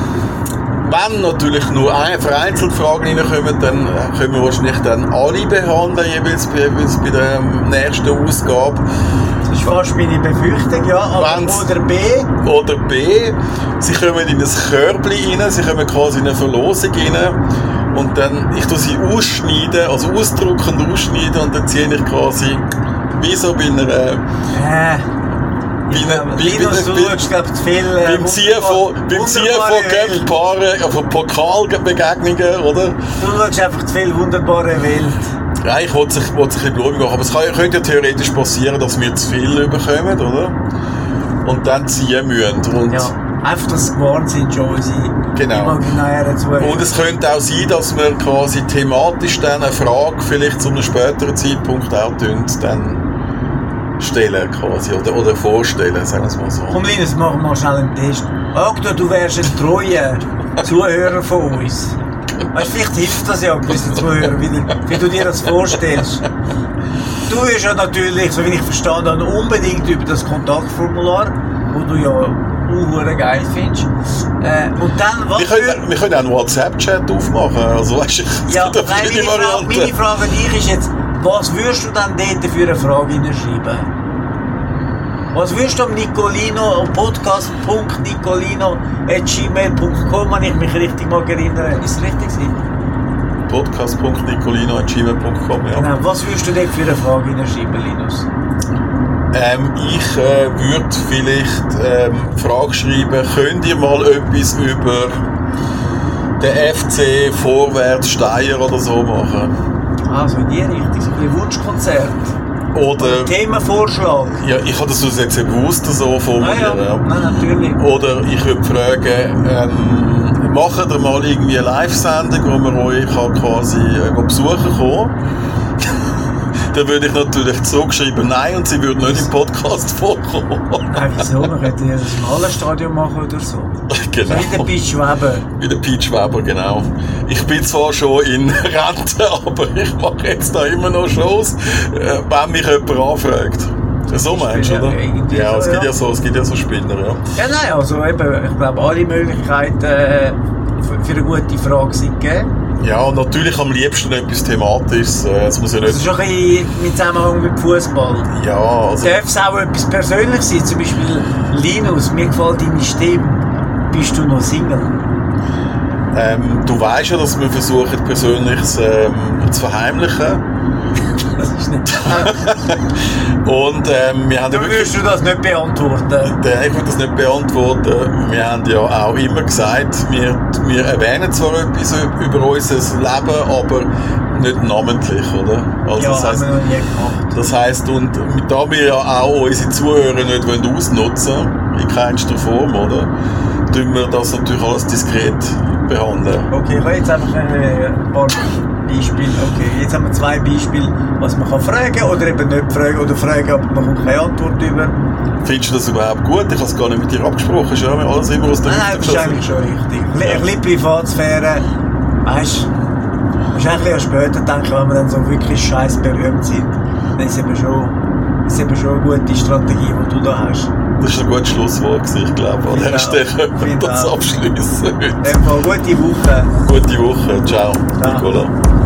wenn natürlich nur ein, vereinzelt Fragen reinkommen, dann können wir wahrscheinlich dann alle behandeln, jeweils, jeweils bei der nächsten Ausgabe. Das ist fast meine Befürchtung, ja. Aber Wenn's, oder B. Oder B. Sie kommen in ein Körbchen rein, sie kommen quasi in eine Verlosung rein. Und dann, ich tue sie ausschneiden, also ausdrucken und ausschneiden und dann ziehe ich quasi wie so bei einer... Äh. Wie eine, wie, Linus, wie, du wie, schaust, glaub, zu viel, äh, beim Ziehen von, beim Ziehen von Göpppaaren, von Pokalbegegnungen, oder? Du schaust einfach zu viel wunderbare Welt. Ja, ich wollte sich, wollte sich ein bisschen blumig machen, aber es kann, könnte ja theoretisch passieren, dass wir zu viel bekommen, oder? Und dann ziehen müssen. Und ja, einfach, dass sie gewarnt sind, schon unsere genau. imaginären Zuhörer. Und es könnte auch sein, dass wir quasi thematisch dann eine Frage vielleicht zu einem späteren Zeitpunkt auch dann stellen quasi, oder, oder vorstellen, sagen wir es mal so. Komm Linus, machen wir mal schnell einen Test. Okto, du wärst ein treuer Zuhörer von uns. Weißt, vielleicht hilft das ja gewissen Zuhörern, wie, wie du dir das vorstellst. Du wirst ja natürlich, so wie ich verstanden habe, unbedingt über das Kontaktformular, wo du ja auch geil findest. Äh, und dann, was wir, können, wir können auch einen WhatsApp-Chat aufmachen, also weißt du, ja, nein, meine, Frage, meine Frage an dich ist jetzt, was würdest du dann dort für eine Frage hineinschreiben? Was würdest du am Nicolino, am podcast punkt nicolino at gmail punkt com, wenn ich mich richtig mal erinnere? Ist es richtig gewesen? podcast punkt nicolino at gmail punkt com, ja. Genau, was würdest du dort für eine Frage hineinschreiben, Linus? Ähm, ich äh, würde vielleicht ähm, die Frage schreiben, könnt ihr mal etwas über den F C Vorwärts Steyr oder so machen? Ah, so in die Richtung, so ein bisschen Wunschkonzert. Oder Themenvorschlag. Ja, ich habe das jetzt bewusst so formulieren. Ah, ja. Nein, natürlich. Oder ich würde fragen, ähm, macht ihr mal irgendwie eine Live-Sendung, wo wir euch quasi äh, besuchen kann? Dann würde ich natürlich zurückschreiben, nein, und sie würde nicht im Podcast vorkommen. Nein, wieso? Man könnte ja das Malerstadion machen oder so. Genau. Wie der Pete Schweber. Wie der Pete Schweber, genau. Ich bin zwar schon in Rente, aber ich mache jetzt da immer noch Shows, äh, wenn mich jemand anfragt. So meinst du, oder? Ja, ja, es gibt ja so, es gibt ja so Spinner, ja. Ja, nein, also eben, ich glaube, alle Möglichkeiten äh, für, für eine gute Frage sind gegeben. Ja, und natürlich am liebsten etwas Thematisches. Es muss ja nicht... Das ist schon ein bisschen mit Zusammenhang mit Fußball. Ja, also... Darf es auch etwas Persönliches sein? Zum Beispiel, Linus, mir gefällt deine Stimme. Bist du noch Single? Ähm, du weißt ja, dass wir versuchen, Persönliches ähm, zu verheimlichen. Das ist nicht... Und ähm, wir haben Du ja würdest du das nicht beantworten? Äh, ich würde das nicht beantworten. Wir haben ja auch immer gesagt, wir, wir erwähnen zwar etwas über unser Leben, aber nicht namentlich, oder? Also Ja, das heisst, haben wir noch nie gemacht. das heisst, und da wir ja auch unsere Zuhörer nicht wollen ausnutzen wollen, in keinster Form, oder? Tun wir das natürlich alles diskret behandeln. Okay, ich habe jetzt einfach ein paar Beispiele. Okay, jetzt haben wir zwei Beispiele, was man kann fragen oder eben nicht fragen oder fragen, aber man kommt keine Antwort über. Findest du das überhaupt gut? Ich habe es gar nicht mit dir abgesprochen. Ist ja alles immer aus der Nein, nein, das ist eigentlich schon richtig. Ein bisschen, ein bisschen Privatsphäre, weißt du, musst eigentlich auch später denken, wenn wir dann so wirklich scheiß berühmt sind. Dann ist es eben schon, ist eben schon eine gute Strategie, die du da hast. Das ist ein gutes Schlusswort, ich glaube. An dieser Stelle können wir das abschließen. In dem Fall, gute Woche. Gute Woche. Ciao, Ciao. Nicola.